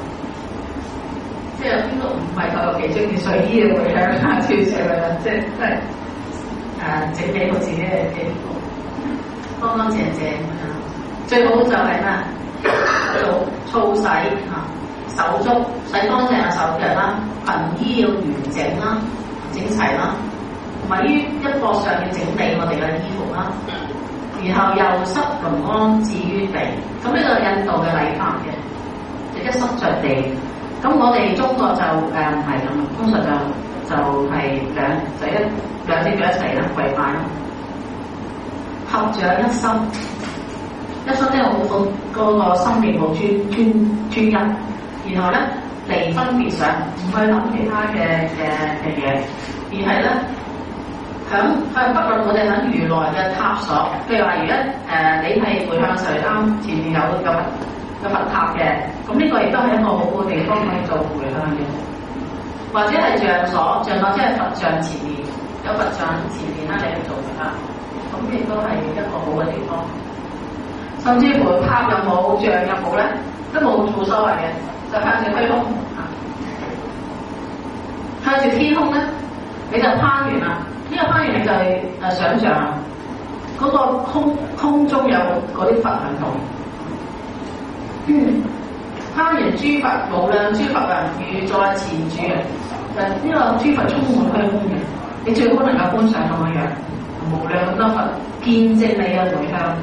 即係應該唔係求其中意睡衣嘅回向啊，超邪嘅，即係整理好自己嘅衣服，乾乾淨淨啊！最好就係咩？做澡洗手足洗乾淨嘅手腳啦，裙衣要完整啦、整齊啦，同埋於一膊上要整理我哋嘅衣服啦。然後右膝龍安置於地，咁呢個印度嘅禮法嘅，就一膝着地。咁我哋中國就唔係咁，通常就係兩隻腳一齊啦，跪拜啦，合掌一心，一心咧好嗰個心念好專一，然後咧離分別想，唔去諗其他嘅嘢，而係咧。不論我哋喺如來嘅塔所，譬如話而家你係回向時啱前面有佛塔嘅，咁呢個亦都係一個好好地方可以做回向嘅。或者係像所即係佛像前面有佛像前面啦，你去做回向，咁亦都係一個好嘅地方。甚至乎塔又冇像又冇咧，都冇所謂嘅，就向住虛空向住天空咧，你就攀緣啦。呢個攀緣你就係想像嗰個空中有嗰啲佛喺度，攀緣諸佛無量諸佛啊，如在前住啊！呢個諸佛充滿虛空嘅，你最好能夠觀賞咁樣樣，無量咁多佛見證你嘅回向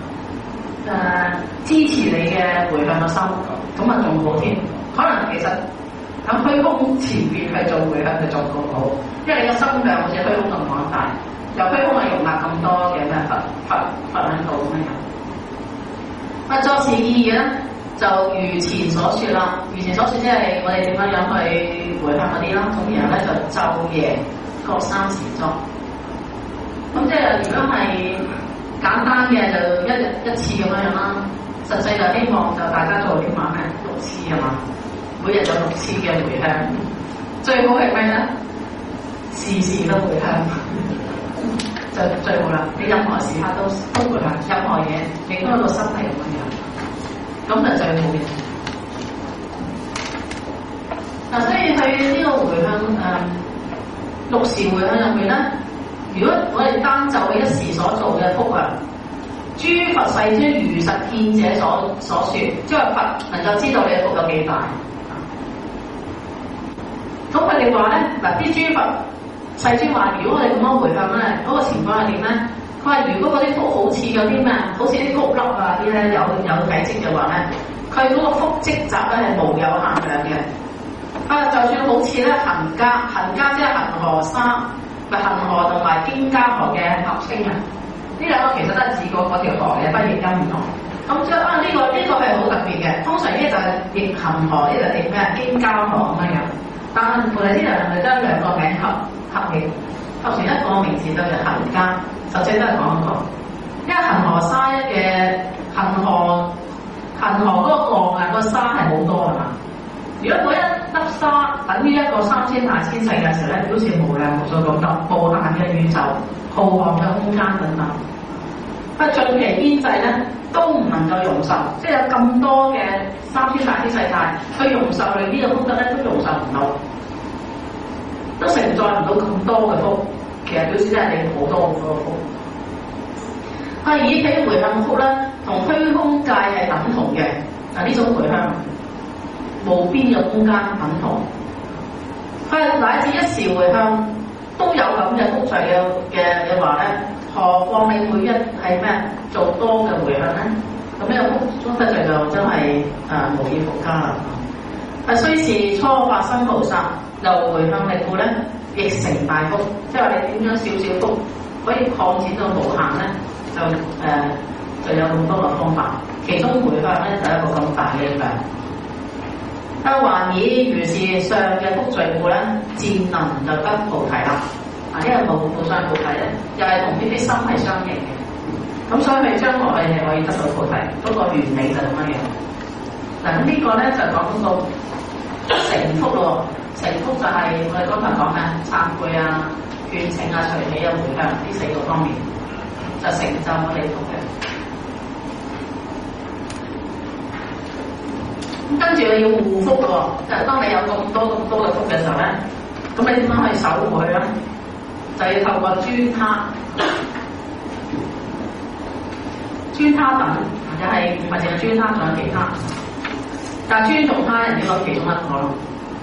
支持你嘅回向嘅心，咁啊仲好添。可能其實喺虛空前邊去做回向就做到好。因為你個心量好似虛空咁廣大，由虛空係容納咁多嘅咩佛喺度咁樣。作此意義咧，就如前所說啦。如前所說即係我哋點樣去回向嗰啲啦。咁然後咧就晝夜各3時作。咁即係如果係簡單嘅就一日一次咁樣啦。實際就希望就大家做啲話咩6次係嘛？每日有6次嘅回向。最好係咩咧？時時都回向就最好啦！你任何時刻都回向，任何嘢你都個心係咁樣，咁就最好嘅。所以佢呢個回向6時回向入面咧，如果我哋單就一時所做嘅福啊，諸佛世尊如實見者所說，即係佛能夠知道你嘅福有幾大。 咁佢哋話咧，嗱啲諸佛世尊話，如果我哋咁樣回向咧，嗰個情況係點咧？佢話如果嗰啲福好似有啲咩，好似啲谷粒啊啲咧有體積嘅話咧，佢嗰個福積集咧係無有限量嘅。就算好似咧恒嘉即係恒河沙，咪恒河同埋經嘉河嘅合稱啊！呢兩個其實都係指過嗰條河嘅，不過譯音唔同。咁即係呢個係好特別嘅。通常呢就係譯恒河，呢就譯咩經嘉河咁樣。但係菩提資糧係將兩個名合起，合成一個名字就係恒嘉。首先都係講過，因為恒河沙嘅恒河嗰個降啊，個沙係好多係嘛？如果嗰一粒沙等於一個3000大千世嘅時候咧，表示無量無數咁多無限嘅宇宙、浩瀚嘅空間等等。盡其邊際咧都唔能夠容受，即係有咁多嘅3000大千世界，佢容受你呢個福德咧都容受唔到，都承載唔到咁多嘅福。其實表示真係你好多好多嘅福。以彼回向福咧，同虛空界係等同嘅。嗱呢種回向無邊嘅空間等同。乃至一時回向都有咁嘅福罪嘅話咧，何況你每一係咩做多嘅回向咧？咁呢個福德罪就真係無以復加啦。雖是初發生菩薩，又回向力故咧，亦成大福。即係話你點樣少少福可以擴展到無限咧？就有咁多個方法，其中回向咧就係一個咁大嘅力量。還以如是上嘅福罪故咧，漸能就得菩提啦。呢個無上菩提咧，又係同呢啲心係相應嘅。咁所以佢將來係可以得到菩提，嗰個原理就咁樣樣。嗱咁呢個咧就講到成福咯。成福就係我哋剛才講嘅懺悔啊、勸請啊、隨喜啊、回向呢4個方面，就成就我哋福嘅。咁跟住你要護福咯，就係當你有咁多嘅福嘅時候咧，咁你點樣去守護佢咧？就要透過專他等，或者係唔係淨係專他，仲有其他，但係尊重他人呢個其中一個咯。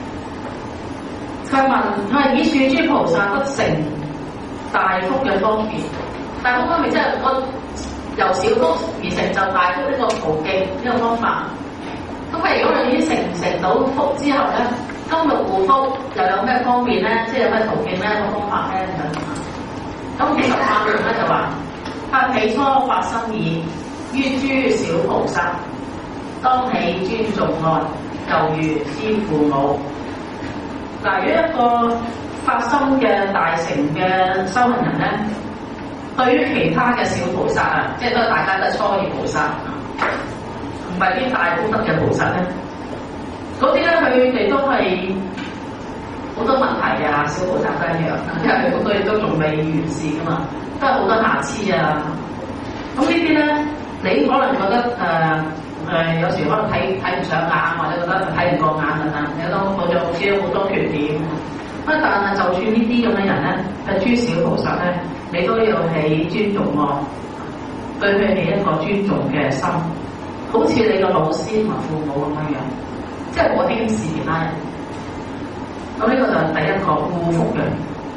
佢問以處諸菩薩得成大福嘅方便，大福方面即係我由小福而成就大福呢個途徑呢個方法。咁如果你已經成到福之後咧，今日護福又有咩方便咧？即係有咩途徑咧？個方法咧咁其實下面咧就話：起初發生已，於諸小菩薩，當起尊重愛，猶如師父母。嗱，如果一個發心嘅大乘嘅修行人咧，對於其他嘅小菩薩啊，即係都大家都係初二菩薩，唔係啲大功德嘅菩薩咧，嗰啲咧佢哋都係好多問題嘅，小菩薩都一樣，因為佢好多嘢都仲未完善噶嘛，都係好多瑕疵啊。咁呢啲咧，你可能覺得有時可能睇唔上眼，或者覺得睇唔過眼等等，有好似好多缺點。但係就算呢啲咁嘅人咧，諸小菩薩咧，你都要起尊重愛，對佢哋一個尊重嘅心，好似你個老師同父母咁樣樣，即係我輕視其他人。咁呢個就係第一個護福嘅。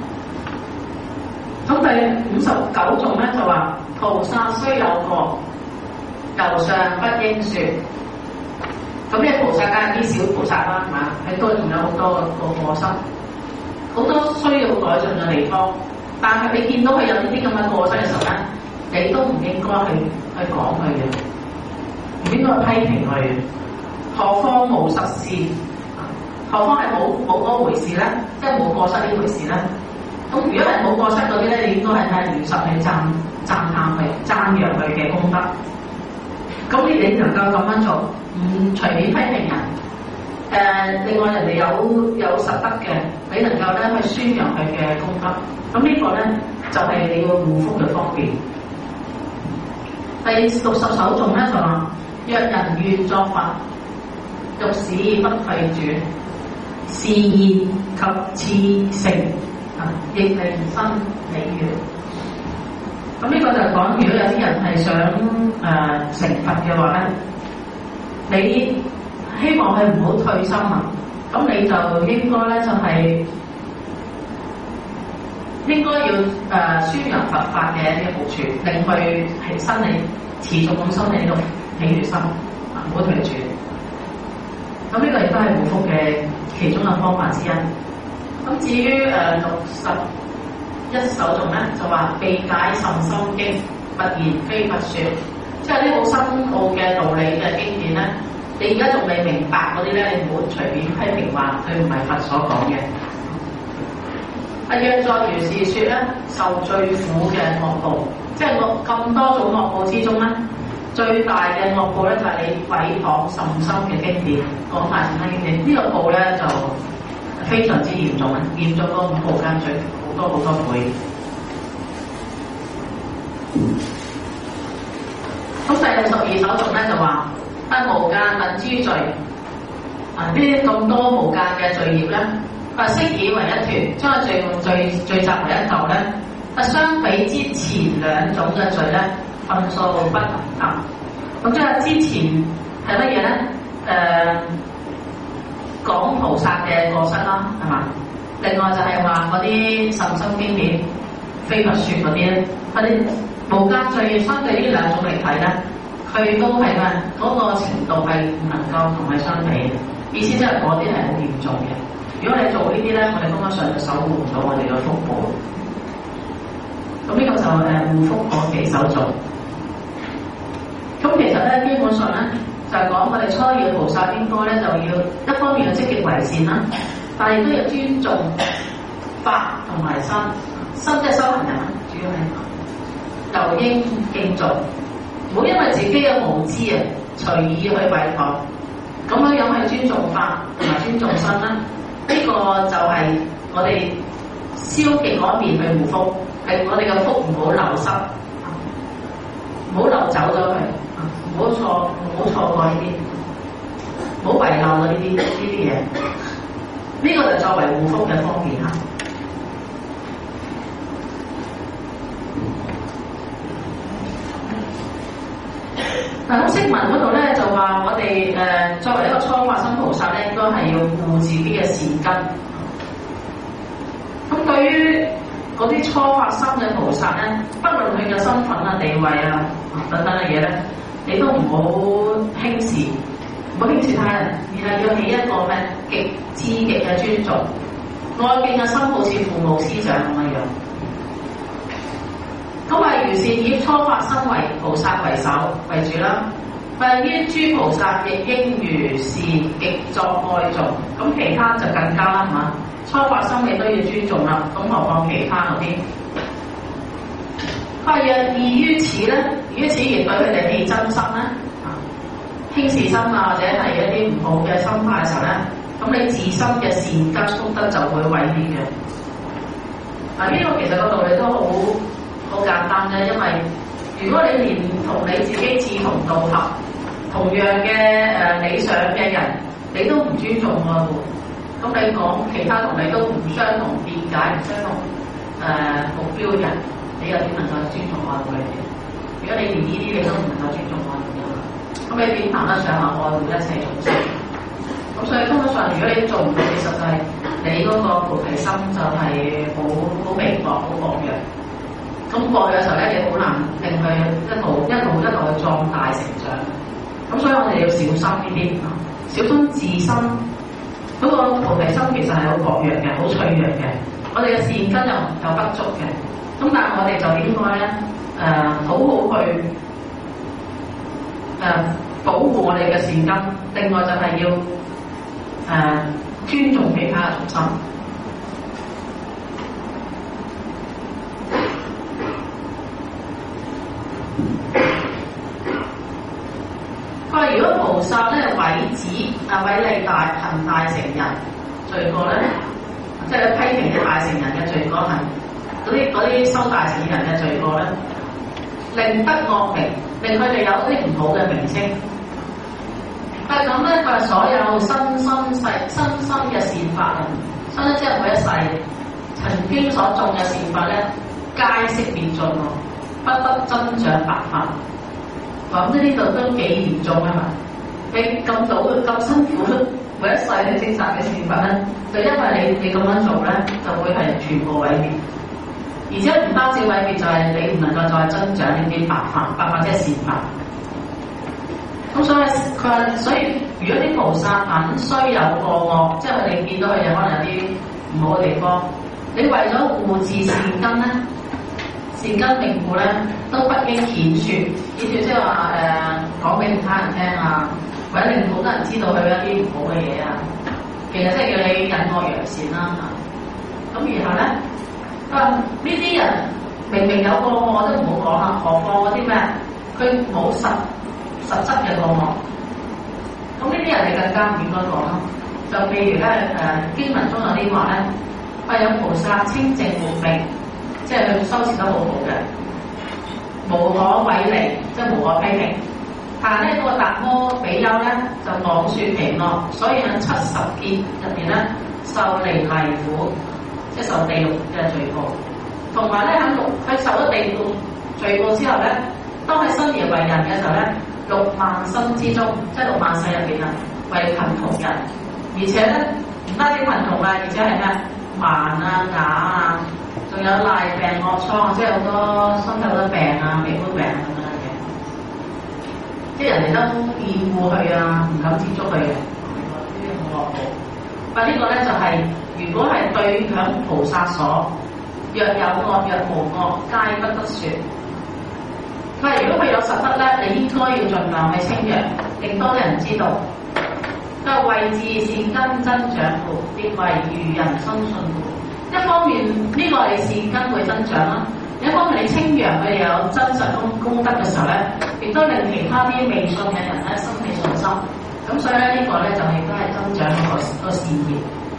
咁第59種咧就話：菩薩雖有過，猶尚不應說。咁呢菩薩梗係啲小菩薩啦，係嘛？喺度仲有好多個過失，好多需要改進嘅地方。但係你見到佢有呢啲咁嘅過失嘅時候咧，你都唔應該去講佢嘅，唔應該批評佢。何況無實事，何況係冇嗰回事咧？即係冇過失呢回事咧？咁如果係冇過失嗰啲咧，你應該係如實去讚歎佢、讚揚佢嘅功德。咁你能夠咁樣做，唔隨便批評人。另外人哋有實德嘅，你能夠咧去宣揚佢嘅功德。咁呢個咧就係你個護福嘅方便。第69種咧就話：若人願作佛，欲使不退轉，示現及次成，亦令生喜悅。咁呢個就係講，如果有啲人係想成佛嘅話咧，你希望佢唔好退心啊， 咁你就應該咧就係、應該要宣揚佛法嘅一啲好處，令佢係心理持續咁心理度起住心，唔好退轉。咁呢個亦都係護福嘅其中嘅方法之一。咁至於61首頌咧，就話秘解甚深經，勿言非佛說，即係啲好深奧嘅道理嘅經典咧，你而家仲未明白嗰啲咧，你唔好隨便批評話佢唔係佛所講嘅。若作如是說咧，受最苦嘅惡報，即係咁多種惡報之中咧，最大嘅惡報咧就係你毀謗甚深嘅經典，講大乘經典，呢個報咧就非常之嚴重啊，嚴重過5無間罪好多倍。咁第62首頌咧就話：無間等諸罪，呢啲咁多無間嘅罪業咧。悉以為一團，將個罪聚集為一嚿咧。相比之前兩種嘅罪咧，分數不同等。咁即係之前係乜嘢咧？講菩薩嘅過失啦，係嘛？另外就係話嗰啲甚深經典、非佛說嗰啲咧，嗰啲無間罪業相對呢兩種嚟睇咧，佢都係咩？嗰個程度係唔能夠同佢相比嘅。意思即係嗰啲係好嚴重嘅。如果你做呢啲咧，我哋根本上就守護唔到我哋嘅福報。咁呢個就護福嗰幾首頌。咁其實咧，基本上咧就係講我哋初二嘅菩薩應該咧就要一方面要積極為善啦，但係亦都要尊重法同埋身。身即係修行人啦，主要係又應敬重，唔好因為自己嘅無知啊，隨意去違抗。咁樣去尊重法同埋尊重身啦。呢個就係我哋消極嗰一面去護福，令我哋嘅福唔好流失，唔好流走咗佢，唔好錯過呢啲，唔好遺漏咗呢啲嘢。呢個就作為護福嘅方面嚇。嗱，咁釋文嗰度咧就話我哋作為一個初發心菩薩咧，應該係要護自己嘅善根。咁對於嗰啲初發心嘅菩薩咧，不論佢嘅身份啊、地位啊等等嘅嘢咧，你都唔好輕視，唔好輕視他人，而係要起一個咩至極嘅尊重，愛敬嘅心好似父母師長咁樣。咁係如是以初發心為菩薩為首為主啦，於諸菩薩亦應如是極作愛頌。咁其他就更加啦，係嘛？初發心你都要尊重啦，咁何況其他嗰啲？若異於此咧，於此而對佢哋起瞋心咧，輕視心啊，或者係一啲唔好嘅心態嘅時候咧，咁你自身嘅善根福德就會毀滅嘅。呢個其實個道理都好簡單嘅，因為如果你連同你自己志同道合、同樣嘅理想嘅人，你都唔尊重愛護，咁你講其他同你都唔相同見解、唔相同目標嘅人，你又點能夠尊重愛護佢哋？如果你連呢啲你都唔能夠尊重愛護嘅話，咁你點談得上話愛護一切眾生？咁所以根本上，如果你做唔到，其實就係你嗰個菩提心就係好微薄、好薄弱。咁過去嘅時候咧，你好難令佢一路去壯大成長。咁所以我哋要小心呢啲，小心自身嗰個菩提心其實係好薄弱嘅，好脆弱嘅。我哋嘅善根又不足嘅。咁但係我哋就應該咧好好去保護我哋嘅善根。另外就係要尊重其他嘅眾生。如果菩薩咧毀利行大乘人罪過咧，即係批評啲大乘人嘅罪過係嗰啲修大乘人嘅罪過咧，令得惡名，令佢哋有啲唔好嘅名聲。但係咁咧，佢係所有身心嘅善法人，身即係每一世曾經所種嘅善法咧，皆悉滅盡喎，不得增長白法。咁呢度都幾嚴重啊嘛！你咁早咁辛苦都每一世嘅精神嘅善法咧，就因為你咁樣做咧，就會係全部毀滅。而且唔單止毀滅，就係你唔能夠再增長呢啲白法即係善法。咁所以佢話，所以如果啲菩薩品雖有過惡，即係佢哋見到佢哋可能有啲唔好嘅地方，你為咗護持善根咧，善根命故咧，都不應顯説，即係話講俾其他人聽啊，或者令好多人知道佢一啲唔好嘅嘢啊。其實即係叫你隱惡揚善啦嚇。咁然後咧，呢啲人明明有過惡都唔好講啦，何況嗰啲咩？佢冇實質嘅過惡，咁呢啲人係更加唔應該講啦。就譬如咧經文中有啲話咧，話有菩薩清淨無比，即係佢修持得好好嘅，無可毀離，即係無可批評。但係咧嗰個達摩比丘咧就妄説其惡，所以喺70劫入邊咧受離泥苦，即係受地獄嘅罪報。同埋咧佢受咗地獄罪報之後咧，當佢生而為人嘅時候咧，6萬生之中，即係6萬世入邊啊，為貧窮人，而且咧唔單止貧窮啊，而且係咩盲啊、啞啊，仲有賴病惡瘡，即係好多身體好多病啊、皮膚病咁樣嘅，即係人哋都厭惡佢啊，唔敢接觸佢嘅，呢啲好惡報。但呢個咧就係、如果係對響菩薩所，若有惡若無惡，皆不得説。但係如果佢有實德咧，你應該要盡量去稱揚，令多啲人知道。都係為自善根增長故，亦為愚人深信故。一方面呢、這個係善根會增長啦，另一方面你稱揚佢哋有真實功德嘅時候咧，亦都令其他啲未信嘅人咧生起信心。咁所以咧呢個咧就係都係增長個善業。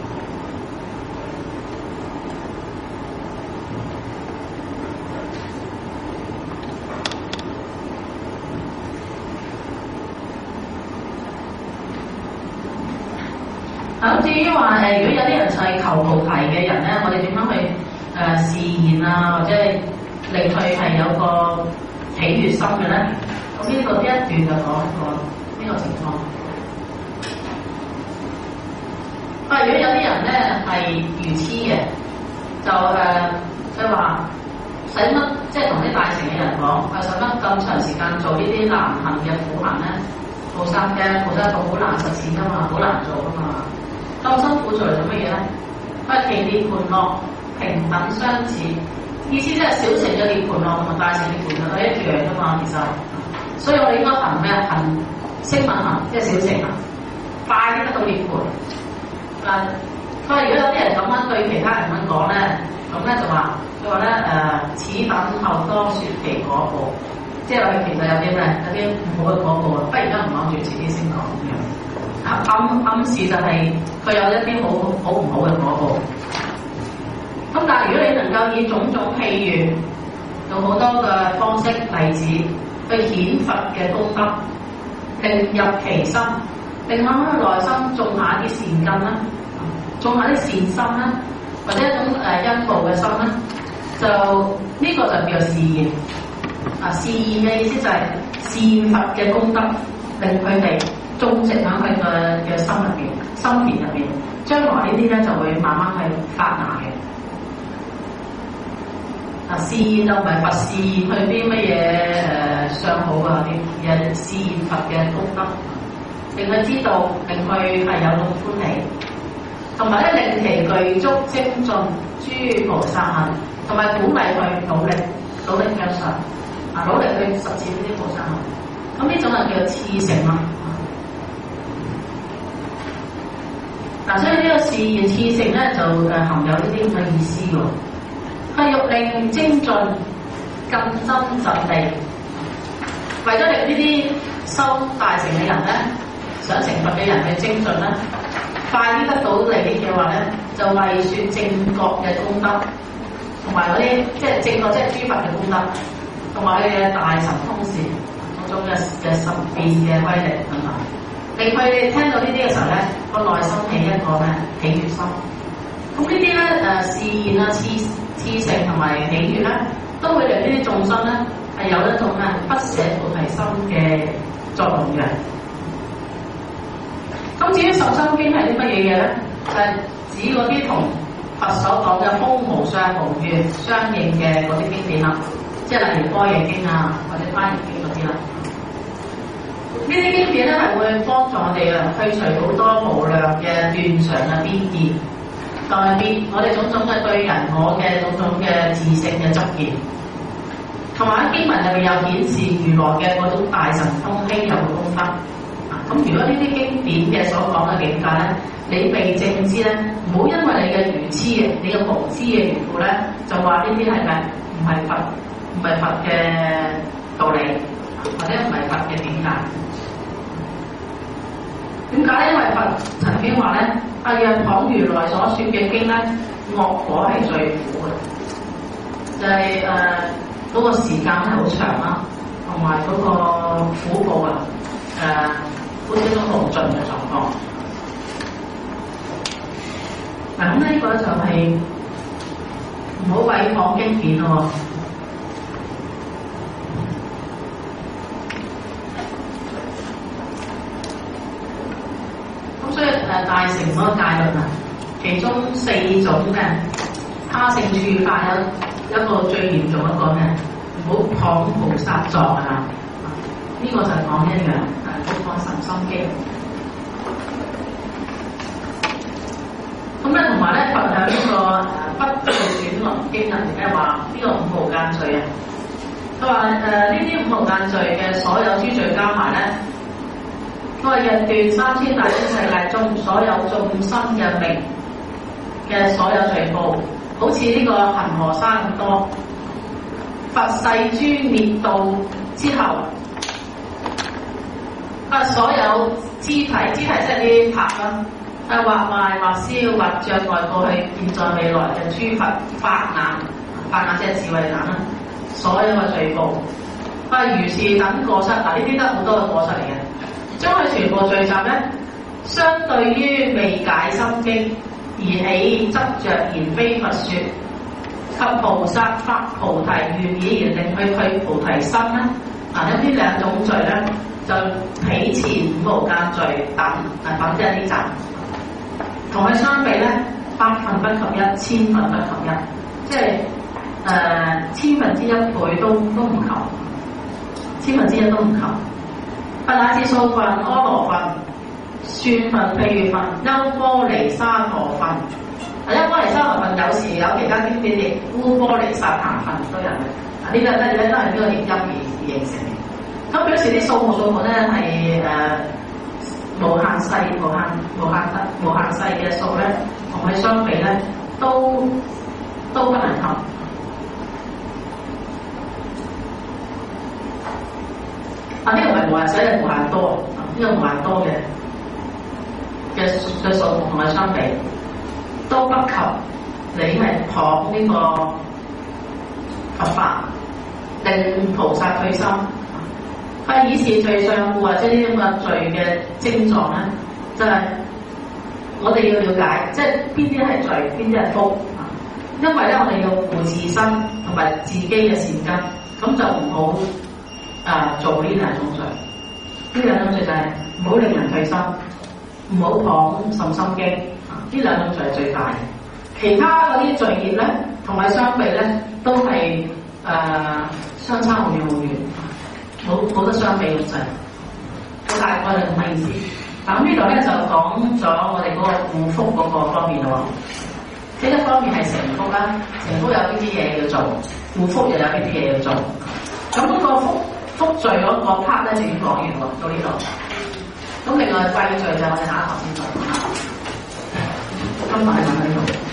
咁至於話如果有啲人就係求菩提嘅人咧，我哋點樣去示現啊，或者係令佢係有個喜悅心嘅咧？咁呢一段就講過呢個情況。如果有啲人咧係愚痴嘅，就即係話使乜，即係同啲大乘嘅人講，使乜咁長時間做呢啲難行嘅苦行咧？菩薩道好難實踐噶嘛，好難做噶嘛。咁辛苦做嚟做乜嘢咧？其涅槃樂平等相似，意思即係小乘嘅涅槃樂同埋大乘涅槃樂係一樣噶嘛，其實。所以我哋應該行咩？行聲聞行，即係小乘行，快啲得到涅槃。佢話如果有啲人咁樣對其他人咁講咧，咁咧就話，佢話咧此等後多説其果報，即係佢其實有啲咩？有啲唔好嘅果報啊！不如而家唔講住，遲啲先講咁樣。暗示就係佢有一啲好唔好嘅果報。咁但係如果你能夠以種種譬喻，用好多嘅方式例子去顯佛嘅功德，令入其心，令喺佢內心種下一啲善根啦，種下啲善心啦，或者一種因報嘅心啦，就呢、這個就叫做示現。示現嘅意思就係示現佛嘅功德，令佢哋種植喺佢嘅心入邊、心田入邊，將來呢啲咧就會慢慢係發芽嘅。示現就唔係佛示現去啲乜嘢相好啊啲，而係示現佛嘅功德，令佢知道，令佢係有種歡喜，同埋咧令其具足精進諸菩薩行，同埋鼓勵佢努力向上，努力去實踐呢啲菩薩行。咁呢種就叫做熾盛啦。所以呢個示現熾盛咧就含有呢啲咁嘅意思喎。佢欲令精進更增實地，為咗令呢啲修大乘嘅人咧，想成佛嘅人去精進咧，快啲得到利益嘅話咧，就為説正覺嘅功德，同埋嗰啲即係正覺即係諸佛嘅功德，同埋佢嘅大神通事嗰種嘅神變嘅威力等等，令佢聽到呢啲嘅時候咧，個內心起一個咩喜悅心。咁呢啲咧示現啊、熾盛同埋喜悅咧，都會令呢啲眾生咧係有一種不捨菩提心嘅作用嘅。 咁至於受心經係啲乜嘢嘢咧？就係指嗰啲同佛所講嘅空無相無願相應嘅嗰啲經典啦，即係例如《般若經》啊，或者《華嚴經》嗰啲啦。呢啲經典咧係會幫助我哋啊，去除好多無量嘅斷常嘅偏見，代變我哋種種嘅對人我嘅種種嘅自性嘅執見。同埋喺經文入面又顯示如來嘅嗰種大神通稀有嘅功德。咁如果呢啲經典嘅所講嘅境界咧，你未正知咧，唔好因為你嘅愚痴嘅、你嘅無知嘅緣故咧，就話呢啲係咪唔係佛嘅道理，或者唔係佛嘅境界？點解咧？因為佛曾經話咧，若倘如來所說嘅經咧，惡果係最苦嘅，就係嗰個時間係好長啦，同埋嗰個苦報啊，好似一種無盡嘅狀況。嗱，咁呢個就係唔好毀謗經典咯。咁所以大乘嗰個戒律啊，其中4種嘅他性處法有一個最嚴重一個咩？唔好謗菩薩作啊！呢個就係講一樣，講神心經。咁咧，同埋咧，佛喺呢個不退轉輪經入面咧話呢個5無間罪啊。佢話呢啲5無間罪嘅所有諸罪加埋咧，佢話日斷3000大千世界中所有眾生嘅命嘅所有罪報，好似呢個恆河沙咁多。佛世諸滅道之後，所有肢體即係啲塔啦，畫壞、畫燒、或障礙過去、現在、未來嘅諸佛法眼即係智慧眼啦，所有嘅罪報，如是等過失，嗱呢啲得好多嘅過失嚟嘅，將佢全部聚集咧，相對於未解心經而起執着言非佛說。及菩薩發菩提願意而令佢退菩提心咧，呢2種罪咧就比前5無間罪等即係啲集，同佢相比咧，8分不及1，千分不及1，即係千分之一倍都唔及，千分之一都唔及。乃至數分、阿羅分、算分、譬喻分、優波離沙陀分。優波離沙陀分有時有其他經典譯烏波離沙壇分都有嘅。呢個都係呢個譯音而形成嘅。咁表示啲數目咧係無限細嘅數咧，同佢相比咧都不能及。呢個唔係無限細，係無限多。呢個無限多嘅數目同佢相比，都不及你係學呢個佛法，令菩薩退心。以是罪相故，或者呢啲咁嘅罪嘅症狀咧，就係我哋要了解，即係邊啲係罪，邊啲係福。因為咧，我哋要護自身同埋自己嘅善根，咁就唔好做呢2種罪。呢2種罪就係唔好令人退心，唔好謗甚心經。呢2種罪係最大嘅。其他嗰啲罪業咧，同佢相比咧，都係相差好遠好遠。冇得相比咁滯，好大概係咁嘅意思。咁呢度咧就講咗我哋嗰個護福嗰個方面咯。呢一方面係成福啦，成福有邊啲嘢要做，護福又有邊啲嘢要做。咁嗰個福罪嗰個 part 咧就已經講完喎，到呢度。咁另外貴罪就我哋下一堂先講。今日係講到呢度。